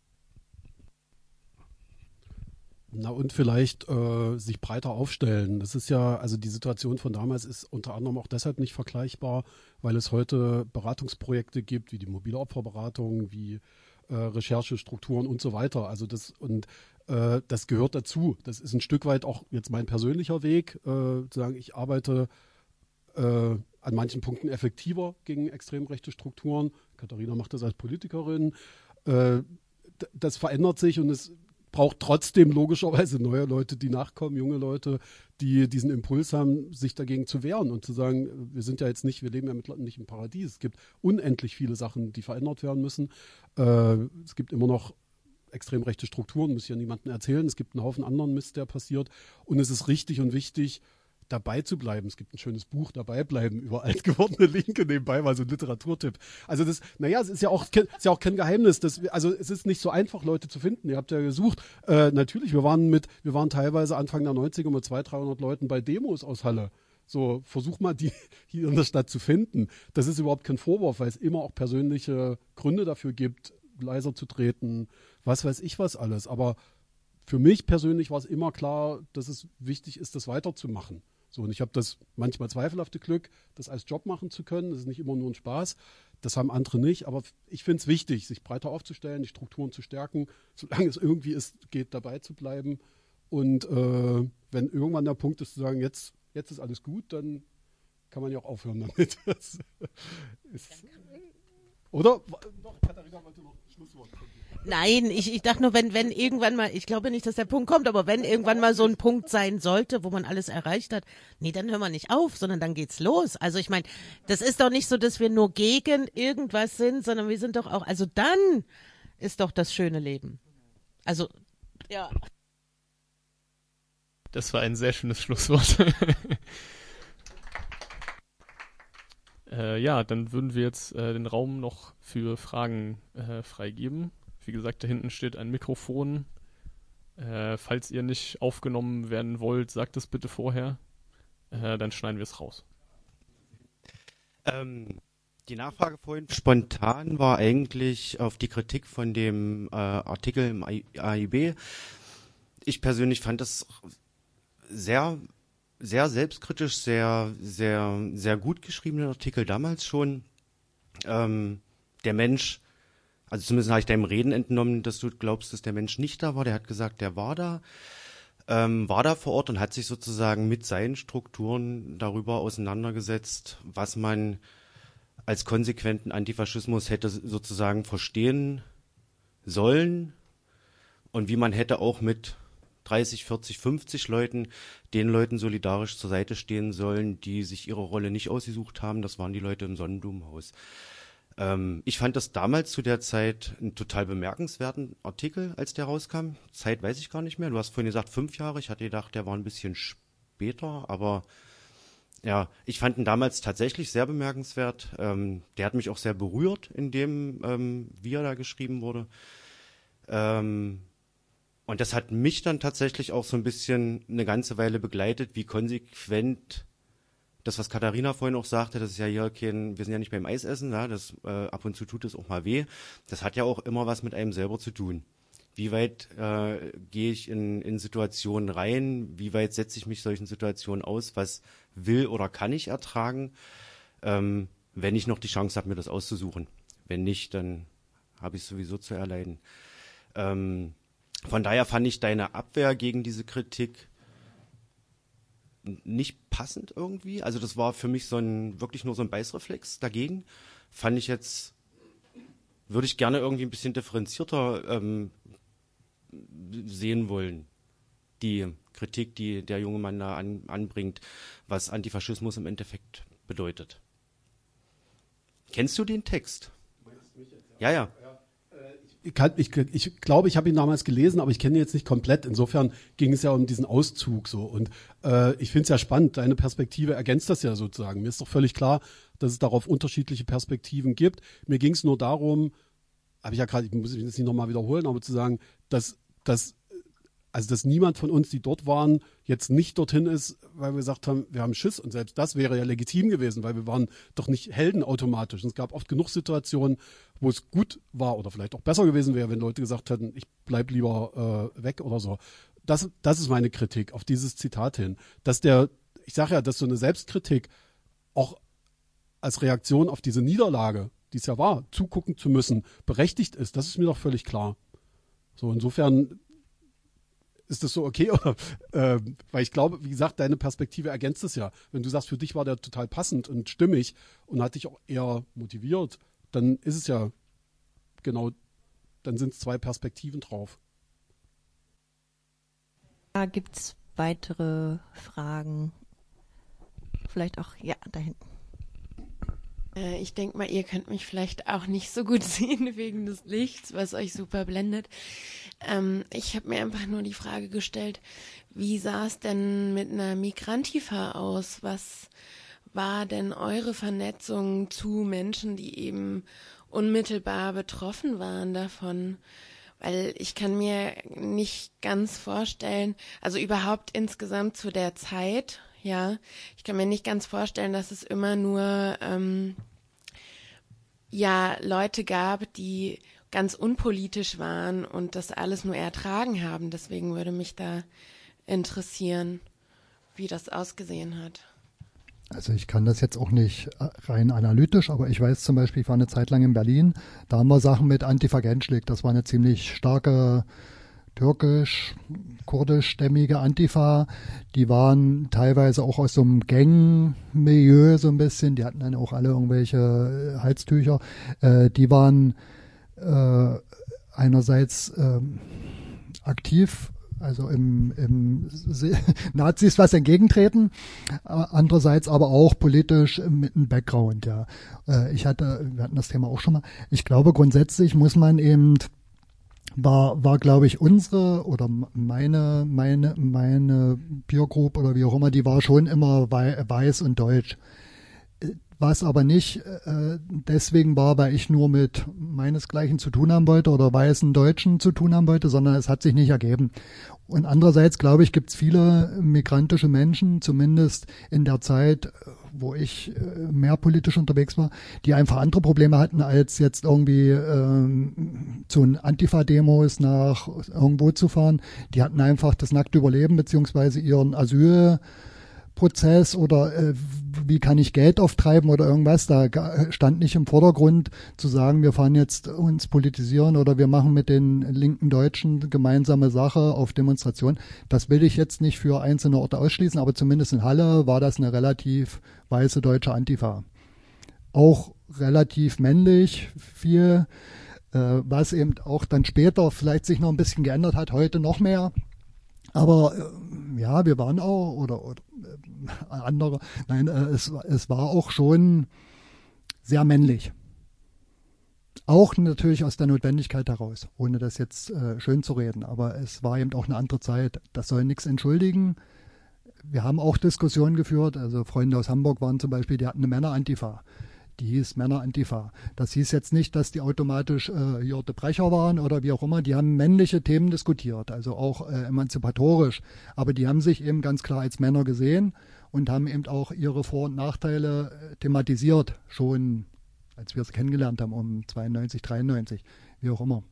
Na, und vielleicht äh, sich breiter aufstellen. Das ist ja, also die Situation von damals ist unter anderem auch deshalb nicht vergleichbar, weil es heute Beratungsprojekte gibt, wie die mobile Opferberatung, wie äh, Recherchestrukturen und so weiter. Also das und äh, das gehört dazu. Das ist ein Stück weit auch jetzt mein persönlicher Weg, äh, zu sagen, ich arbeite äh, an manchen Punkten effektiver gegen extrem rechte Strukturen. Katharina macht das als Politikerin. Äh, d- das verändert sich, und es braucht trotzdem logischerweise neue Leute, die nachkommen, junge Leute, die diesen Impuls haben, sich dagegen zu wehren und zu sagen, wir sind ja jetzt nicht, wir leben ja mittlerweile nicht im Paradies. Es gibt unendlich viele Sachen, die verändert werden müssen. Äh, es gibt immer noch extrem rechte Strukturen, muss ich ja niemandem erzählen. Es gibt einen Haufen anderen Mist, der passiert. Und es ist richtig und wichtig, dabei zu bleiben. Es gibt ein schönes Buch, Dabei bleiben, über alt gewordene Linke nebenbei, mal so ein Literaturtipp. Also das, naja, es ist ja auch, ist ja auch kein Geheimnis. Dass wir, also es ist nicht so einfach, Leute zu finden. Ihr habt ja gesucht. Äh, natürlich, wir waren mit, wir waren teilweise Anfang der neunziger mit zweihundert, dreihundert Leuten bei Demos aus Halle. So, versuch mal, die hier in der Stadt zu finden. Das ist überhaupt kein Vorwurf, weil es immer auch persönliche Gründe dafür gibt, leiser zu treten, was weiß ich was alles. Aber für mich persönlich war es immer klar, dass es wichtig ist, das weiterzumachen. So, und ich habe das manchmal zweifelhafte Glück, das als Job machen zu können. Das ist nicht immer nur ein Spaß. Das haben andere nicht. Aber ich finde es wichtig, sich breiter aufzustellen, die Strukturen zu stärken, solange es irgendwie ist, geht, dabei zu bleiben. Und äh, wenn irgendwann der Punkt ist, zu sagen, jetzt, jetzt ist alles gut, dann kann man ja auch aufhören damit. Das ist, oder? Doch, Katharina wollte noch ein Schlusswort. Nein, ich, ich dachte nur, wenn, wenn irgendwann mal, ich glaube nicht, dass der Punkt kommt, aber wenn irgendwann mal so ein Punkt sein sollte, wo man alles erreicht hat, nee, dann hören wir nicht auf, sondern dann geht's los. Also ich meine, das ist doch nicht so, dass wir nur gegen irgendwas sind, sondern wir sind doch auch, also dann ist doch das schöne Leben. Also, ja. Das war ein sehr schönes Schlusswort. äh, ja, dann würden wir jetzt äh, den Raum noch für Fragen äh, freigeben. Wie gesagt, da hinten steht ein Mikrofon. Äh, falls ihr nicht aufgenommen werden wollt, sagt es bitte vorher. Äh, dann schneiden wir es raus. Ähm, die Nachfrage vorhin spontan war eigentlich auf die Kritik von dem äh, Artikel im A I B. Ich persönlich fand das sehr, sehr selbstkritisch, sehr, sehr, sehr gut geschriebenen Artikel damals schon. Ähm, der Mensch, also zumindest habe ich deinem Reden entnommen, dass du glaubst, dass der Mensch nicht da war. Der hat gesagt, der war da, ähm, war da vor Ort und hat sich sozusagen mit seinen Strukturen darüber auseinandergesetzt, was man als konsequenten Antifaschismus hätte sozusagen verstehen sollen und wie man hätte auch mit dreißig, vierzig, fünfzig Leuten, den Leuten solidarisch zur Seite stehen sollen, die sich ihre Rolle nicht ausgesucht haben. Das waren die Leute im Sonnenblumenhaus. Ähm, ich fand das damals zu der Zeit einen total bemerkenswerten Artikel, als der rauskam. Zeit weiß ich gar nicht mehr. Du hast vorhin gesagt fünf Jahre. Ich hatte gedacht, der war ein bisschen später, aber Ja, ich fand ihn damals tatsächlich sehr bemerkenswert. Ähm, der hat mich auch sehr berührt, in dem, ähm, wie er da geschrieben wurde. Ähm, und das hat mich dann tatsächlich auch so ein bisschen eine ganze Weile begleitet, wie konsequent das, was Katharina vorhin auch sagte, das ist ja hier kein, wir sind ja nicht beim Eisessen, ja, das äh, ab und zu tut es auch mal weh. Das hat ja auch immer was mit einem selber zu tun. Wie weit äh, gehe ich in, in Situationen rein? Wie weit setze ich mich solchen Situationen aus? Was will oder kann ich ertragen, ähm, wenn ich noch die Chance habe, mir das auszusuchen? Wenn nicht, dann habe ich es sowieso zu erleiden. Ähm, von daher fand ich deine Abwehr gegen diese Kritik nicht passend irgendwie. Also das war für mich so ein wirklich nur so ein Beißreflex dagegen. Fand ich jetzt, würde ich gerne irgendwie ein bisschen differenzierter ähm, sehen wollen. Die Kritik, die der junge Mann da an, anbringt, was Antifaschismus im Endeffekt bedeutet. Kennst du den Text? Ja, ja. Ich, kann, ich, ich glaube, ich habe ihn damals gelesen, aber ich kenne ihn jetzt nicht komplett. Insofern ging es ja um diesen Auszug so. Und äh, ich finde es ja spannend, deine Perspektive ergänzt das ja sozusagen. Mir ist doch völlig klar, dass es darauf unterschiedliche Perspektiven gibt. Mir ging es nur darum, habe ich ja gerade, ich muss es nicht nochmal wiederholen, aber zu sagen, dass, dass, also dass niemand von uns, die dort waren, jetzt nicht dorthin ist, weil wir gesagt haben, wir haben Schiss. Und selbst das wäre ja legitim gewesen, weil wir waren doch nicht Helden automatisch. Und es gab oft genug Situationen, wo es gut war oder vielleicht auch besser gewesen wäre, wenn Leute gesagt hätten, ich bleib lieber äh, weg oder so. Das, das ist meine Kritik auf dieses Zitat hin. Dass der, ich sage ja, dass so eine Selbstkritik auch als Reaktion auf diese Niederlage, die es ja war, zugucken zu müssen, berechtigt ist, das ist mir doch völlig klar. So, insofern ist das so okay? Oder, äh, weil ich glaube, wie gesagt, deine Perspektive ergänzt es ja. Wenn du sagst, für dich war der total passend und stimmig und hat dich auch eher motiviert, dann ist es ja genau, dann sind es zwei Perspektiven drauf. Da gibt es weitere Fragen. Vielleicht auch, ja, da hinten. Ich denke mal, ihr könnt mich vielleicht auch nicht so gut sehen wegen des Lichts, was euch super blendet. Ähm, ich habe mir einfach nur die Frage gestellt, wie sah es denn mit einer Migrantifa aus? Was war denn eure Vernetzung zu Menschen, die eben unmittelbar betroffen waren davon? Weil ich kann mir nicht ganz vorstellen, also überhaupt insgesamt zu der Zeit, ja, ich kann mir nicht ganz vorstellen, dass es immer nur ähm, ja Leute gab, die ganz unpolitisch waren und das alles nur ertragen haben. Deswegen würde mich da interessieren, wie das ausgesehen hat. Also ich kann das jetzt auch nicht rein analytisch, aber ich weiß zum Beispiel, ich war eine Zeit lang in Berlin, da haben wir Sachen mit Antifa Genschlik, das war eine ziemlich starke türkisch, kurdischstämmige Antifa, die waren teilweise auch aus so einem Gang-Milieu so ein bisschen, die hatten dann auch alle irgendwelche Halstücher, äh, die waren äh, einerseits äh, aktiv, also im, im Nazis was entgegentreten, andererseits aber auch politisch mit einem Background, ja. Äh, ich hatte, wir hatten das Thema auch schon mal, ich glaube grundsätzlich muss man eben war, war glaube ich, unsere oder meine, meine, meine Peer Group oder wie auch immer, die war schon immer wei- weiß und deutsch. Was aber nicht äh, deswegen war, weil ich nur mit meinesgleichen zu tun haben wollte oder weißen Deutschen zu tun haben wollte, sondern es hat sich nicht ergeben. Und andererseits, glaube ich, gibt es viele migrantische Menschen, zumindest in der Zeit, wo ich äh, mehr politisch unterwegs war, die einfach andere Probleme hatten, als jetzt irgendwie ähm, zu den Antifa-Demos nach irgendwo zu fahren. Die hatten einfach das nackte Überleben beziehungsweise ihren Asyl Prozess oder äh, wie kann ich Geld auftreiben oder irgendwas, da stand nicht im Vordergrund zu sagen, wir fahren jetzt uns politisieren oder wir machen mit den linken Deutschen gemeinsame Sache auf Demonstrationen. Das will ich jetzt nicht für einzelne Orte ausschließen, aber zumindest in Halle war das eine relativ weiße deutsche Antifa. Auch relativ männlich, viel, äh, was eben auch dann später vielleicht sich noch ein bisschen geändert hat, heute noch mehr. Aber äh, ja, wir waren auch, oder, oder äh, andere, nein, äh, es, es war auch schon sehr männlich. Auch natürlich aus der Notwendigkeit heraus, ohne das jetzt äh, schön zu reden. Aber es war eben auch eine andere Zeit. Das soll nichts entschuldigen. wir haben auch Diskussionen geführt. Also Freunde aus Hamburg waren zum Beispiel, die hatten eine Männer-Antifa. Die hieß Männer-Antifa. Das hieß jetzt nicht, dass die automatisch äh, Jörte Brecher waren oder wie auch immer. Die haben männliche Themen diskutiert, also auch äh, emanzipatorisch. Aber die haben sich eben ganz klar als Männer gesehen und haben eben auch ihre Vor- und Nachteile äh, thematisiert, schon als wir es kennengelernt haben, um zweiundneunzig, dreiundneunzig, wie auch immer.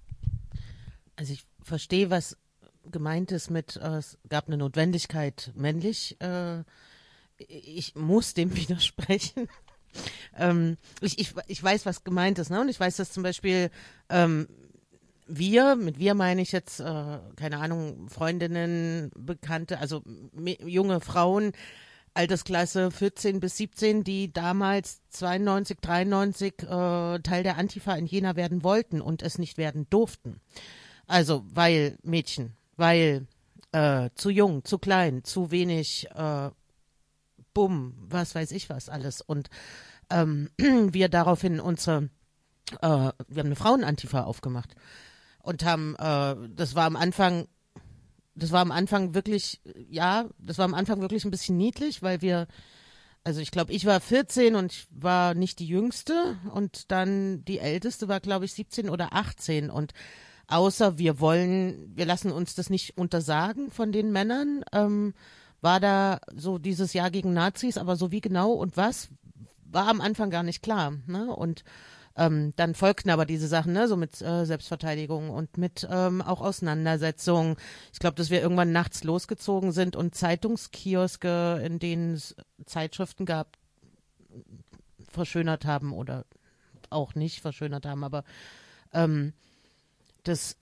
Also ich verstehe, was gemeint ist mit, äh, es gab eine Notwendigkeit, männlich. Äh, ich muss dem widersprechen. ähm, ich, ich, ich weiß, was gemeint ist, ne? Und ich weiß, dass zum Beispiel ähm, wir, mit wir meine ich jetzt, äh, keine Ahnung, Freundinnen, Bekannte, also me- junge Frauen, Altersklasse vierzehn bis siebzehn, die damals zweiundneunzig, dreiundneunzig äh, Teil der Antifa in Jena werden wollten und es nicht werden durften. Also, weil Mädchen, weil äh, zu jung, zu klein, zu wenig äh, Bumm, was weiß ich was alles. Und ähm, wir daraufhin unsere, äh, wir haben eine Frauenantifa aufgemacht und haben, äh, das war am Anfang, das war am Anfang wirklich, ja, das war am Anfang wirklich ein bisschen niedlich, weil wir, also ich glaube, ich war vierzehn und ich war nicht die Jüngste und dann die Älteste war, glaube ich, siebzehn oder achtzehn und außer wir wollen, wir lassen uns das nicht untersagen von den Männern, ähm, war da so dieses Jahr gegen Nazis, aber so wie genau und was, war am Anfang gar nicht klar. Ne? Und ähm, dann folgten aber diese Sachen, ne, so mit äh, Selbstverteidigung und mit ähm, auch Auseinandersetzungen. Ich glaube, dass wir irgendwann nachts losgezogen sind und Zeitungskioske, in denen es Zeitschriften gab, verschönert haben oder auch nicht verschönert haben, aber ähm, das,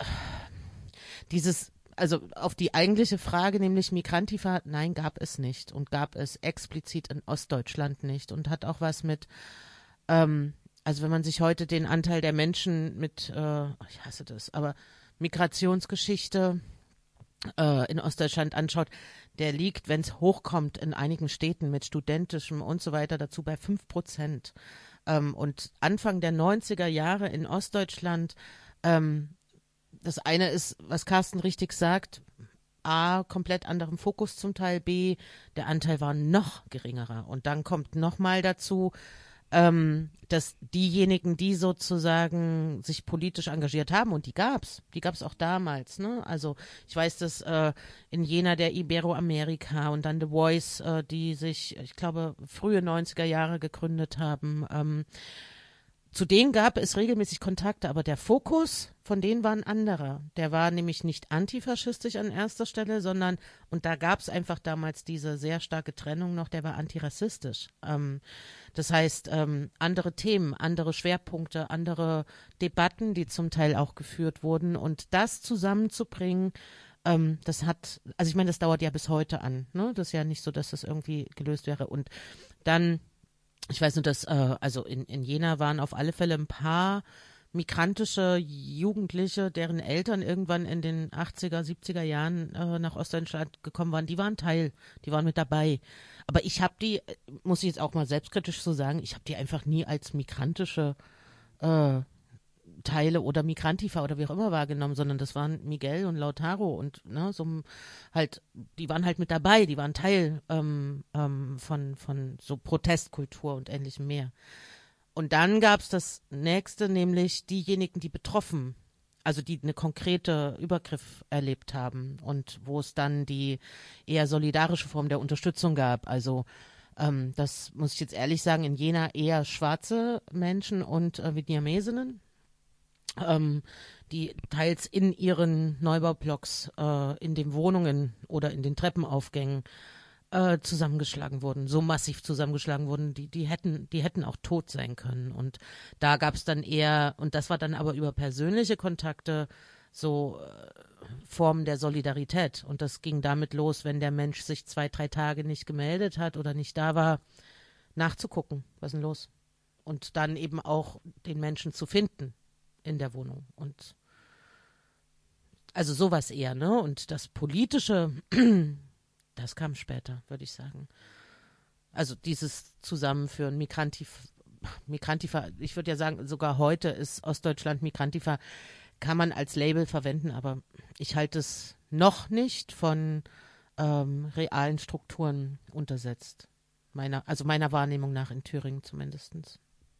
dieses, also auf die eigentliche Frage, nämlich Migrantifa, nein, gab es nicht und gab es explizit in Ostdeutschland nicht und hat auch was mit, ähm, also wenn man sich heute den Anteil der Menschen mit, äh, ich hasse das, aber Migrationsgeschichte äh, in Ostdeutschland anschaut, der liegt, wenn es hochkommt, in einigen Städten mit studentischem und so weiter dazu bei fünf Prozent. Ähm, und Anfang der neunziger Jahre in Ostdeutschland, ähm, das eine ist, was Carsten richtig sagt, A, komplett anderem Fokus zum Teil, B, der Anteil war noch geringerer. Und dann kommt nochmal dazu, ähm, dass diejenigen, die sozusagen sich politisch engagiert haben, und die gab's, die gab's auch damals, ne? Also ich weiß, dass äh, in Jena der Iberoamerika und dann The Voice, äh, die sich, ich glaube, frühe neunziger Jahre gegründet haben, ähm, zu denen gab es regelmäßig Kontakte, aber der Fokus von denen war ein anderer. Der war nämlich nicht antifaschistisch an erster Stelle, sondern, und da gab es einfach damals diese sehr starke Trennung noch, der war antirassistisch. Ähm, das heißt, ähm, andere Themen, andere Schwerpunkte, andere Debatten, die zum Teil auch geführt wurden. Und das zusammenzubringen, ähm, das hat, also ich meine, das dauert ja bis heute an. Ne? Das ist ja nicht so, dass das irgendwie gelöst wäre. Und dann, ich weiß nur, dass, äh, also in, in Jena waren auf alle Fälle ein paar migrantische Jugendliche, deren Eltern irgendwann in den achtziger, siebziger Jahren äh, nach Ostdeutschland gekommen waren, die waren Teil, die waren mit dabei. Aber ich habe die, muss ich jetzt auch mal selbstkritisch so sagen, ich habe die einfach nie als migrantische äh, Teile oder Migrantifa oder wie auch immer wahrgenommen, sondern das waren Miguel und Lautaro und ne, so halt, die waren halt mit dabei, die waren Teil ähm, ähm, von, von so Protestkultur und ähnlichem mehr. Und dann gab es das nächste, nämlich diejenigen, die betroffen, also die eine konkrete Übergriff erlebt haben und wo es dann die eher solidarische Form der Unterstützung gab. Also ähm, das muss ich jetzt ehrlich sagen, in Jena eher schwarze Menschen und äh, Vietnamesinnen, ähm, die teils in ihren Neubaublocks, äh, in den Wohnungen oder in den Treppenaufgängen äh, zusammengeschlagen wurden, so massiv zusammengeschlagen wurden, die, die hätten, die hätten auch tot sein können. Und da gab es dann eher, und das war dann aber über persönliche Kontakte, so äh, Formen der Solidarität. Und das ging damit los, wenn der Mensch sich zwei, drei Tage nicht gemeldet hat oder nicht da war, nachzugucken, was ist denn los? Und dann eben auch den Menschen zu finden in der Wohnung. Und also sowas eher, ne? Und das Politische, das kam später, würde ich sagen. Also dieses Zusammenführen, Migrantif, Migrantifa, ich würde ja sagen, sogar heute ist Ostdeutschland Migrantifa, kann man als Label verwenden, aber ich halte es noch nicht von ähm, realen Strukturen untersetzt. Meiner, also meiner Wahrnehmung nach in Thüringen zumindest.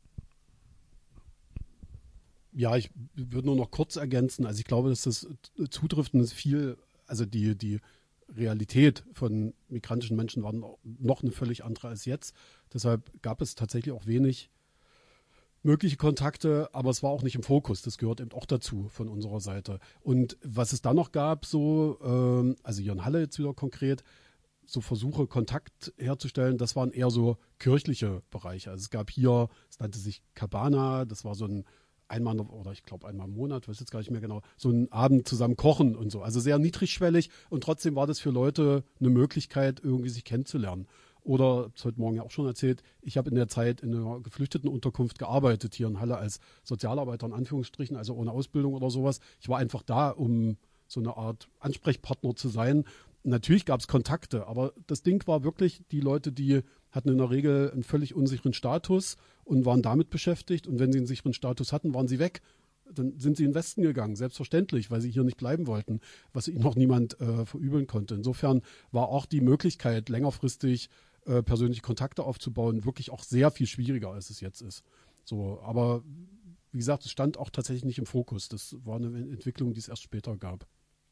Ja, ich würde nur noch kurz ergänzen. Also ich glaube, dass das zutrifft und ist viel, also die, die Realität von migrantischen Menschen war noch eine völlig andere als jetzt. Deshalb gab es tatsächlich auch wenig mögliche Kontakte, aber es war auch nicht im Fokus. Das gehört eben auch dazu von unserer Seite. Und was es dann noch gab, so, ähm, also hier in Halle jetzt wieder konkret, so Versuche, Kontakt herzustellen, das waren eher so kirchliche Bereiche. Also es gab hier, es nannte sich Cabana, das war so ein einmal oder ich glaube einmal im Monat, weiß jetzt gar nicht mehr genau, so einen Abend zusammen kochen und so. Also sehr niedrigschwellig und trotzdem war das für Leute eine Möglichkeit, irgendwie sich kennenzulernen. Oder, das heute Morgen ja auch schon erzählt, ich habe in der Zeit in einer Geflüchtetenunterkunft gearbeitet, hier in Halle als Sozialarbeiter in Anführungsstrichen, also ohne Ausbildung oder sowas. Ich war einfach da, um so eine Art Ansprechpartner zu sein. Natürlich gab es Kontakte, aber das Ding war wirklich, die Leute, die hatten in der Regel einen völlig unsicheren Status und waren damit beschäftigt. Und wenn sie einen sicheren Status hatten, waren sie weg. Dann sind sie in den Westen gegangen, selbstverständlich, weil sie hier nicht bleiben wollten, was ihnen noch niemand äh, verübeln konnte. Insofern war auch die Möglichkeit, längerfristig äh, persönliche Kontakte aufzubauen, wirklich auch sehr viel schwieriger, als es jetzt ist. So, aber wie gesagt, es stand auch tatsächlich nicht im Fokus. Das war eine Entwicklung, die es erst später gab.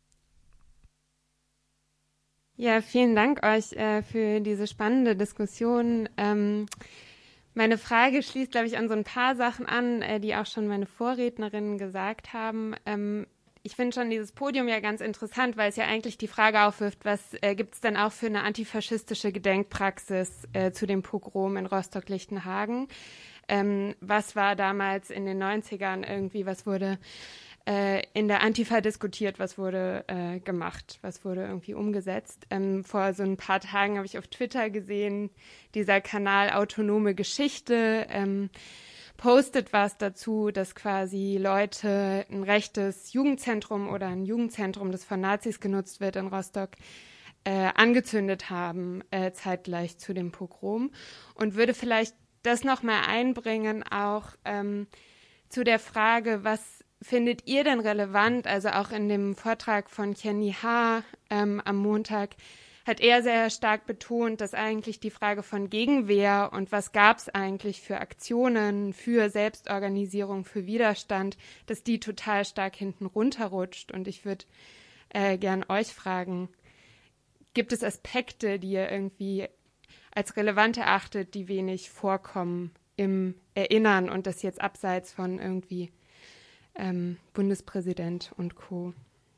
Ja, vielen Dank euch äh, für diese spannende Diskussion. Ähm, meine Frage schließt, glaube ich, an so ein paar Sachen an, äh, die auch schon meine Vorrednerinnen gesagt haben. Ähm, ich finde schon dieses Podium ja ganz interessant, weil es ja eigentlich die Frage aufwirft, was äh, gibt es denn auch für eine antifaschistische Gedenkpraxis äh, zu dem Pogrom in Rostock-Lichtenhagen? Ähm, was war damals in den neunzigern irgendwie, was wurde äh, in der Antifa diskutiert, was wurde äh, gemacht, was wurde irgendwie umgesetzt. Ähm, vor so ein paar Tagen habe ich auf Twitter gesehen, dieser Kanal Autonome Geschichte ähm, postet was dazu, dass quasi Leute ein rechtes Jugendzentrum oder ein Jugendzentrum, das von Nazis genutzt wird in Rostock, äh, angezündet haben, äh, zeitgleich zu dem Pogrom. Und würde vielleicht das nochmal einbringen, auch ähm, zu der Frage, was findet ihr denn relevant? Also auch in dem Vortrag von Kenny H. Ähm, am Montag hat er sehr stark betont, dass eigentlich die Frage von Gegenwehr und was gab es eigentlich für Aktionen, für Selbstorganisierung, für Widerstand, dass die total stark hinten runterrutscht. Und ich würde äh, gern euch fragen, gibt es Aspekte, die ihr irgendwie als relevant erachtet, die wenig vorkommen im Erinnern und das jetzt abseits von irgendwie ähm, Bundespräsident und Co.?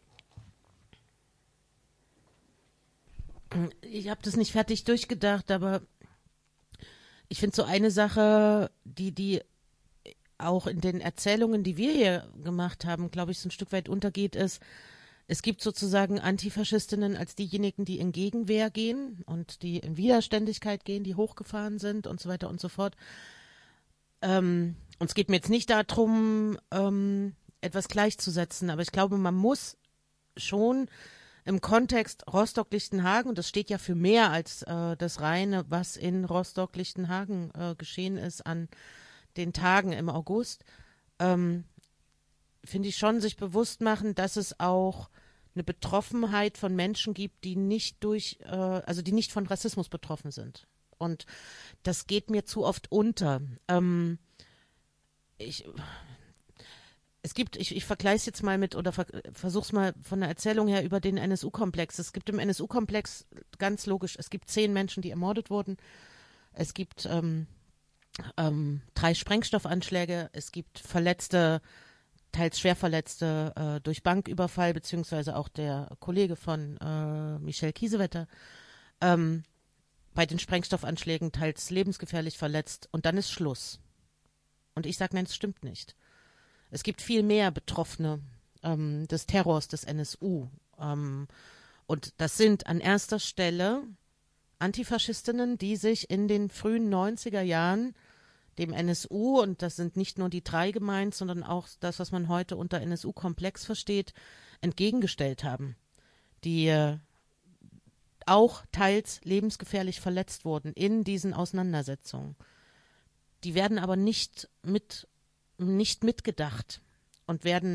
Ich habe das nicht fertig durchgedacht, aber ich finde so eine Sache, die, die auch in den Erzählungen, die wir hier gemacht haben, glaube ich, so ein Stück weit untergeht, ist, es gibt sozusagen Antifaschistinnen als diejenigen, die in Gegenwehr gehen und die in Widerständigkeit gehen, die hochgefahren sind und so weiter und so fort. Ähm, und es geht mir jetzt nicht darum, ähm, etwas gleichzusetzen, aber ich glaube, man muss schon im Kontext Rostock-Lichtenhagen, und das steht ja für mehr als äh, das reine, was in Rostock-Lichtenhagen äh, geschehen ist an den Tagen im August, ähm, finde ich schon, sich bewusst machen, dass es auch eine Betroffenheit von Menschen gibt, die nicht durch, äh, also die nicht von Rassismus betroffen sind. Und das geht mir zu oft unter. Ähm, ich Es gibt, ich, ich vergleiche es jetzt mal mit oder ver, versuche es mal von der Erzählung her über den N S U-Komplex. Es gibt im N S U-Komplex ganz logisch, es gibt zehn Menschen, die ermordet wurden. Es gibt ähm, ähm, drei Sprengstoffanschläge. Es gibt Verletzte, teils Schwerverletzte äh, durch Banküberfall, beziehungsweise auch der Kollege von äh, Michel Kiesewetter. Ähm, bei den Sprengstoffanschlägen teils lebensgefährlich verletzt. Und dann ist Schluss. Und ich sage, nein, es stimmt nicht. Es gibt viel mehr Betroffene ähm, des Terrors des N S U. Ähm, und das sind an erster Stelle Antifaschistinnen, die sich in den frühen neunziger Jahren dem N S U, und das sind nicht nur die drei gemeint, sondern auch das, was man heute unter N S U-Komplex versteht, entgegengestellt haben. Die äh, auch teils lebensgefährlich verletzt wurden in diesen Auseinandersetzungen. Die werden aber nicht mit nicht mitgedacht und werden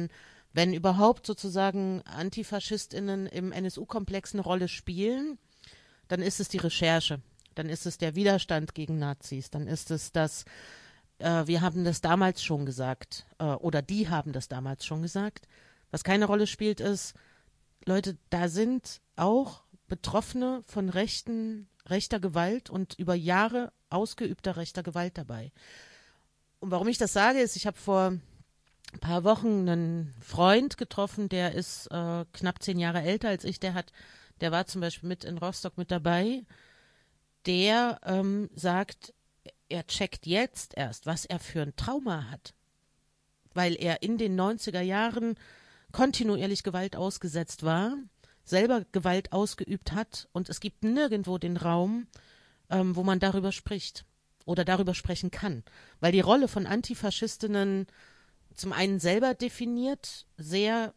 wenn überhaupt sozusagen AntifaschistInnen im N S U-Komplex eine Rolle spielen, dann ist es die Recherche, dann ist es der Widerstand gegen Nazis, dann ist es das, äh, wir haben das damals schon gesagt, äh, oder die haben das damals schon gesagt. Was keine Rolle spielt, ist, Leute, da sind auch Betroffene von rechten, rechter Gewalt und über Jahre ausgeübter rechter Gewalt dabei. Und warum ich das sage, ist, ich habe vor ein paar Wochen einen Freund getroffen, der ist äh, knapp zehn Jahre älter als ich, der hat, der war zum Beispiel mit in Rostock mit dabei, der ähm, sagt, er checkt jetzt erst, was er für ein Trauma hat, weil er in den neunziger Jahren kontinuierlich Gewalt ausgesetzt war, selber Gewalt ausgeübt hat und es gibt nirgendwo den Raum, ähm, wo man darüber spricht oder darüber sprechen kann, weil die Rolle von Antifaschistinnen zum einen selber definiert, sehr,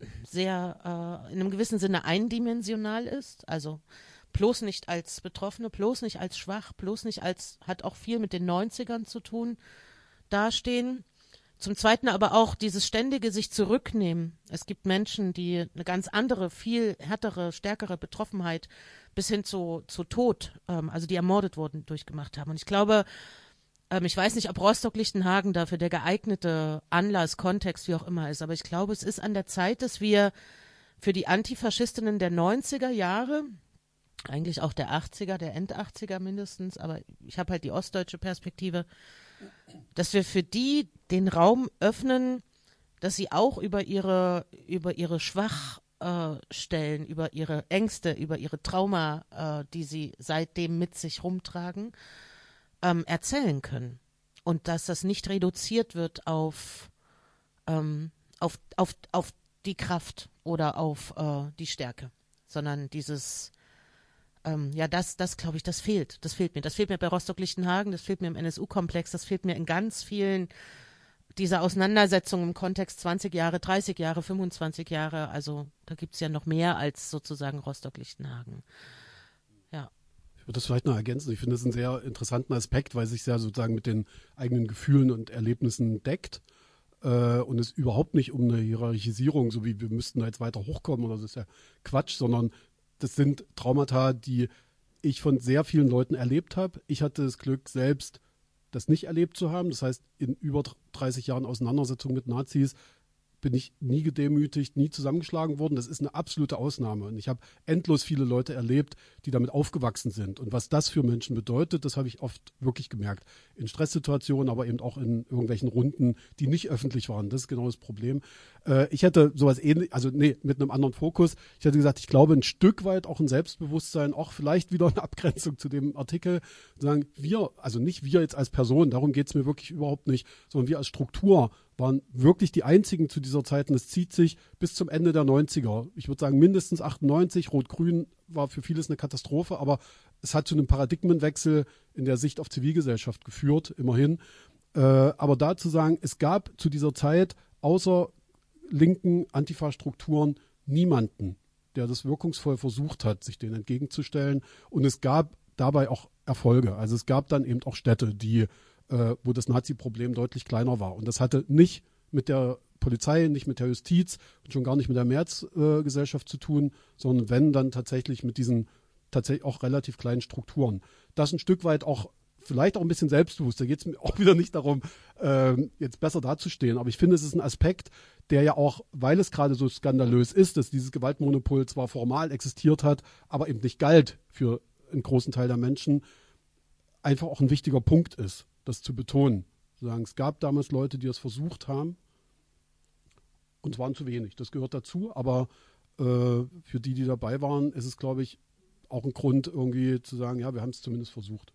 sehr äh, in einem gewissen Sinne eindimensional ist, also bloß nicht als Betroffene, bloß nicht als schwach, bloß nicht als, hat auch viel mit den neunzigern zu tun, dastehen. Zum Zweiten aber auch dieses ständige sich zurücknehmen. Es gibt Menschen, die eine ganz andere, viel härtere, stärkere Betroffenheit bis hin zu, zu Tod, ähm, also die ermordet wurden, durchgemacht haben. Und ich glaube, ähm, ich weiß nicht, ob Rostock-Lichtenhagen dafür der geeignete Anlass, Kontext, wie auch immer ist, aber ich glaube, es ist an der Zeit, dass wir für die Antifaschistinnen der neunziger Jahre, eigentlich auch der achtziger, der End-achtziger mindestens, aber ich habe halt die ostdeutsche Perspektive, dass wir für die den Raum öffnen, dass sie auch über ihre, über ihre Schwachstellen, äh, über ihre Ängste, über ihre Trauma, äh, die sie seitdem mit sich rumtragen, ähm, erzählen können. Und dass das nicht reduziert wird auf, ähm, auf, auf, auf die Kraft oder auf äh, die Stärke, sondern dieses Ähm, ja, das, das glaube ich, das fehlt. Das fehlt mir. Das fehlt mir bei Rostock-Lichtenhagen, das fehlt mir im N S U-Komplex, das fehlt mir in ganz vielen dieser Auseinandersetzungen im Kontext zwanzig Jahre, dreißig Jahre, fünfundzwanzig Jahre. Also da gibt es ja noch mehr als sozusagen Rostock-Lichtenhagen. Ja. Ich würde das vielleicht noch ergänzen. Ich finde das einen sehr interessanten Aspekt, weil es sich ja sozusagen mit den eigenen Gefühlen und Erlebnissen deckt. Äh, und es überhaupt nicht um eine Hierarchisierung, so wie wir müssten da jetzt weiter hochkommen oder das ist ja Quatsch, sondern das sind Traumata, die ich von sehr vielen Leuten erlebt habe. Ich hatte das Glück, selbst das nicht erlebt zu haben. Das heißt, in über dreißig Jahren Auseinandersetzung mit Nazis bin ich nie gedemütigt, nie zusammengeschlagen worden. Das ist eine absolute Ausnahme. Und ich habe endlos viele Leute erlebt, die damit aufgewachsen sind. Und was das für Menschen bedeutet, das habe ich oft wirklich gemerkt. In Stresssituationen, aber eben auch in irgendwelchen Runden, die nicht öffentlich waren. Das ist genau das Problem. Äh, ich hätte sowas ähnlich, also nee, mit einem anderen Fokus. Ich hätte gesagt, ich glaube ein Stück weit auch ein Selbstbewusstsein, auch vielleicht wieder eine Abgrenzung zu dem Artikel. Sagen wir, also nicht wir jetzt als Person, darum geht es mir wirklich überhaupt nicht, sondern wir als Struktur waren wirklich die einzigen zu dieser Zeit und es zieht sich bis zum Ende der neunziger. Ich würde sagen mindestens achtundneunzig, Rot-Grün war für vieles eine Katastrophe, aber es hat zu einem Paradigmenwechsel in der Sicht auf Zivilgesellschaft geführt, immerhin. Äh, aber da zu sagen, es gab zu dieser Zeit außer linken Antifa-Strukturen niemanden, der das wirkungsvoll versucht hat, sich denen entgegenzustellen und es gab dabei auch Erfolge. Also es gab dann eben auch Städte, die Äh, wo das Nazi-Problem deutlich kleiner war. Und das hatte nicht mit der Polizei, nicht mit der Justiz und schon gar nicht mit der Mehrheitsgesellschaft äh, zu tun, sondern wenn, dann tatsächlich mit diesen tatsächlich auch relativ kleinen Strukturen. Das ein Stück weit auch, vielleicht auch ein bisschen selbstbewusst. Da geht es mir auch wieder nicht darum, äh, jetzt besser dazustehen. Aber ich finde, es ist ein Aspekt, der ja auch, weil es gerade so skandalös ist, dass dieses Gewaltmonopol zwar formal existiert hat, aber eben nicht galt für einen großen Teil der Menschen, einfach auch ein wichtiger Punkt ist, das zu betonen. Sagen, es gab damals Leute, die das versucht haben und es waren zu wenig. Das gehört dazu, aber äh, für die, die dabei waren, ist es, glaube ich, auch ein Grund irgendwie zu sagen, ja, wir haben es zumindest versucht.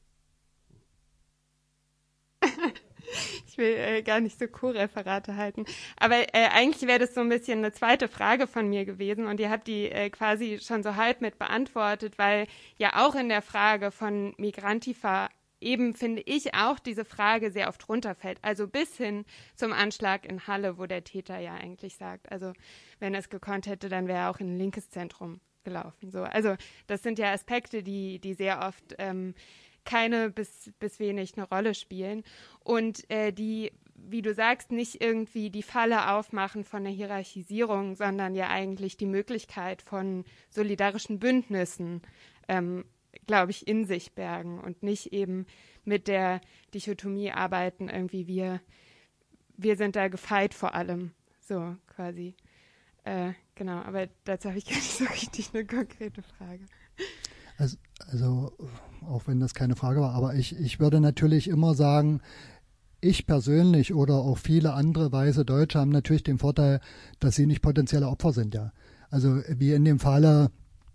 Ich will äh, gar nicht so Co-Referate halten. Aber äh, eigentlich wäre das so ein bisschen eine zweite Frage von mir gewesen und ihr habt die äh, quasi schon so halb mit beantwortet, weil ja auch in der Frage von Migrantifa eben, finde ich, auch diese Frage sehr oft runterfällt. Also bis hin zum Anschlag in Halle, wo der Täter ja eigentlich sagt, also wenn er es gekonnt hätte, dann wäre er auch in ein linkes Zentrum gelaufen. So, also das sind ja Aspekte, die, die sehr oft ähm, keine bis, bis wenig eine Rolle spielen. Und äh, die wie du sagst, nicht irgendwie die Falle aufmachen von der Hierarchisierung, sondern ja eigentlich die Möglichkeit von solidarischen Bündnissen, ähm, glaube ich, in sich bergen und nicht eben mit der Dichotomie arbeiten, irgendwie wir, wir sind da gefeit vor allem, so quasi. Äh, genau, aber dazu habe ich gar nicht so richtig eine konkrete Frage. Also, also auch wenn das keine Frage war, aber ich, ich würde natürlich immer sagen, ich persönlich oder auch viele andere weiße Deutsche haben natürlich den Vorteil, dass sie nicht potenzielle Opfer sind, ja. Also wie in dem Falle,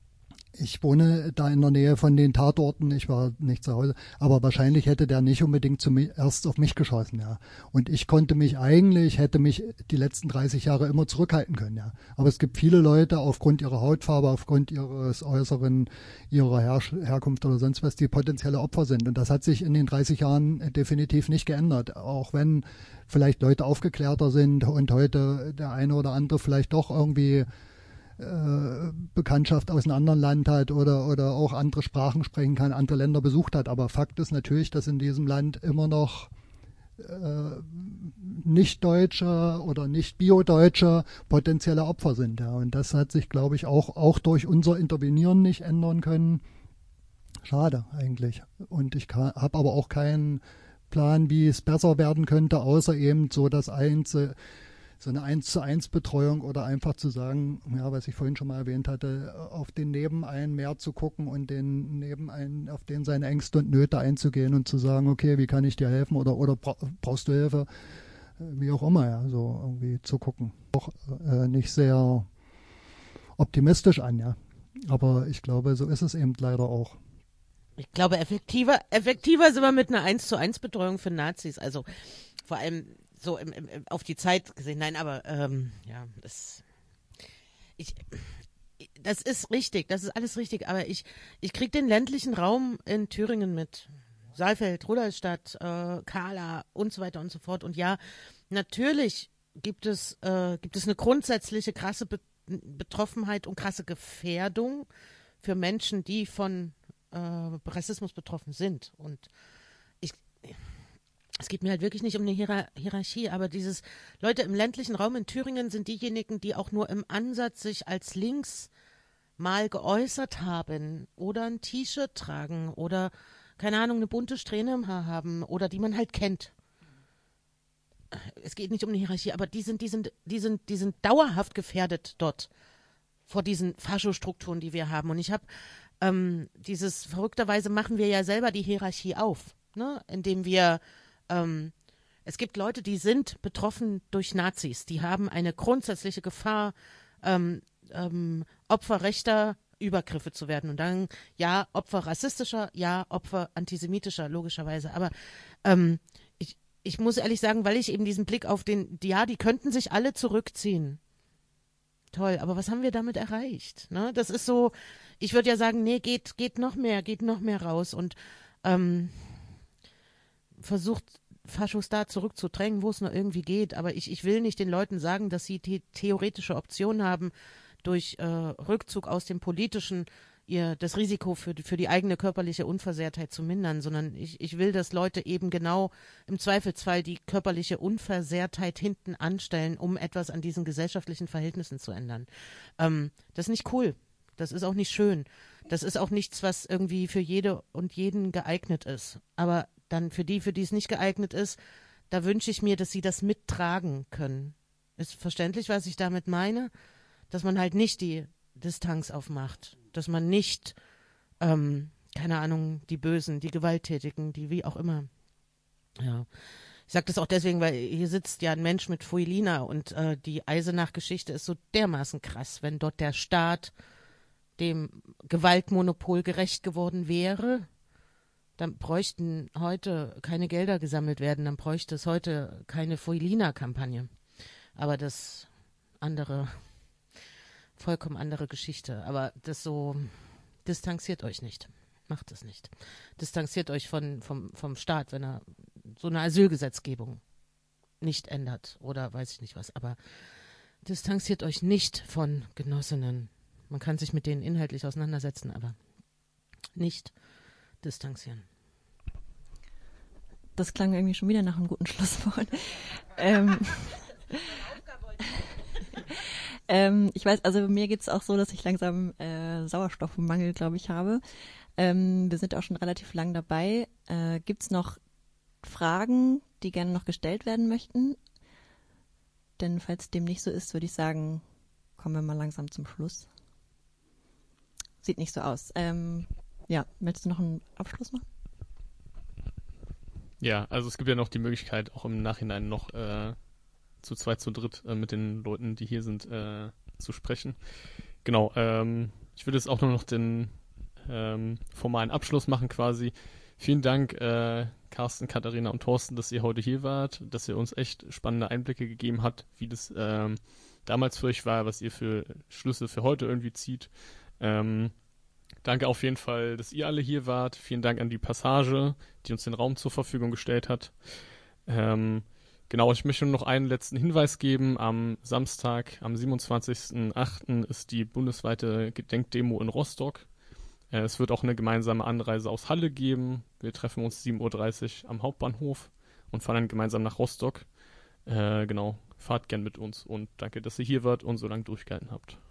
ich wohne da in der Nähe von den Tatorten, ich war nicht zu Hause, aber wahrscheinlich hätte der nicht unbedingt zuerst auf mich geschossen, ja. Und ich konnte mich eigentlich, hätte mich die letzten dreißig Jahre immer zurückhalten können, ja. Aber es gibt viele Leute aufgrund ihrer Hautfarbe, aufgrund ihres Äußeren, ihrer Her Herkunft oder sonst was, die potenzielle Opfer sind. Und das hat sich in den dreißig Jahren definitiv nicht geändert. Auch wenn vielleicht Leute aufgeklärter sind und heute der eine oder andere vielleicht doch irgendwie Bekanntschaft aus einem anderen Land hat oder, oder auch andere Sprachen sprechen kann, andere Länder besucht hat. Aber Fakt ist natürlich, dass in diesem Land immer noch äh, Nicht-Deutsche oder Nicht-Bio-Deutsche potenzielle Opfer sind. Ja. Und das hat sich, glaube ich, auch, auch durch unser Intervenieren nicht ändern können. Schade eigentlich. Und ich habe aber auch keinen Plan, wie es besser werden könnte, außer eben so das Einzel so eine eins zu eins Betreuung oder einfach zu sagen, ja, was ich vorhin schon mal erwähnt hatte, auf den Nebeneinen mehr zu gucken und den Nebeneinen, auf den seine Ängste und Nöte einzugehen und zu sagen, okay, wie kann ich dir helfen oder, oder brauchst du Hilfe? Wie auch immer, ja, so irgendwie zu gucken. Auch äh, nicht sehr optimistisch an, ja. Aber ich glaube, so ist es eben leider auch. Ich glaube, effektiver, effektiver sind wir mit einer eins zu eins Betreuung für Nazis. Also vor allem so im, im, auf die Zeit gesehen. Nein, aber ähm, ja, das, ich, das ist richtig, das ist alles richtig. Aber ich, ich kriege den ländlichen Raum in Thüringen mit. Saalfeld, Rudolstadt, äh, Kahla und so weiter und so fort. Und ja, natürlich gibt es, äh, gibt es eine grundsätzliche krasse Be- Betroffenheit und krasse Gefährdung für Menschen, die von äh, Rassismus betroffen sind. Und ich... Es geht mir halt wirklich nicht um eine Hier- Hierarchie, aber dieses, Leute im ländlichen Raum in Thüringen sind diejenigen, die auch nur im Ansatz sich als links mal geäußert haben oder ein T-Shirt tragen oder, keine Ahnung, eine bunte Strähne im Haar haben oder die man halt kennt. Es geht nicht um eine Hierarchie, aber die sind, die sind, die sind, die sind dauerhaft gefährdet dort vor diesen Faschostrukturen, die wir haben. Und ich habe ähm, dieses, verrückterweise machen wir ja selber die Hierarchie auf, ne, indem wir Ähm, es gibt Leute, die sind betroffen durch Nazis. Die haben eine grundsätzliche Gefahr, ähm, ähm, Opfer rechter Übergriffe zu werden. Und dann, ja, Opfer rassistischer, ja, Opfer antisemitischer, logischerweise. Aber ähm, ich, ich muss ehrlich sagen, weil ich eben diesen Blick auf den, ja, die könnten sich alle zurückziehen. Toll, aber was haben wir damit erreicht? Ne? Das ist so, ich würde ja sagen, nee, geht, geht noch mehr, geht noch mehr raus. Und ähm, versucht, Faschos da zurückzudrängen, wo es nur irgendwie geht. Aber ich, ich will nicht den Leuten sagen, dass sie die theoretische Option haben, durch äh, Rückzug aus dem Politischen ihr das Risiko für, für die eigene körperliche Unversehrtheit zu mindern, sondern ich, ich will, dass Leute eben genau im Zweifelsfall die körperliche Unversehrtheit hinten anstellen, um etwas an diesen gesellschaftlichen Verhältnissen zu ändern. Ähm, das ist nicht cool. Das ist auch nicht schön. Das ist auch nichts, was irgendwie für jede und jeden geeignet ist. Aber dann für die, für die es nicht geeignet ist, da wünsche ich mir, dass sie das mittragen können. Ist verständlich, was ich damit meine? Dass man halt nicht die Distanz aufmacht. Dass man nicht, ähm, keine Ahnung, die Bösen, die Gewalttätigen, die wie auch immer. Ja. Ich sage das auch deswegen, weil hier sitzt ja ein Mensch mit Fuilina und äh, die Eisenach-Geschichte ist so dermaßen krass, wenn dort der Staat dem Gewaltmonopol gerecht geworden wäre, dann bräuchten heute keine Gelder gesammelt werden, dann bräuchte es heute keine Fuilina-Kampagne. Aber das andere, vollkommen andere Geschichte. Aber das so, distanziert euch nicht. Macht es nicht. Distanziert euch von, vom, vom Staat, wenn er so eine Asylgesetzgebung nicht ändert oder weiß ich nicht was. Aber distanziert euch nicht von Genossinnen. Man kann sich mit denen inhaltlich auseinandersetzen, aber nicht distanzieren. das klang irgendwie schon wieder nach einem guten Schlusswort. ähm, ähm, ich weiß, also mir geht's auch so, dass ich langsam äh, Sauerstoffmangel, glaube ich, habe. Ähm, wir sind auch schon relativ lang dabei. Äh, gibt's noch Fragen, die gerne noch gestellt werden möchten? Denn falls dem nicht so ist, würde ich sagen, kommen wir mal langsam zum Schluss. Sieht nicht so aus. Ähm, ja, möchtest du noch einen Abschluss machen? Ja, also es gibt ja noch die Möglichkeit, auch im Nachhinein noch äh, zu zweit, zu dritt äh, mit den Leuten, die hier sind, äh, zu sprechen. Genau, ähm, ich würde jetzt auch nur noch den ähm, formalen Abschluss machen quasi. Vielen Dank, äh, Carsten, Katharina und Thorsten, dass ihr heute hier wart, dass ihr uns echt spannende Einblicke gegeben habt, wie das ähm, damals für euch war, was ihr für Schlüsse für heute irgendwie zieht. Ähm, danke auf jeden Fall, dass ihr alle hier wart. Vielen Dank an die Passage, die uns den Raum zur Verfügung gestellt hat. Ähm, genau, ich möchte nur noch einen letzten Hinweis geben. Am Samstag, am siebenundzwanzigsten achten ist die bundesweite Gedenkdemo in Rostock. Äh, es wird auch eine gemeinsame Anreise aus Halle geben. Wir treffen uns sieben Uhr dreißig am Hauptbahnhof und fahren dann gemeinsam nach Rostock. Äh, genau, fahrt gern mit uns und danke, dass ihr hier wart und so lange durchgehalten habt.